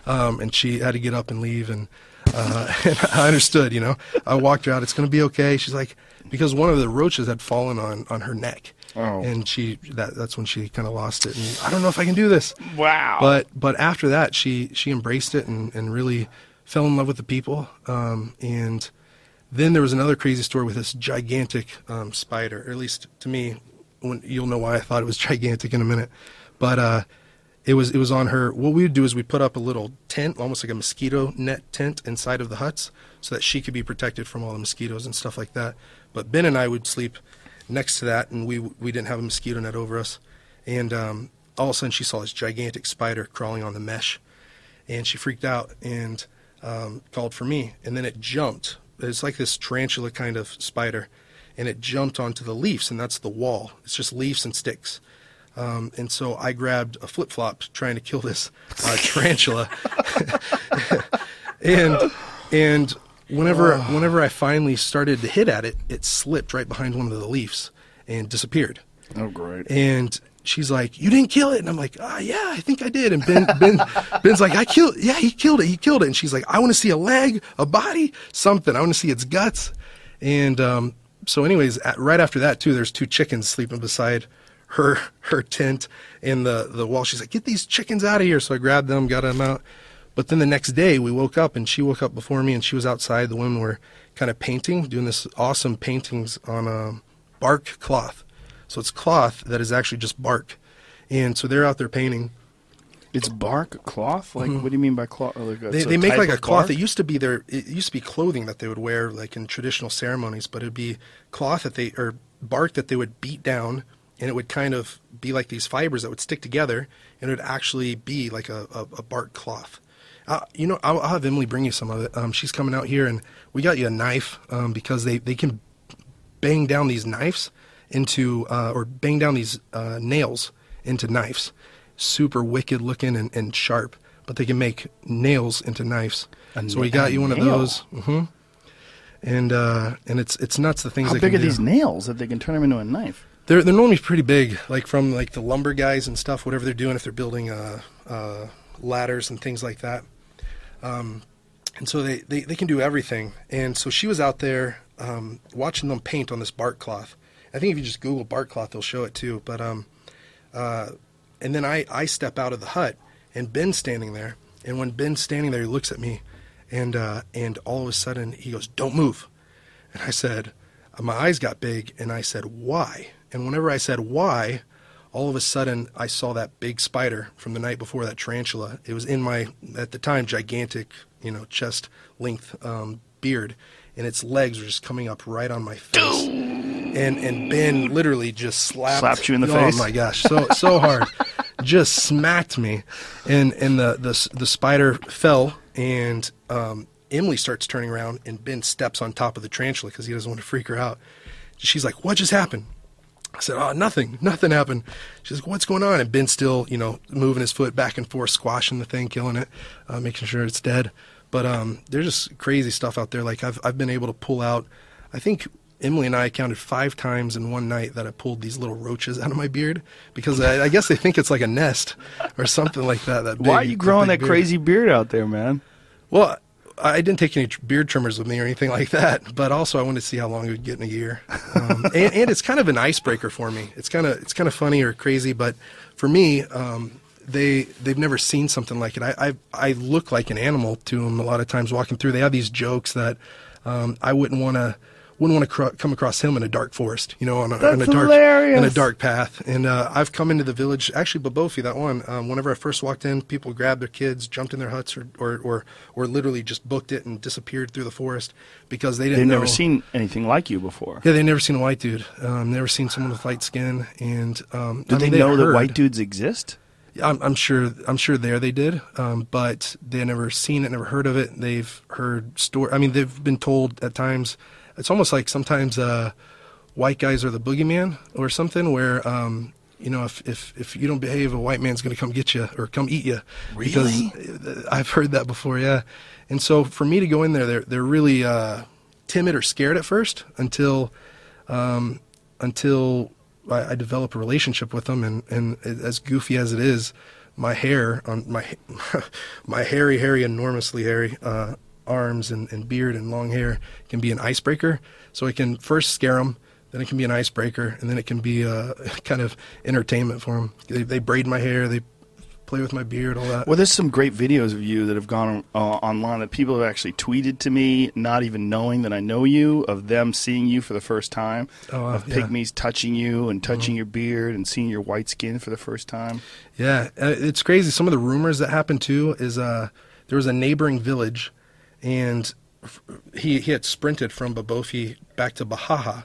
Um, and she had to get up and leave, and, uh, and I understood, you know. I walked her out. It's going to be okay. She's like, because one of the roaches had fallen on, on her neck. Oh. And she that that's when she kind of lost it. And I don't know if I can do this. Wow. But but after that, she she embraced it and, and really fell in love with the people. Um, and then there was another crazy story with this gigantic um, spider, or at least to me, when, you'll know why I thought it was gigantic in a minute. But uh, it was it was on her. What we would do is we put up a little tent, almost like a mosquito net tent inside of the huts, so that she could be protected from all the mosquitoes and stuff like that. But Ben and I would sleep next to that, and we we didn't have a mosquito net over us. And um, all of a sudden, she saw this gigantic spider crawling on the mesh, and she freaked out and um, called for me. And then it jumped. It's like this tarantula kind of spider, and it jumped onto the leaves, and that's the wall. It's just leaves and sticks. Um, and so I grabbed a flip-flop trying to kill this uh, tarantula. and and whenever whenever I finally started to hit at it, it slipped right behind one of the leaves and disappeared. Oh, great. And she's like, "You didn't kill it?" And I'm like, "Ah, yeah, I think I did." And Ben, Ben, Ben's like, "I killed, yeah, he killed it, he killed it." And she's like, "I want to see a leg, a body, something. I want to see its guts." And um, so, anyways, at, right after that too, there's two chickens sleeping beside her her tent in the the wall. She's like, "Get these chickens out of here!" So I grabbed them, got them out. But then the next day we woke up, and she woke up before me, and she was outside. The women were kind of painting, doing this awesome paintings on a bark cloth. So it's cloth that is actually just bark. And so they're out there painting. It's bark cloth? Like, what do you mean by cloth? Like a, They, it's a they make type like a of cloth. bark? It used to be their. It used to be clothing that they would wear, like in traditional ceremonies. But it'd be cloth that they or bark that they would beat down, and it would kind of be like these fibers that would stick together, and it would actually be like a, a, a bark cloth. Uh, you know, I'll, I'll have Emily bring you some of it. Um, she's coming out here, and we got you a knife um, because they, they can bang down these knives into uh, or bang down these uh, nails into knives. Super wicked looking and, and sharp, but they can make nails into knives. A so we na- got a you one nail? of those. hmm And uh, and it's it's nuts the things How they big can are do. these nails that they can turn them into a knife? They're they're normally pretty big, like from like the lumber guys and stuff. Whatever they're doing, if they're building uh, uh, ladders and things like that. Um, and so they, they, they can do everything. And so she was out there um, watching them paint on this bark cloth. I think if you just Google bark cloth, they'll show it too. But um, uh, and then I, I step out of the hut, and Ben's standing there. And when Ben's standing there, he looks at me, and uh, and all of a sudden he goes, "Don't move." And I said, my eyes got big, and I said, "Why?" And whenever I said why, all of a sudden I saw that big spider from the night before, that tarantula. It was in my, at the time, gigantic, you know, chest length um, beard, and its legs were just coming up right on my face. And and Ben literally just slapped, Slapped you in the oh face? Oh my gosh, so so hard, just smacked me, and and the the the spider fell, and um, Emily starts turning around, and Ben steps on top of the tarantula because he doesn't want to freak her out. She's like, "What just happened?" I said, "Oh, nothing, nothing happened." She's like, "What's going on?" And Ben's still, you know, moving his foot back and forth, squashing the thing, killing it, uh, making sure it's dead. But um, there's just crazy stuff out there. Like I've I've been able to pull out, I think Emily and I counted five times in one night that I pulled these little roaches out of my beard because I, I guess they think it's like a nest or something like that. That big, Why are you growing big that beard. crazy beard out there, man? Well, I didn't take any tr- beard trimmers with me or anything like that, but also I wanted to see how long it would get in a year. Um, and, and it's kind of an icebreaker for me. It's kind of it's kind of funny or crazy, but for me, um, they they've never seen something like it. I, I I look like an animal to them a lot of times walking through. They have these jokes that um, I wouldn't want to. Wouldn't want to cr- come across him in a dark forest, you know, on a, That's on a dark hilarious. in a dark path. And uh, I've come into the village, actually, Bobofi, that one. Um, whenever I first walked in, people grabbed their kids, jumped in their huts, or or, or, or literally just booked it and disappeared through the forest because they didn't They've know. never seen anything like you before. Yeah, they've never seen a white dude. Um, never seen someone with light skin. And um, Do I they mean, they'd know that heard. white dudes exist? I'm, I'm sure. I'm sure there they did, um, but they never seen it, never heard of it. They've heard story. I mean, they've been told at times. It's almost like sometimes uh, white guys are the boogeyman or something. Where um, you know, if, if if you don't behave, a white man's going to come get you or come eat you. Really? Because I've heard that before. Yeah, and so for me to go in there, they're they're really uh, timid or scared at first until um, until I, I develop a relationship with them, and and as goofy as it is. my hair on my my hairy, hairy, enormously hairy uh, arms and, and beard and long hair can be an icebreaker. So it can first scare them, then it can be an icebreaker, and then it can be a kind of entertainment for them. They, they braid my hair, they play with my beard, all that. Well, there's some great videos of you that have gone uh, online that people have actually tweeted to me, not even knowing that I know you, of them seeing you for the first time, Oh, uh, of yeah. pygmies touching you and touching your beard and seeing your white skin for the first time. Yeah, uh, it's crazy. Some of the rumors that happened too is uh, there was a neighboring village, and f- he he had sprinted from Babofi back to Bahaha,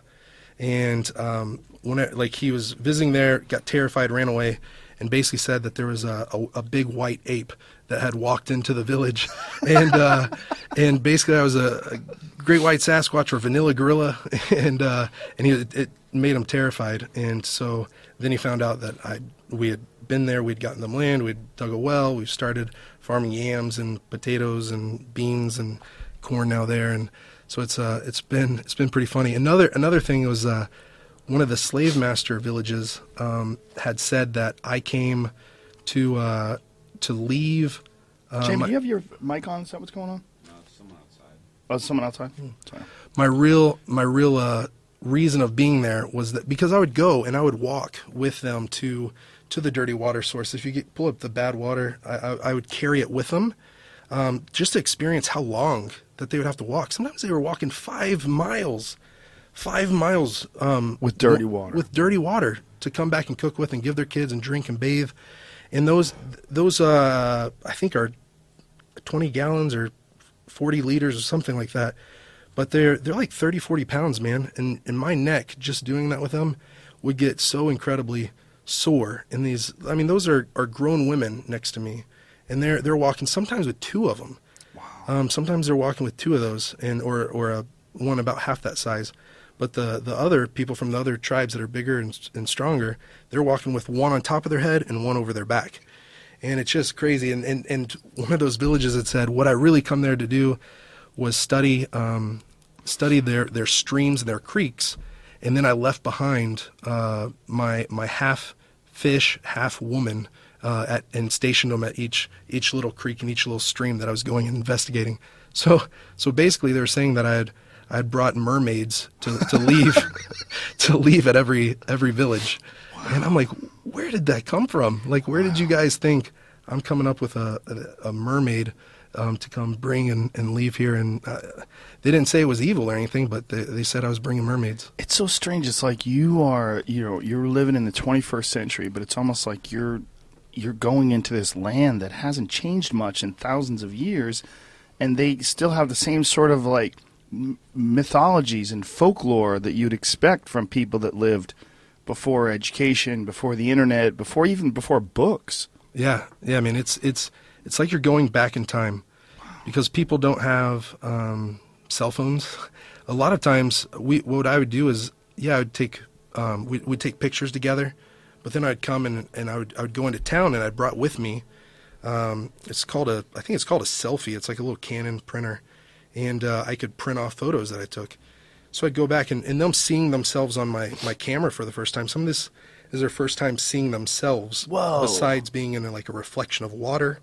and um, when it, like he was visiting there, got terrified, ran away, and basically said that there was a, a, a big white ape that had walked into the village, and uh, and basically I was a, a great white Sasquatch or vanilla gorilla, and uh, and he it made him terrified, and so then he found out that I we had been there, we'd gotten them land, we'd dug a well, we've started farming yams and potatoes and beans and corn now there, and so it's uh it's been it's been pretty funny. Another another thing was uh. One of the slave master villages um, had said that I came to uh, to leave. Uh, Jamie, my, do you have your mic on? Is that what's going on? No, it's someone outside. Oh, is someone outside? Hmm. Sorry. my real my real uh, reason of being there was that because I would go and I would walk with them to to the dirty water source. If you get, pull up the bad water, I, I, I would carry it with them um, just to experience how long that they would have to walk. Sometimes they were walking five miles. Five miles um, With dirty wa- water. With dirty water to come back and cook with and give their kids and drink and bathe. And those those uh, I think are twenty gallons or forty liters or something like that. But they're they're like thirty, forty pounds, man. And and my neck just doing that with them would get so incredibly sore. And these, I mean, those are, are grown women next to me, and they're they're walking sometimes with two of them. Wow. Um, sometimes they're walking with two of those, and or or a one about half that size. But the, the other people from the other tribes that are bigger and, and stronger, they're walking with one on top of their head and one over their back. And it's just crazy. And, and, and one of those villages had said, what I really come there to do was study um, study their, their streams and their creeks. And then I left behind uh, my my half fish, half woman, uh, at, and stationed them at each each little creek and each little stream that I was going and investigating. So so basically they were saying that I had I had brought mermaids to, to leave to leave at every every village. Wow. And I'm like, where did that come from? Like, where wow. did you guys think I'm coming up with a, a, a mermaid um, to come bring and, and leave here? And uh, they didn't say it was evil or anything, but they, they said I was bringing mermaids. It's so strange. It's like you are, you know, you're living in the twenty-first century, but it's almost like you're you're going into this land that hasn't changed much in thousands of years, and they still have the same sort of like mythologies and folklore that you'd expect from people that lived before education, before the internet, before even before books. Yeah, yeah. I mean, it's it's it's like you're going back in time, because people don't have um, cell phones. A lot of times, we what I would do is, yeah, I would take um, we we'd take pictures together, but then I'd come and and I would I would go into town and I brought with me. Um, it's called a I think it's called a selfie. It's like a little Canon printer. And uh, I could print off photos that I took. So I'd go back, and, and them seeing themselves on my, my camera for the first time. Some of this is their first time seeing themselves. Whoa. Besides being in a, like a reflection of water.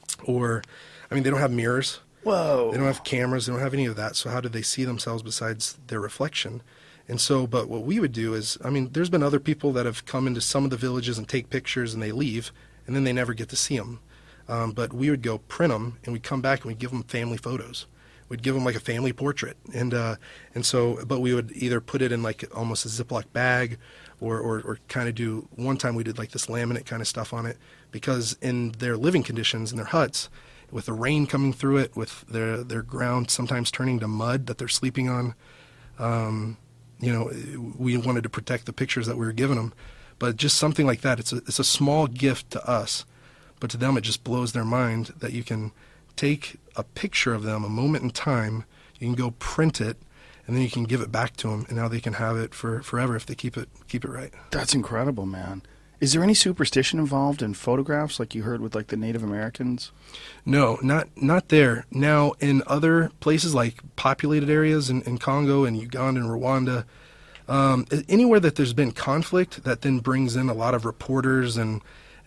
Or, I mean, they don't have mirrors. Whoa. They don't have cameras. They don't have any of that. So how do they see themselves besides their reflection? And so, but what we would do is, I mean, there's been other people that have come into some of the villages and take pictures and they leave, and then they never get to see them. Um, but we would go print them, and we'd come back and we'd give them family photos. We'd give them like a family portrait, and uh, and so, but we would either put it in like almost a Ziploc bag, or or, or kind of do. One time we did like this laminate kind of stuff on it, because in their living conditions in their huts, with the rain coming through it, with their their ground sometimes turning to mud that they're sleeping on, um, you know, we wanted to protect the pictures that we were giving them. But just something like that, it's a it's a small gift to us, but to them it just blows their mind that you can take a picture of them, a moment in time, you can go print it, and then you can give it back to them, and now they can have it for forever if they keep it keep it right. That's incredible, man. Is there any superstition involved in photographs, like you heard with like the Native Americans? No, not not there. Now, in other places like populated areas in, in Congo and Uganda and Rwanda, um, anywhere that there's been conflict that then brings in a lot of reporters and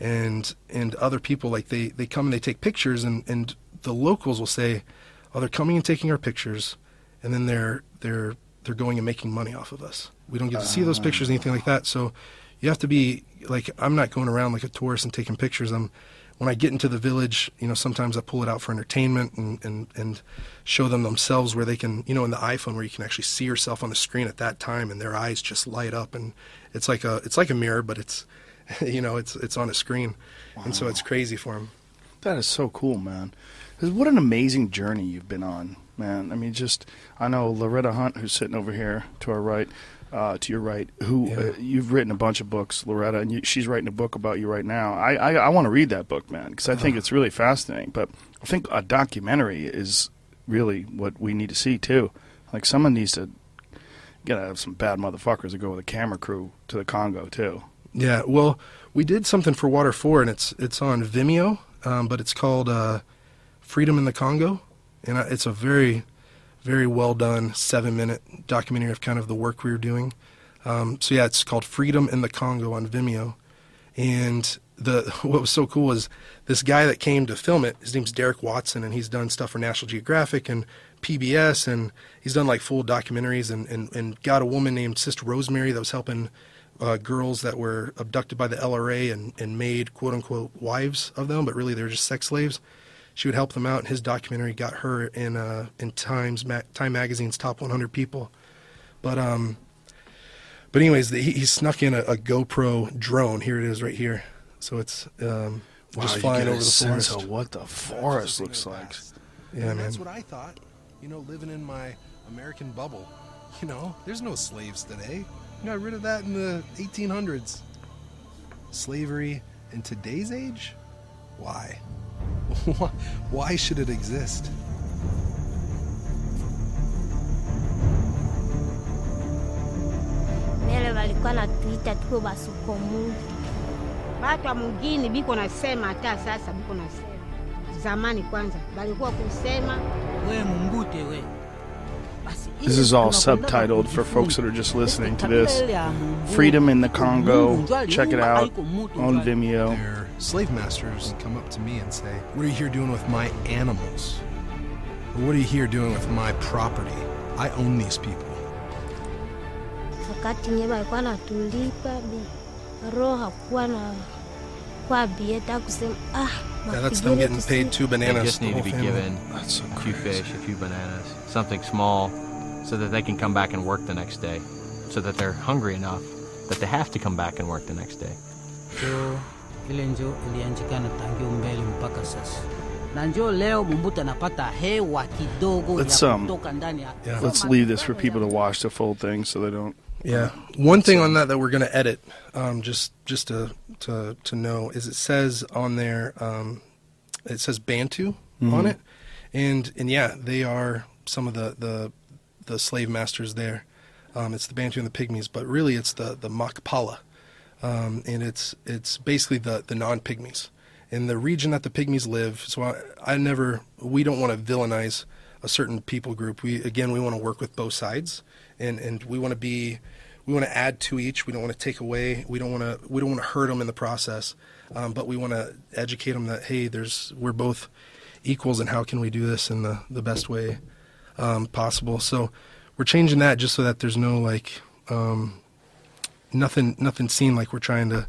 and and other people, like they, they come and they take pictures, and, and the locals will say, oh, they're coming and taking our pictures, and then they're they're they're going and making money off of us. We don't get to see those pictures, anything like that. So you have to be like, I'm not going around like a tourist and taking pictures. I'm when I get into the village, you know, sometimes I pull it out for entertainment and, and, and show them themselves where they can, you know, in the iPhone where you can actually see yourself on the screen at that time, and their eyes just light up, and it's like a it's like a mirror, but it's, you know, it's it's on a screen, wow. And so it's crazy for them. That is so cool, man. 'Cause what an amazing journey you've been on, man. I mean, just I know Loretta Hunt, who's sitting over here to our right. Uh, to your right, who yeah. uh, you've written a bunch of books, Loretta, and you, she's writing a book about you right now. I I, I want to read that book, man, because I think it's really fascinating. But I think a documentary is really what we need to see too. Like someone needs to you gotta have some bad motherfuckers to go with a camera crew to the Congo too. Yeah, well, we did something for Water four, and it's it's on Vimeo, um, but it's called uh, Freedom in the Congo, and it's a very very well done seven minute documentary of kind of the work we were doing. Um, so yeah, it's called Freedom in the Congo on Vimeo. And the what was so cool is this guy that came to film it, his name's Derek Watson, and he's done stuff for National Geographic and P B S, and he's done like full documentaries, and, and, and got a woman named Sister Rosemary that was helping uh, girls that were abducted by the L R A and, and made quote unquote wives of them, but really they were just sex slaves. She would help them out, and his documentary got her in uh, in Times Ma- Time Magazine's top one hundred people. But um, but anyways, the, he, he snuck in a, a GoPro drone. Here it is, right here. So it's um, Wow, just you flying get over a the sense forest. of what the forest looks like. Yeah, and man. that's what I thought. You know, living in my American bubble. You know, there's no slaves today. You got rid of that in the eighteen hundreds. Slavery in today's age? Why? Why should it exist? Mbele walikuwa natuita tuko basukomu. Watu wa mjini biko nasema hata sasa biko nasema. Zamani kwanza walikuwa kusema we mbute we. This is all subtitled for folks that are just listening to this. Freedom in the Congo. Check it out on Vimeo. Their slave masters come up to me and say, "What are you here doing with my animals? Or what are you here doing with my property? I own these people." Wakati nye walikuwa natulipa roho hakuwa na kwa bieta kusema ah. Yeah, that's them getting paid two bananas. They just need to be family. given That's so a few crazy. fish, a few bananas, something small, so that they can come back and work the next day, so that they're hungry enough that they have to come back and work the next day. So, ile njo ilianjikana tangu mbele mpaka sasa. Na njo leo Mumbutu anapata hewa kidogo Let's, ya um, kutoka ndani ya. Yeah. Let's leave this for people to watch the full thing so they don't. Yeah. One thing on that that we're going to edit, um, just just to, to to know, is it says on there, um, it says Bantu Mhm. on it, and and yeah, they are some of the the, the slave masters there. Um, it's the Bantu and the Pygmies, but really it's the the Makpala, um, and it's it's basically the the non-Pygmies in the region that the Pygmies live. So I, I never, we don't want to villainize a certain people group. We again, we want to work with both sides. And and we want to be, we want to add to each. We don't want to take away. We don't want to we don't want to hurt them in the process. Um, but we want to educate them that hey, there's we're both equals, and how can we do this in the the best way um, possible. So we're changing that just so that there's no like um, nothing nothing seen like we're trying to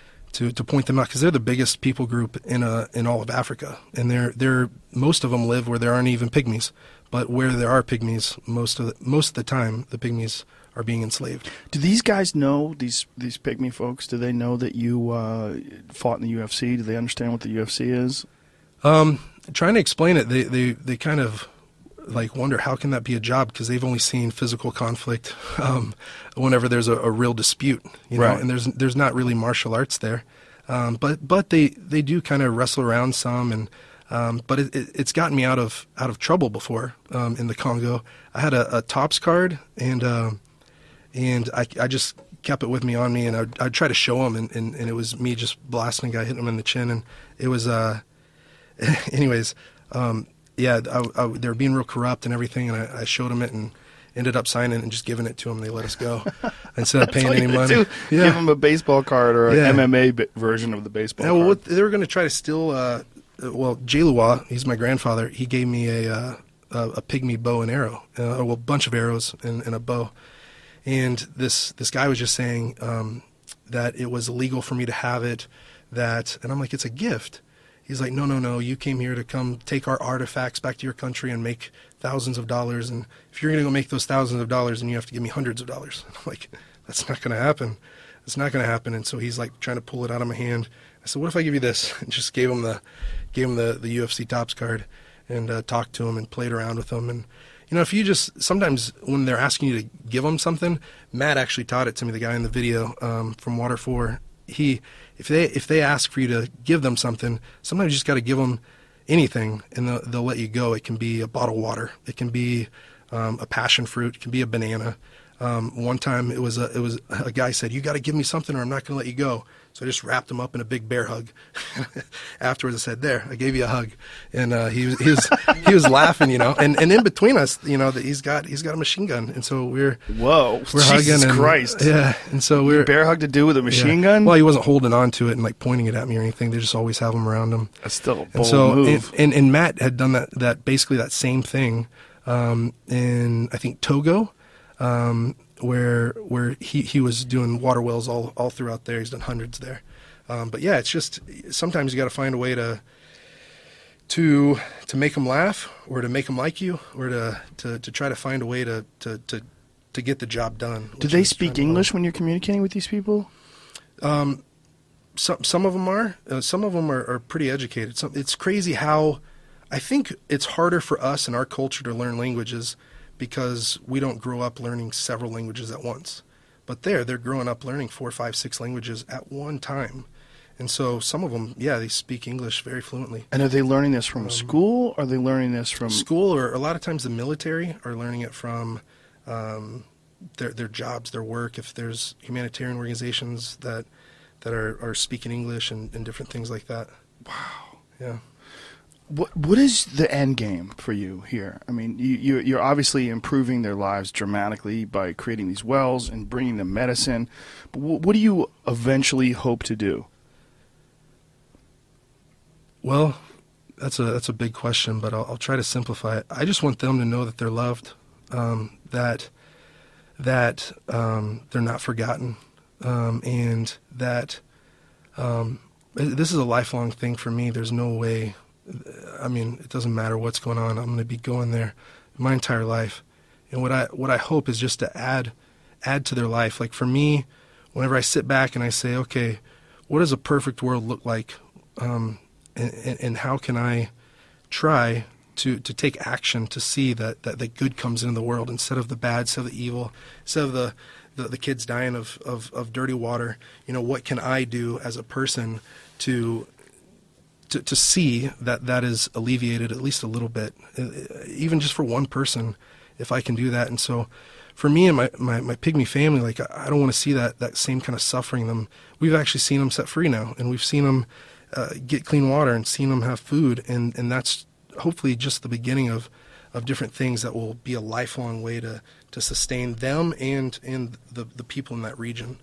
to to point them out, because they're the biggest people group in a in all of Africa, and they're they're most of them live where there aren't even pygmies. But where there are pygmies, most of the, most of the time, the pygmies are being enslaved. Do these guys know, these these pygmy folks, do they know that you uh, fought in the U F C? Do they understand what the U F C is? Um, trying to explain it, they, they, they kind of like wonder how can that be a job, because they've only seen physical conflict um, whenever there's a, a real dispute, you know, Right. and there's there's not really martial arts there. Um, but but they, they do kind of wrestle around some, and Um, but it, it, it's gotten me out of out of trouble before um, in the Congo. I had a, a TOPS card, and uh, and I, I just kept it with me on me, and I'd, I'd try to show him, and, and, and it was me just blasting a guy, hitting him in the chin, and it was, uh, anyways, um, yeah, I, I, they were being real corrupt and everything, and I, I showed him it, and ended up signing and just giving it to them. They let us go instead of paying That's all any you money. do. Yeah. Give them a baseball card or an Yeah. M M A bi- version of the baseball Yeah, well, card. what, they were going to try to steal. Uh, well, Jay Lua, he's my grandfather. He gave me a uh, a, a pygmy bow and arrow, uh, well, a bunch of arrows and, and a bow. And this this guy was just saying um, that it was illegal for me to have it. That, and I'm like, it's a gift. He's like, no, no, no. You came here to come take our artifacts back to your country and make thousands of dollars. And if you're going to go make those thousands of dollars, then you have to give me hundreds of dollars. I'm like, that's not going to happen. It's not going to happen. And so he's like trying to pull it out of my hand. I said, what if I give you this? And just gave him the, gave him the, the U F C Topps card and uh, talked to him and played around with him. And, you know, if you just, sometimes when they're asking you to give them something, Matt actually taught it to me, the guy in the video um, from Water four. He, if they if they ask for you to give them something, sometimes you just got to give them anything, and they'll, they'll let you go. It can be a bottle of water, it can be um, a passion fruit, it can be a banana. Um, one time it was a it was a guy said, "You got to give me something, or I'm not going to let you go." So I just wrapped him up in a big bear hug. Afterwards, I said, "There, I gave you a hug," and uh, he was he was he was laughing, you know. And, and in between us, you know, that he's got he's got a machine gun, and so we're whoa, we're Jesus hugging. And, Christ, yeah. And so we're bear hug to do with a machine yeah. gun. Well, he wasn't holding on to it and like pointing it at me or anything. They just always have them around him. That's still a bold and so, move. And, and, and Matt had done that that basically that same thing um, in I think Togo. Um, where where he, he was doing water wells all, all throughout there. He's done hundreds there. Um, but yeah, it's just sometimes you got to find a way to to to make them laugh, or to make them like you, or to, to, to try to find a way to, to, to, to get the job done. Do they speak English when you're communicating with these people? Um, some some of them are. Uh, some of them are, are pretty educated. Some, it's crazy how I think it's harder for us in our culture to learn languages because we don't grow up learning several languages at once. But there, they're growing up learning four, five, six languages at one time. And so some of them, yeah, they speak English very fluently. And are they learning this from Um, school? Or are they learning this from school? Or a lot of times the military are learning it from um, their their jobs, their work. If there's humanitarian organizations that that are, are speaking English and, and different things like that. Wow. Yeah. What what is the end game for you here? I mean, you, you you're obviously improving their lives dramatically by creating these wells and bringing them medicine. But what, what do you eventually hope to do? Well, that's a that's a big question, but I'll, I'll try to simplify it. I just want them to know that they're loved, um, that that um, they're not forgotten, um, and that um, this is a lifelong thing for me. There's no way. I mean, it doesn't matter what's going on. I'm going to be going there my entire life. And what I what I hope is just to add add to their life. Like for me, whenever I sit back and I say, okay, what does a perfect world look like? Um, and, and, and how can I try to, to take action to see that, that the good comes into the world instead of the bad, instead of the evil, instead of the, the, the kids dying of, of, of dirty water. You know, what can I do as a person to To, to see that that is alleviated at least a little bit, even just for one person, if I can do that. And so for me and my, my, my pygmy family, like I don't want to see that, that same kind of suffering them. We've actually seen them set free now, and we've seen them uh, get clean water and seen them have food. And, and that's hopefully just the beginning of, of different things that will be a lifelong way to, to sustain them and, and the, the people in that region.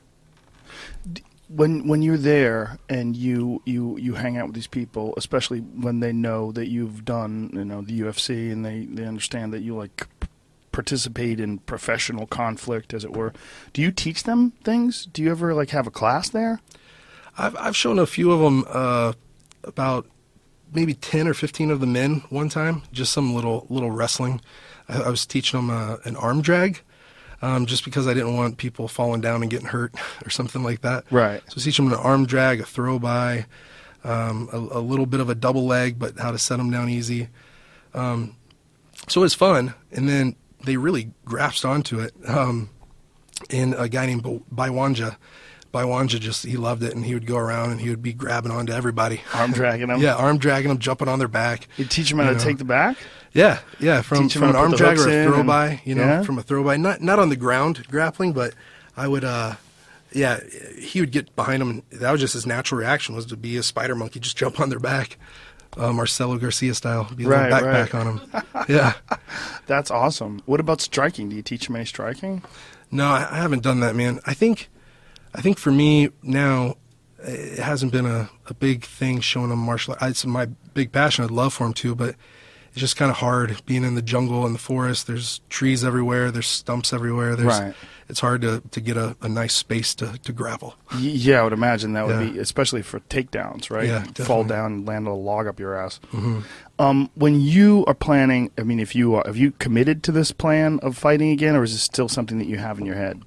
When when you're there and you, you, you hang out with these people, especially when they know that you've done, you know, the U F C, and they, they understand that you like participate in professional conflict, as it were, do you teach them things? Do you ever like have a class there? I've I've shown a few of them uh, about maybe ten or fifteen of the men one time, just some little little wrestling. I, I was teaching them uh, an arm drag. Um, just because I didn't want people falling down and getting hurt or something like that. Right. So teach them an arm drag, a throw by, um, a, a little bit of a double leg, but how to set them down easy. Um, so it was fun, and then they really grasped onto it. Um, and a guy named Baiwanja, Baiwanja just, he loved it, and he would go around and he would be grabbing onto everybody. Arm dragging them? Yeah, arm dragging them, jumping on their back. You teach them how to know. take the back? Yeah, yeah, from, Teach 'em from how an to put arm the drag or hooks a in throw and- by, you know, yeah? from a throw by, not not on the ground grappling, but I would, uh, yeah, he would get behind them, and that was just his natural reaction, was to be a spider monkey, just jump on their back. uh, Marcelo Garcia style. Be a Right, little backpack right. on him. Yeah. That's awesome. What about striking? Do you teach him any striking? No, I I haven't done that, man. I think, I think for me now, it hasn't been a, a big thing showing him martial arts. It's my big passion. I'd love for him to, but it's just kind of hard being in the jungle and the forest. There's trees everywhere. There's stumps everywhere. There's, Right. It's hard to, to get a, a nice space to, to gravel. Y- Yeah, I would imagine that would Yeah. be, especially for takedowns, right? Yeah, You fall definitely. down and land a log up your ass. Mhm. Um, when you are planning, I mean, if you are, have you committed to this plan of fighting again, or is it still something that you have in your head?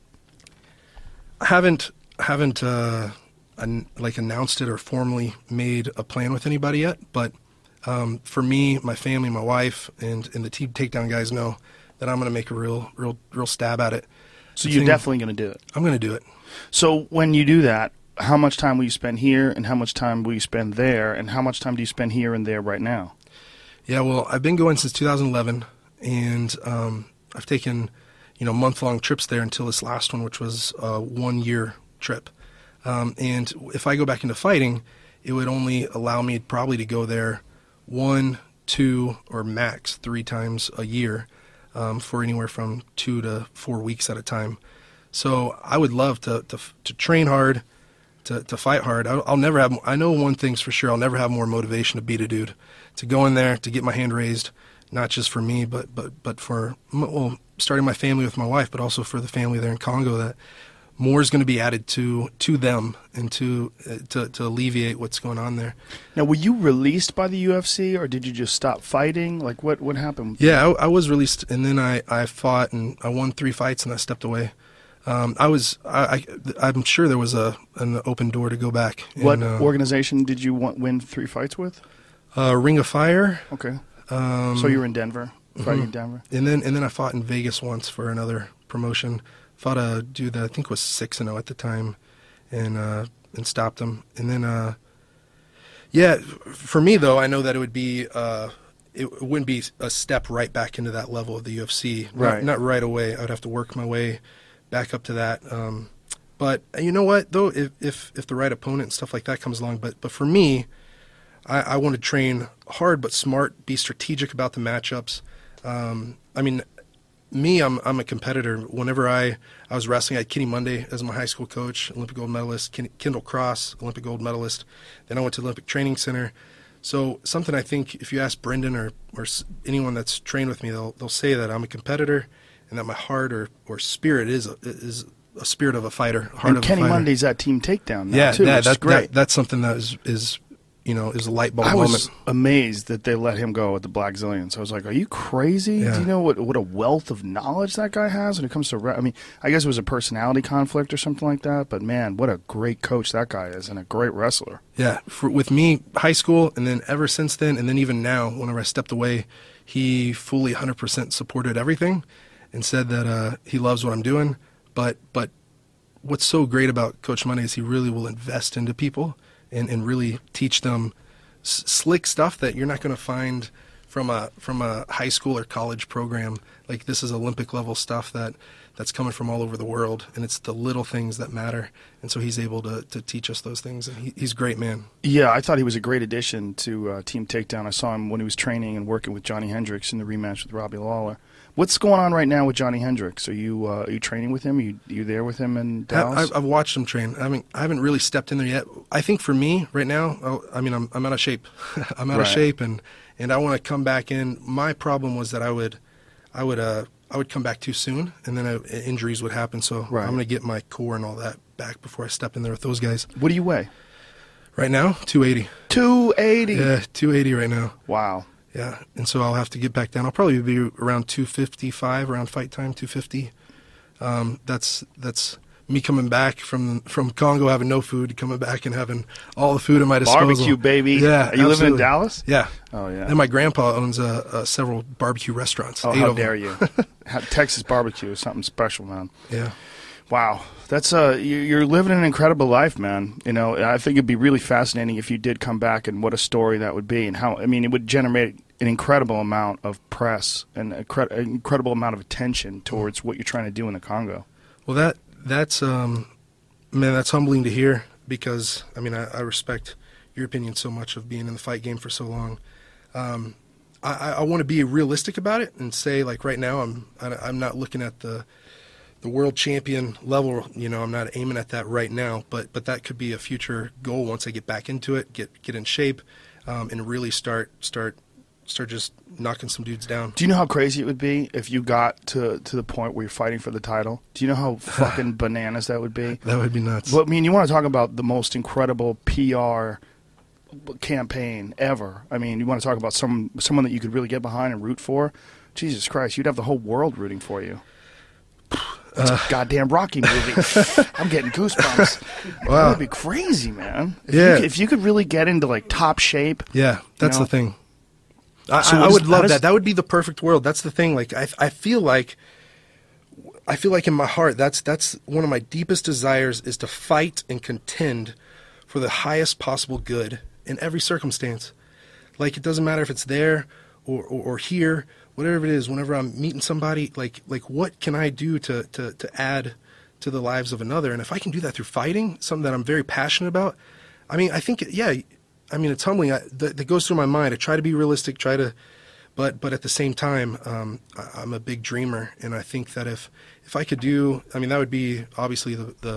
I haven't haven't uh, an, like announced it or formally made a plan with anybody yet. But um, for me, my family, my wife, and and the team takedown guys know that I'm going to make a real real real stab at it. So The you're thing- definitely going to do it. I'm going to do it. So when you do that, how much time will you spend here, and how much time will you spend there, and how much time do you spend here and there right now? Yeah, well, I've been going since two thousand eleven, and um, I've taken, you know, month-long trips there until this last one, which was a one-year trip. Um, and if I go back into fighting, it would only allow me probably to go there one, two, or max three times a year um, for anywhere from two to four weeks at a time. So I would love to to, to train hard, to, to fight hard. I'll, I'll never have. I know one thing's for sure. I'll never have more motivation to beat a dude, to go in there to get my hand raised, not just for me, but but but for well, starting my family with my wife, but also for the family there in Congo. That more is going to be added to to them and to uh, to to alleviate what's going on there. Now, were you released by the U F C, or did you just stop fighting? Like, what what happened? Yeah, I, I was released, and then I, I fought, and I won three fights, and I stepped away. Um, I was I, I I'm sure there was a an open door to go back. What and, uh, organization did you want, win three fights with? Uh, Ring of Fire. Okay. Um, So you were in Denver, fighting mhm. in Denver. And then and then I fought in Vegas once for another promotion. Fought a dude that I think was six and zero at the time, and uh, and stopped him. And then uh, yeah, for me though, I know that it would be uh, it wouldn't be a step right back into that level of the U F C. Right. Not, not right away. I'd have to work my way back up to that. Um, but you know what though, if if if the right opponent and stuff like that comes along, but but for me, I, I want to train hard but smart, be strategic about the matchups. Um, I mean, me, I'm I'm a competitor. Whenever I, I was wrestling, I had Kenny Monday as my high school coach, Olympic gold medalist, Ken, Kendall Cross, Olympic gold medalist. Then I went to the Olympic Training Center. So something I think if you ask Brendan or, or s- anyone that's trained with me, they'll they'll say that I'm a competitor and that my heart or, or spirit is a, is a spirit of a fighter. A heart And of Kenny a fighter. Monday's at Team Takedown now, yeah, too, yeah, which is that, great. that that's something that is is you know is a light bulb I moment. was amazed that they let him go at the Black Zillions. I was like, "Are you crazy? Yeah. Do you know what what a wealth of knowledge that guy has when it comes to?" Re- I mean, I guess it was a personality conflict or something like that. But man, what a great coach that guy is, and a great wrestler. Yeah, for, with me, high school, and then ever since then, and then even now, whenever I stepped away, he fully one hundred percent supported everything, and said that uh, he loves what I'm doing. But but what's so great about Coach Monday is he really will invest into people and, and really teach them s- slick stuff that you're not going to find from a from a high school or college program. Like this is Olympic level stuff that that's coming from all over the world, and it's the little things that matter. And so he's able to, to teach us those things, and he, he's a great, man. Yeah, I thought he was a great addition to uh, Team Takedown. I saw him when he was training and working with Johnny Hendricks in the rematch with Robbie Lawler. What's going on right now with Johnny Hendricks? Are you uh, are you training with him? Are you, are you there with him in Dallas? I, I've watched him train. I haven't I haven't really stepped in there yet. I think for me right now, I'll- I mean, I'm I'm out of shape. I'm out Right. of shape, and and I want to come back in. My problem was that I would, I would uh I would come back too soon, and then I, injuries would happen. So Right. I'm going to get my core and all that back before I step in there with those guys. What do you weigh? Right now, two eighty. two eighty. Yeah, two eighty right now. Wow. Yeah, and so I'll have to get back down. I'll probably be around two fifty-five around fight time, two fifty. Um, that's that's me coming back from from Congo, having no food, coming back and having all the food at my disposal. Barbecue, baby. Yeah, Are you living in absolutely. Dallas? Yeah. Oh, yeah. And my grandpa owns uh, uh, several barbecue restaurants. Oh, eight how of them. dare you. How- Texas barbecue is something special, man. Yeah. Wow. That's uh, you- you're living an incredible life, man. You know, I think it'd be really fascinating if you did come back, and what a story that would be, and how, I mean, it would generate an incredible amount of press and a cre- an incredible amount of attention towards what you're trying to do in the Congo. Well, that that's um, man, that's humbling to hear, because I mean, I, I respect your opinion so much of being in the fight game for so long. Um, I, I want to be realistic about it and say, like, right now, I'm I, I'm not looking at the the world champion level. You know, I'm not aiming at that right now. But but that could be a future goal once I get back into it, get get in shape, um, and really start start start just knocking some dudes down. Do you know how crazy it would be if you got to to the point where you're fighting for the title? Do you know how fucking bananas that would be? That would be nuts. Well, I mean, you want to talk about the most incredible P R campaign ever. I mean, you want to talk about some someone that you could really get behind and root for. Jesus Christ, you'd have the whole world rooting for you. It's uh, a goddamn Rocky movie. I'm getting goosebumps. Wow. That would be crazy, man. If yeah. You could, if you could really get into like top shape. Yeah, that's you know? the thing. I, So I, what I is- would how love does- that. That would be the perfect world. That's the thing. Like I, I feel like, I feel like in my heart, that's that's one of my deepest desires is to fight and contend for the highest possible good in every circumstance. Like it doesn't matter if it's there or, or, or here, whatever it is. Whenever I'm meeting somebody, like like what can I do to, to to add to the lives of another? And if I can do that through fighting, something that I'm very passionate about, I mean, I think yeah. I mean, it's humbling. I, that, that goes through my mind. I try to be realistic, try to, but but at the same time, um, I, I'm a big dreamer, and I think that if if I could do, I mean, that would be obviously the the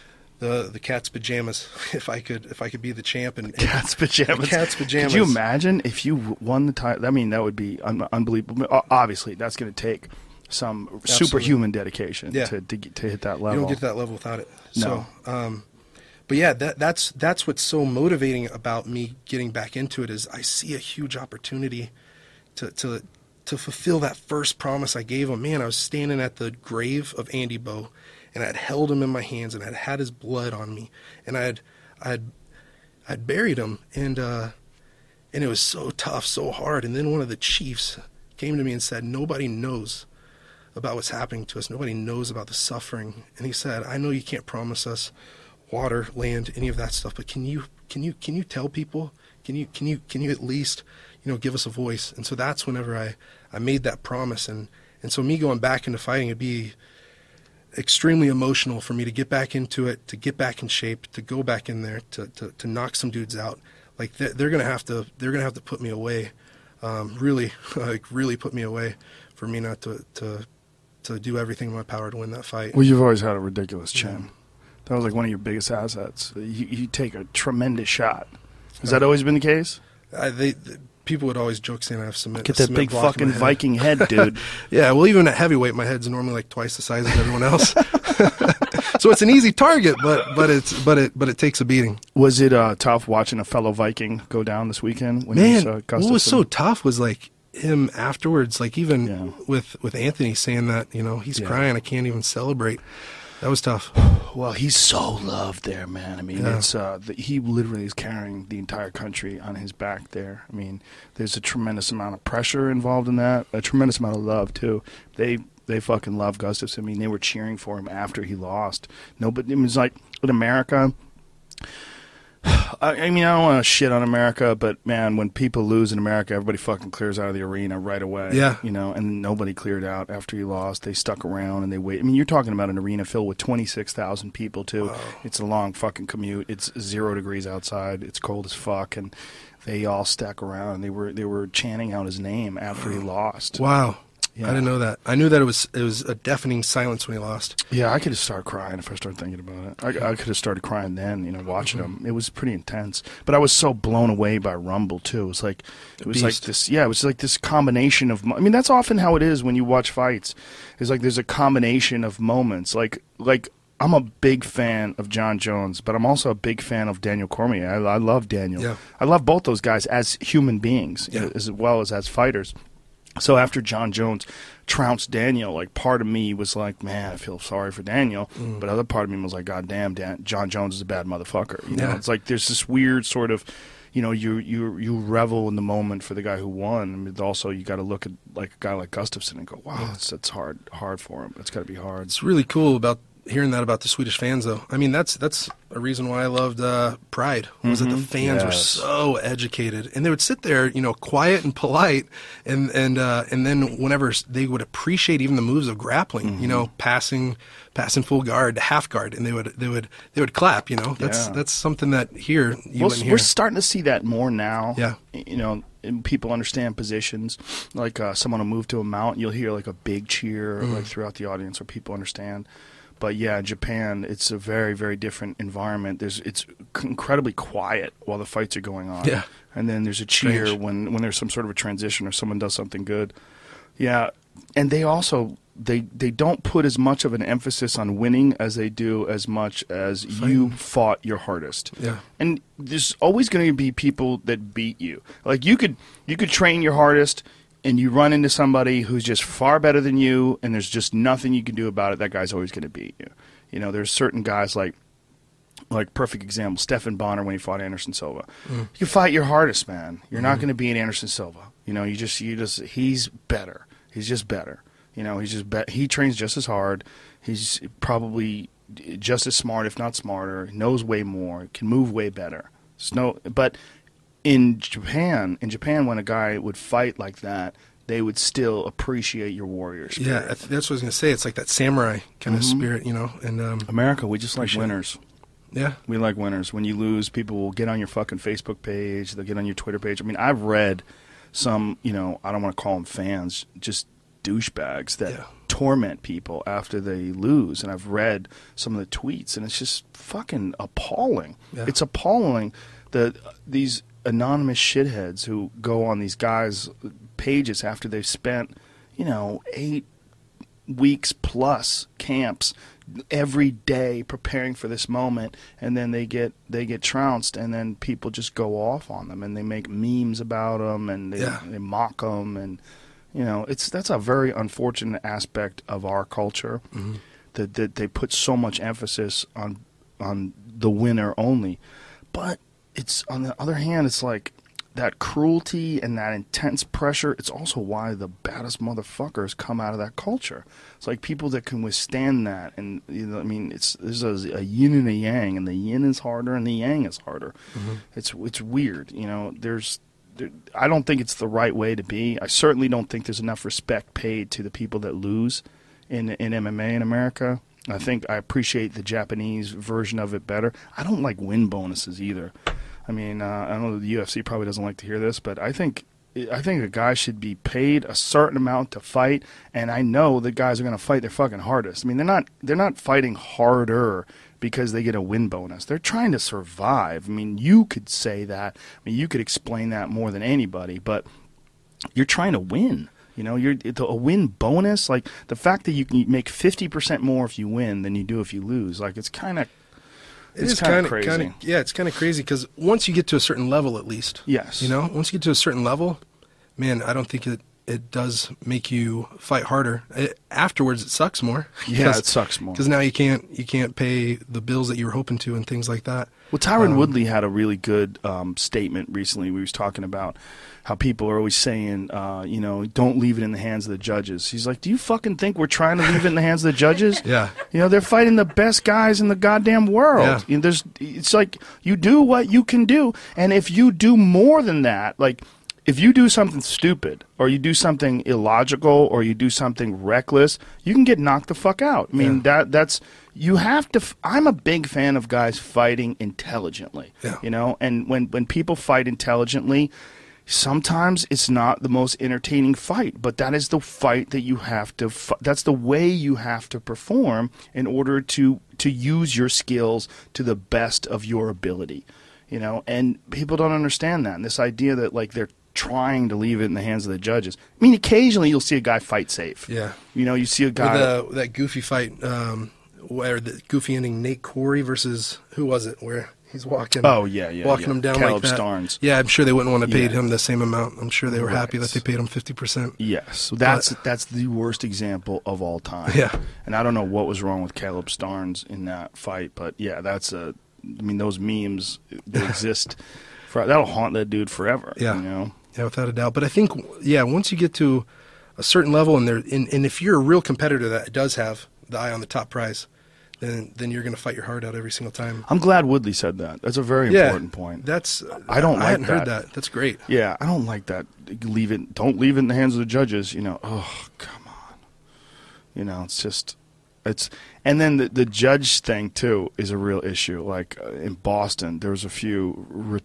the, the cat's pajamas. If I could, if I could be the champ and, and Cat's pajamas. the cat's pajamas. Could you imagine if you won the title? I mean, that would be un- unbelievable. O- Obviously, that's going to take some Absolutely. superhuman dedication Yeah. to, to get- to hit that level. You don't get to that level without it. No. So, um, but yeah, that, that's that's what's so motivating about me getting back into it is I see a huge opportunity to to to fulfill that first promise I gave him. Man, I was standing at the grave of Andy Bowe, and I had held him in my hands, and I had had his blood on me, and I had I had I'd buried him, and uh, and it was so tough, so hard. And then one of the chiefs came to me and said, "Nobody knows about what's happening to us. Nobody knows about the suffering." And he said, "I know you can't promise us water, land, any of that stuff, but can you can you can you tell people? Can you can you can you at least, you know, give us a voice?" And so that's whenever I, I made that promise, and, and so me going back into fighting, it'd be extremely emotional for me to get back into it, to get back in shape, to go back in there, to to, to knock some dudes out. Like they're, they're gonna have to they're gonna have to put me away, um, really like really put me away for me not to to to do everything in my power to win that fight. Well, you've always had a ridiculous chin. That was like one of your biggest assets. You, you take a tremendous shot. Has that always been the case? I, they, they people would always joke saying I have cement. Get that cement big block in fucking my head. Viking head, dude. Yeah, well, even at heavyweight, my head's normally like twice the size of everyone else. So it's an easy target, but but it's but it but it takes a beating. Was it uh, tough watching a fellow Viking go down this weekend? When Man, you saw what was Gustafsson? so tough was like him afterwards, like even Yeah. with with Anthony saying that, you know, he's Yeah. crying, I can't even celebrate. That was tough. Well, he's so loved there, man. I mean, Yeah. it's uh, the, he literally is carrying the entire country on his back there. I mean, there's a tremendous amount of pressure involved in that, a tremendous amount of love too. They they fucking love Gustafsson. I mean, they were cheering for him after he lost. Nobody, it was like in America. I, I mean, I don't want to shit on America, but man, when people lose in America, everybody fucking clears out of the arena right away. Yeah. You know, and nobody cleared out after he lost. They stuck around and they wait. I mean, you're talking about an arena filled with twenty-six thousand people, too. Wow. It's a long fucking commute. It's zero degrees outside. It's cold as fuck. And they all stuck around. They were they were chanting out his name after he lost. Wow. Yeah. I didn't know that. I knew that it was it was a deafening silence when he lost. Yeah, I could have started crying if I started thinking about it. I, I could have started crying then, you know, watching Mm-hmm. him. It was pretty intense. But I was so blown away by Rumble too. It was like it was like Beast. this. Yeah, it was like this combination of. mo- I mean, that's often how it is when you watch fights. It's like there's a combination of moments. Like like I'm a big fan of John Jones, but I'm also a big fan of Daniel Cormier. I, I love Daniel. Yeah. I love both those guys as human beings, Yeah. as well as as fighters. So after John Jones trounced Daniel, like part of me was like, man, I feel sorry for Daniel. Mm. But other part of me was like, God damn, Dan- John Jones is a bad motherfucker. You know, Yeah. it's like there's this weird sort of, you know, you you you revel in the moment for the guy who won. I mean, also you got to look at like a guy like Gustafsson and go, wow, it's it's hard hard for him. It's got to be hard. It's really cool about hearing that about the Swedish fans, though. I mean, that's that's a reason why I loved uh, Pride was that the fans were Yes. so educated, and they would sit there, you know, quiet and polite, and and uh, and then whenever s- they would appreciate even the moves of grappling, you know, passing, passing full guard to half guard, and they would they would they would clap. You know, that's Yeah. that's something that here you Well, wouldn't hear. we're starting to see that more now. Yeah. You know, and people understand positions. Like uh, someone will move to a mount, you'll hear like a big cheer Mm. like throughout the audience, where people understand. But yeah, Japan, it's a very, very different environment. There's, it's incredibly quiet while the fights are going on. Yeah. And then there's a cheer Strange. when, when there's some sort of a transition or someone does something good. Yeah, and they also they they don't put as much of an emphasis on winning as they do as much as you fought your hardest. Yeah. And there's always going to be people that beat you. Like you could you could train your hardest and you run into somebody who's just far better than you and there's just nothing you can do about it. That guy's always going to beat you. You know, there's certain guys like like perfect example, Stephan Bonner when he fought Anderson Silva. Mm. You fight your hardest, man. You're not Mhm. going to beat Anderson Silva. You know, you just you just he's better. He's just better. You know, he's just be- he trains just as hard. He's probably just as smart, if not smarter. Knows way more. Can move way better. There's no, but in Japan, in Japan, when a guy would fight like that, they would still appreciate your warrior spirit. Yeah, I th- that's what I was gonna say. It's like that samurai kind of Mhm. spirit, you know. And um, America, we just like appreciate it. winners. Yeah. We like winners. When you lose, people will get on your fucking Facebook page. They'll get on your Twitter page. I mean, I've read some, you know, I don't want to call them fans, just douchebags that Yeah. torment people after they lose. And I've read some of the tweets, and it's just fucking appalling. Yeah. It's appalling that these anonymous shitheads who go on these guys' pages after they've spent, you know, eight weeks plus camps every day preparing for this moment, and then they get they get trounced, and then people just go off on them, and they make memes about them, and they, Yeah. they mock them, and you know, it's that's a very unfortunate aspect of our culture Mhm. that that they put so much emphasis on on the winner only, but it's on the other hand, it's like that cruelty and that intense pressure. It's also why the baddest motherfuckers come out of that culture. It's like people that can withstand that, and you know, I mean, it's there's a, a yin and a yang, and the yin is harder and the yang is harder. Mhm. It's it's weird, you know. There's, there, I don't think it's the right way to be. I certainly don't think there's enough respect paid to the people that lose in in M M A in America. I think I appreciate the Japanese version of it better. I don't like win bonuses either. I mean, uh, I know the U F C probably doesn't like to hear this, but I think I think a guy should be paid a certain amount to fight, and I know the guys are going to fight their fucking hardest. I mean, they're not they're not fighting harder because they get a win bonus. They're trying to survive. I mean, you could say that. I mean, you could explain that more than anybody, but you're trying to win. You know, you're it's a win bonus, like the fact that you can make fifty percent more if you win than you do if you lose. Like it's kind of It it's is kind kind of of crazy. kind of yeah, it's kind of crazy because once you get to a certain level, at least, Yes. you know, once you get to a certain level, man, I don't think it it does make you fight harder. It, afterwards, it sucks more. Yeah, it sucks more. because now you can't you can't pay the bills that you were hoping to and things like that. Well, Tyron Um, Woodley had a really good um, statement recently. We was talking about how people are always saying, uh, you know, don't leave it in the hands of the judges. He's like, do you fucking think we're trying to leave it in the hands of the judges? Yeah. You know, they're fighting the best guys in the goddamn world. Yeah. You know, there's, it's like you do what you can do, and if you do more than that, like if you do something stupid or you do something illogical or you do something reckless, you can get knocked the fuck out. I mean, Yeah. that that's you have to. F- I'm a big fan of guys fighting intelligently. Yeah. You know, and when when people fight intelligently, sometimes it's not the most entertaining fight, but that is the fight that you have to. F- that's the way you have to perform in order to to use your skills to the best of your ability. You know, and people don't understand that. And this idea that like they're trying to leave it in the hands of the judges. I mean, occasionally you'll see a guy fight safe. Yeah. You know, you see a guy. With, uh, that goofy fight, um, where the goofy ending, Nate Corey versus who was it? Where he's walking. Oh, yeah, yeah, walking yeah. him down Caleb like that. Starnes. Yeah, I'm sure they wouldn't want to pay Yeah. him the same amount. I'm sure they were happy Right. that they paid him fifty percent. Yes, so that's that's the worst example of all time. Yeah. And I don't know what was wrong with Caleb Starnes in that fight, but yeah, that's a. I mean, those memes they exist. For, that'll haunt that dude forever. Yeah. You know. Yeah, without a doubt. But I think, yeah, once you get to a certain level, and there, and, and if you're a real competitor that does have the eye on the top prize, then then you're going to fight your heart out every single time. I'm glad Woodley said that. That's a very Yeah, important point. That's I don't I like hadn't that. heard that. That's great. Yeah, I don't like that. Leave it. Don't leave it in the hands of the judges. You know. Oh, come on. You know, it's just, it's, and then the the judge thing too is a real issue. Like uh, in Boston, there was a few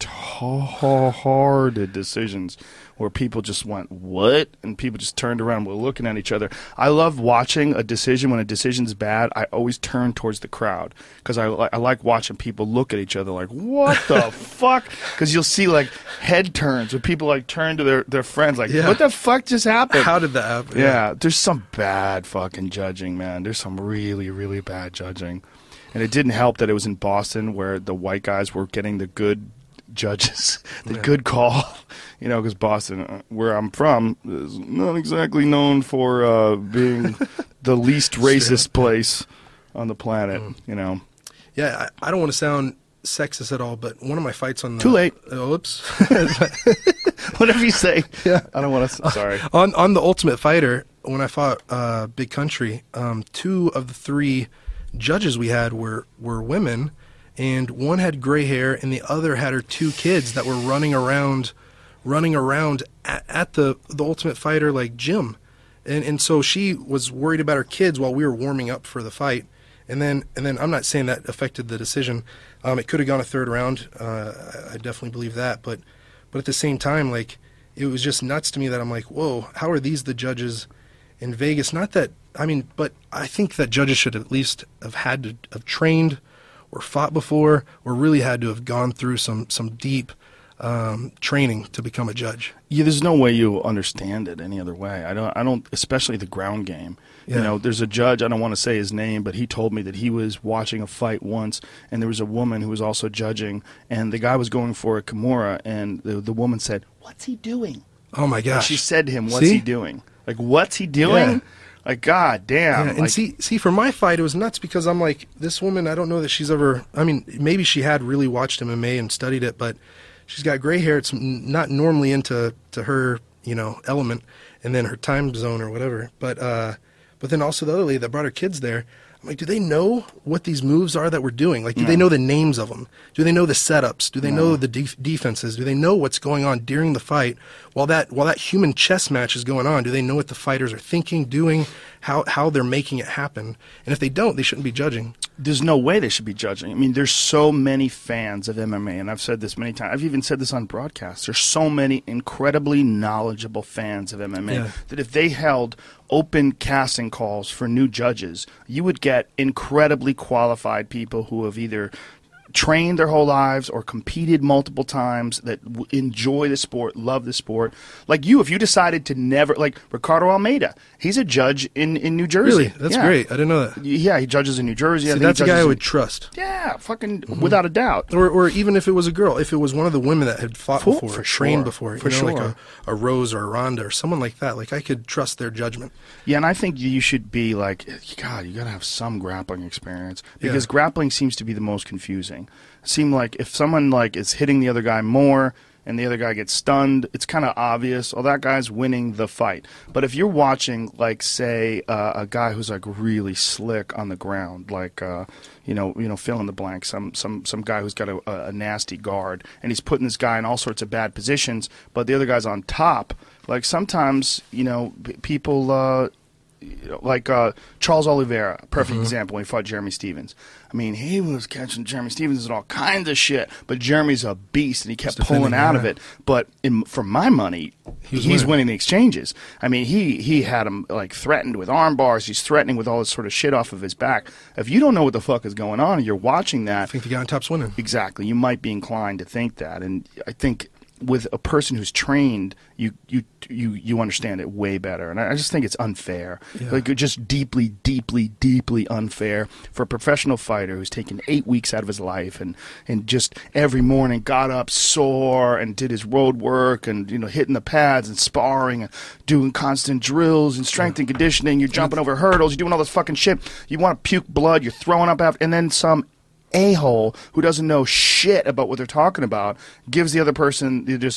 retarded decisions where people just went, what? And people just turned around and were looking at each other. I love watching a decision. When a decision's bad, I always turn towards the crowd because I, li- I like watching people look at each other like, what the fuck? Because you'll see like head turns where people like turn to their, their friends like, Yeah. what the fuck just happened? How did that happen? Yeah, there's some bad fucking judging, man. There's some really, really bad judging. And it didn't help that it was in Boston where the white guys were getting the good judges, the Yeah. good call. You know, because Boston, uh, where I'm from, is not exactly known for uh, being the least racist place on the planet, Mm. you know. Yeah, I, I don't want to sound sexist at all, but one of my fights on the... Too late. Oh, oops. Whatever you say. Yeah. I don't want to... Sorry. on on the Ultimate Fighter, when I fought uh, Big Country, um, two of the three judges we had were, were women, and one had gray hair, and the other had her two kids that were running around, running around at, at the the Ultimate Fighter like gym, and and so she was worried about her kids while we were warming up for the fight, and then and then I'm not saying that affected the decision. Um, it could have gone a third round. Uh, I, I definitely believe that, but but at the same time, like it was just nuts to me that I'm like, whoa, how are these the judges in Vegas? Not that I mean, but I think that judges should at least have had to have trained or fought before, or really had to have gone through some some deep um, training to become a judge. Yeah, there's no way you understand it any other way. I don't. I don't. Especially the ground game. Yeah. You know, there's a judge. I don't want to say his name, but he told me that he was watching a fight once, and there was a woman who was also judging, and the guy was going for a Kimura, and the the woman said, "What's he doing?" Oh my And gosh! she said to him, "What's See? he doing?" Like, what's he doing? Yeah. Like, god damn. Yeah, and like, see, see, for my fight, it was nuts because I'm like, this woman, I don't know that she's ever, I mean, maybe she had really watched M M A and studied it, but she's got gray hair. It's n- not normally into to her, you know, element, and then her time zone or whatever. But, uh, but then also the other lady that brought her kids there, I'm like, do they know what these moves are that we're doing? Like, do No. they know the names of them? Do they know the setups? Do they No. know the def- defenses? Do they know what's going on during the fight while that while that human chess match is going on? Do they know what the fighters are thinking, doing, how how they're making it happen? And if they don't, they shouldn't be judging. There's no way they should be judging. I mean, there's so many fans of M M A, and I've said this many times. I've even said this on broadcasts. There's so many incredibly knowledgeable fans of M M A Yeah. that if they held open casting calls for new judges, you would get incredibly qualified people who have either trained their whole lives or competed multiple times, that w- enjoy the sport, love the sport. Like you, if you decided to never, like Ricardo Almeida, he's a judge in, in New Jersey. Really? That's Yeah. great. I didn't know that. Yeah, he judges in New Jersey. I See, think he that's a guy judges I in- would trust. Yeah, fucking without a doubt. Or, or even if it was a girl, if it was one of the women that had fought For- before, for trained sure. before, For you know, like sure. a, a Rose or a Ronda or someone like that, like I could trust their judgment. Yeah, and I think you should be like, God, you got to have some grappling experience because Yeah. grappling seems to be the most confusing. It seems like if someone like is hitting the other guy more and the other guy gets stunned, it's kind of obvious. Oh, that guy's winning the fight. But if you're watching, like, say, uh, a guy who's like really slick on the ground, like, uh, you know, you know, fill in the blank, some some some guy who's got a, a nasty guard, and he's putting this guy in all sorts of bad positions, but the other guy's on top. Like sometimes, you know, p- people. Uh, You know, like uh, Charles Oliveira, perfect example, when he fought Jeremy Stevens. I mean, he was catching Jeremy Stevens and all kinds of shit, but Jeremy's a beast, and he kept He's pulling defending, out of yeah. it. But in, for my money, He was he's winning. winning the exchanges. I mean, he, he had him like threatened with arm bars. He's threatening with all this sort of shit off of his back. If you don't know what the fuck is going on and you're watching that, I think the guy on top's winning. exactly, you might be inclined to think that. And I think with a person who's trained, you you you you understand it way better. And I I just think it's unfair, Yeah. like just deeply, deeply, deeply unfair for a professional fighter who's taken eight weeks out of his life and and just every morning got up sore and did his road work and you know hitting the pads and sparring and doing constant drills and strength and conditioning. You're jumping over hurdles. You're doing all this fucking shit. You want to puke blood. You're throwing up after, and then some a-hole who doesn't know shit about what they're talking about gives the other person, you just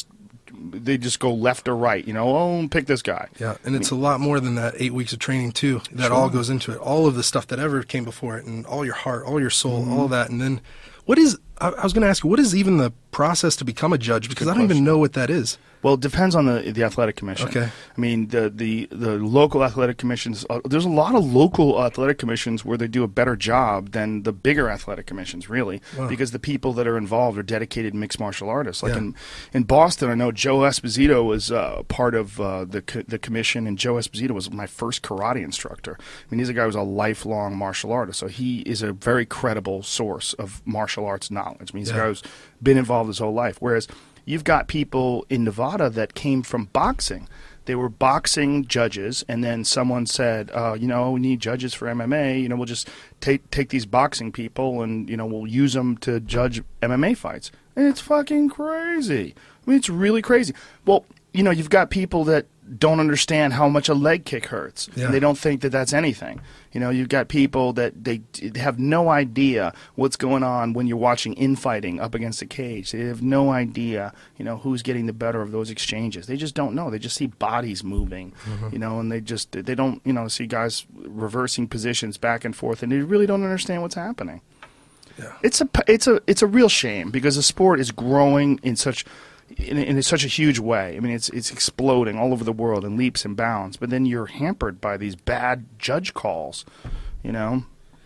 they just go left or right. You know, oh, pick this guy. Yeah, and it's a lot more than that eight weeks of training too. That Sure. all goes into it. All of the stuff that ever came before it, and all your heart, all your soul, Mhm. all of that. And then, what is? I, I was going to ask you, what is even the process to become a judge? Because Good I don't question. even know what that is. Well, it depends on the the athletic commission. Okay. I mean, the the, the local athletic commissions. Uh, there's a lot of local athletic commissions where they do a better job than the bigger athletic commissions, really, Wow. because the people that are involved are dedicated mixed martial artists. Like Yeah. in in Boston, I know Joe Esposito was uh, part of uh, the co- the commission, and Joe Esposito was my first karate instructor. I mean, he's a guy who was a lifelong martial artist, so he is a very credible source of martial arts knowledge. I mean, he's a Yeah. guy who's been involved his whole life, whereas you've got people in Nevada that came from boxing. They were boxing judges, and then someone said, uh, you know, we need judges for M M A. You know, we'll just take take these boxing people, and you know, we'll use them to judge M M A fights. And it's fucking crazy. I mean, it's really crazy. Well, you know, you've got people that don't understand how much a leg kick hurts. Yeah. And they don't think that that's anything. You know, you've got people that they d- have no idea what's going on when you're watching infighting up against a cage. They have no idea, you know, who's getting the better of those exchanges. They just don't know. They just see bodies moving, Mhm. you know, and they just, they don't, you know, see guys reversing positions back and forth, and they really don't understand what's happening. Yeah. It's a, it's a, it's a real shame because the sport is growing in such, in, in such a huge way. I mean, it's it's exploding all over the world in leaps and bounds. But then you're hampered by these bad judge calls, you know.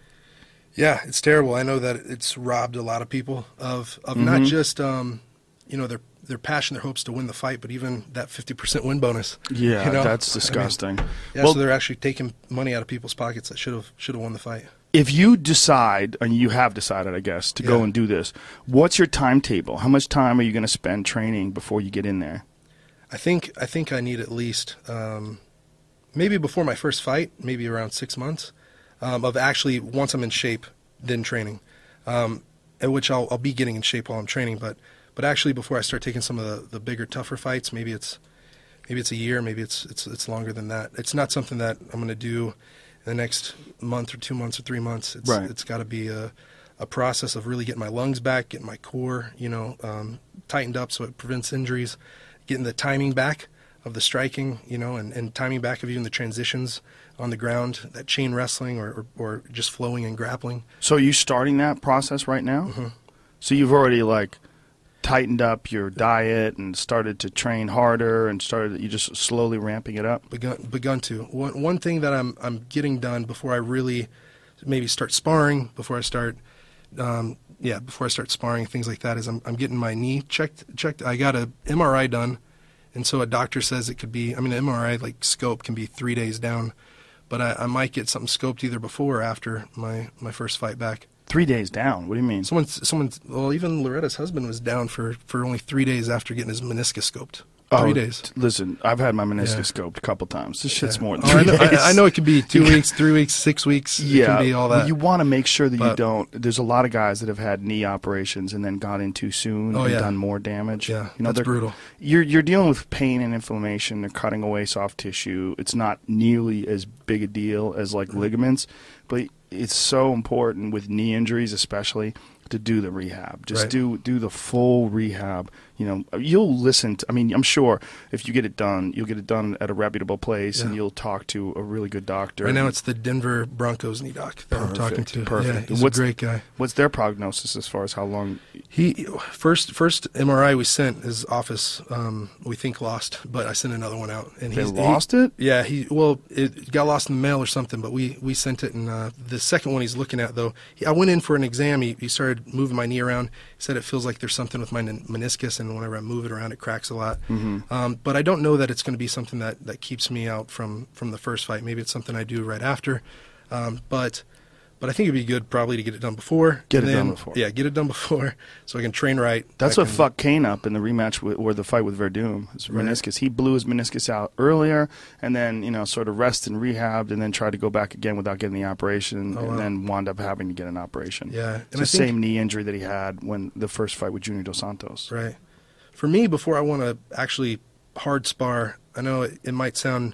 Yeah, it's terrible. I know that it's robbed a lot of people of of not Mhm. just um, you know, their their passion, their hopes to win the fight, but even that fifty percent win bonus. Yeah, you know? that's I mean, disgusting. yeah, Well- so they're actually taking money out of people's pockets that should have should have won the fight. If you decide, and you have decided, I guess, to go Yeah. and do this, what's your timetable? How much time are you going to spend training before you get in there? I think I think I need at least um, maybe before my first fight, maybe around six months um, of actually once I'm in shape, then training, um, at which I'll, I'll be getting in shape while I'm training. But but actually before I start taking some of the, the bigger, tougher fights, maybe it's maybe it's a year, maybe it's it's it's longer than that. It's not something that I'm going to do in the next month or two months or three months. It's Right. it's got to be a a process of really getting my lungs back, getting my core, you know, um, tightened up so it prevents injuries, getting the timing back of the striking, you know, and, and timing back of even the transitions on the ground, that chain wrestling or, or, or just flowing and grappling. So are you starting that process right now? Mm-hmm. So you've already, like, tightened up your diet and started to train harder and started, you just slowly ramping it up? Begun, begun to. One, one thing that I'm, I'm getting done before I really maybe start sparring, before I start, um, yeah, before I start sparring, things like that, is I'm, I'm getting my knee checked, checked. I got a M R I done, and so a doctor says it could be, I mean, an M R I, like, scope can be three days down, but I, I might get something scoped either before or after my, my first fight back. Three days down? What do you mean? Someone, someone, well, even Loretta's husband was down for, for only three days after getting his meniscus scoped. Three Oh, days. t- Listen, I've had my meniscus Yeah. scoped a couple times. This shit's Yeah. more than Oh, three I know, days. I, I know it could be two weeks, three weeks, six weeks. Yeah, It can be all that. You want to make sure that you But- don't. There's a lot of guys that have had knee operations and then got in too soon Oh, and yeah. done more damage. Yeah, you know, that's they're- brutal. You're you're dealing with pain and inflammation. They're cutting away soft tissue. It's not nearly as big a deal as like ligaments, but it's so important with knee injuries, especially, to do the rehab. Just Right. do do the full rehab. You know, you'll listen to, I mean, I'm sure if you get it done, you'll get it done at a reputable place and Yeah. you'll talk to a really good doctor. Right now it's the Denver Broncos knee doc that I'm talking to. Perfect. Yeah, he's What's, a great guy. What's their prognosis as far as how long? He first first M R I we sent his office um, we think lost, but I sent another one out and They he's, lost he, it? Yeah, he well it got lost in the mail or something, but we, we sent it, and uh, the second one he's looking at though, he, I went in for an exam. He, he started moving my knee around. He said it feels like there's something with my men- meniscus, and whenever I move it around, it cracks a lot. Mhm. Um, but I don't know that it's going to be something that, that keeps me out from, from the first fight. Maybe it's something I do right after. Um, but but I think it'd be good probably to get it done before. Get and it done then- before. Yeah, get it done before so I can train right. That's I what can- fucked Kane up in the rematch with, or the fight with Verdum. His Right. meniscus. He blew his meniscus out earlier, and then you know sort of rested and rehabbed, and then tried to go back again without getting the operation, Oh, and wow. then wound up having to get an operation. Yeah, it's and the I think- same knee injury that he had when the first fight with Junior Dos Santos. Right. For me, before I want to actually hard spar, I know it, it might sound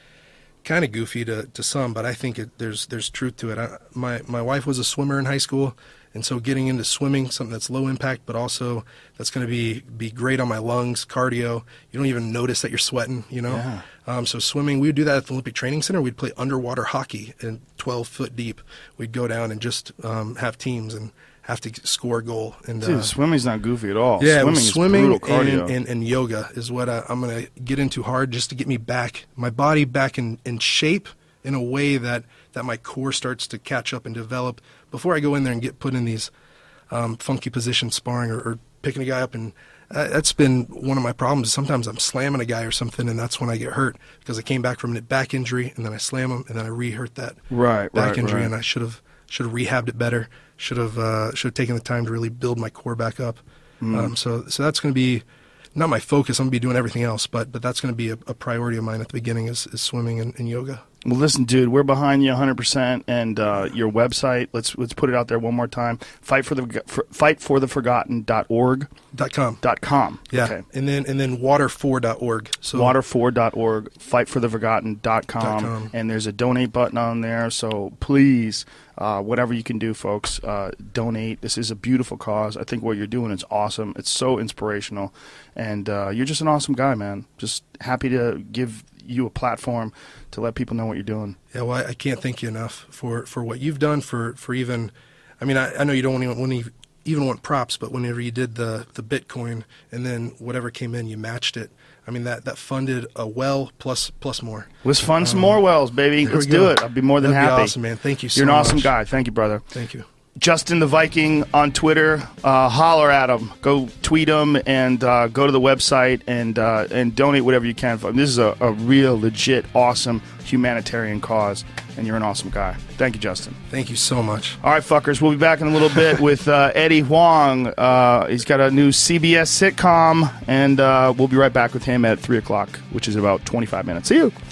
kind of goofy to, to some, but I think it, there's there's truth to it. I, my my wife was a swimmer in high school, And so getting into swimming, something that's low impact, but also that's going to be, be great on my lungs, cardio. You don't even notice that you're sweating, you know? Yeah. Um, so swimming, we would do that at the Olympic Training Center. We'd play underwater hockey in twelve foot deep. We'd go down and just um, have teams and have to score a goal. And Dude, uh, swimming's not goofy at all. yeah, swimming well, is swimming brutal cardio. and, and, and yoga is what I, I'm going to get into hard just to get me back, my body back in, in shape in a way that, that my core starts to catch up and develop before I go in there and get put in these um, funky positions sparring or, or picking a guy up. And uh, that's been one of my problems. Sometimes I'm slamming a guy or something, and that's when I get hurt because I came back from a back injury, and then I slam him, and then I re-hurt that Right, back right, injury, right. and I should have should have rehabbed it better. Should have uh, should have taken the time to really build my core back up. Mm. Um, so so that's going to be not my focus. I'm going to be doing everything else, but but that's going to be a, a priority of mine at the beginning is, is swimming and, and yoga. Well, listen, dude, we're behind you one hundred percent, and uh, your website. Let's let's put it out there one more time. Fight for the for, fight for the forgotten dot org Dot com. Dot com. Yeah, Okay. and then and then water four dot org. So water four dot org, fight for the forgotten dot com, Dot com. and there's a donate button on there. So please, uh, whatever you can do, folks, uh, donate. This is a beautiful cause. I think what you're doing is awesome. It's so inspirational, and uh, you're just an awesome guy, man. Just happy to give you a platform to let people know what you're doing. Yeah, well, I, I can't thank you enough for, for what you've done for, for even, I mean, I, I know you don't even, want to even want props, but whenever you did the, the Bitcoin and then whatever came in, you matched it. I mean, that, that funded a well plus plus more. Let's fund Um, some more wells, baby. there Let's we go. do it. I'd be more than That'd be happy. awesome, man. Thank you so You're an awesome much. guy. Thank you, brother. Thank you. Justin the Viking on Twitter. Uh, holler at him. Go tweet him and uh, go to the website and uh, and donate whatever you can. This is a, a real, legit, awesome humanitarian cause, and you're an awesome guy. Thank you, Justin. Thank you so much. All right, fuckers. We'll be back in a little bit with uh, Eddie Huang. Uh, he's got a new C B S sitcom, and uh, we'll be right back with him at three o'clock, which is about twenty-five minutes. See you.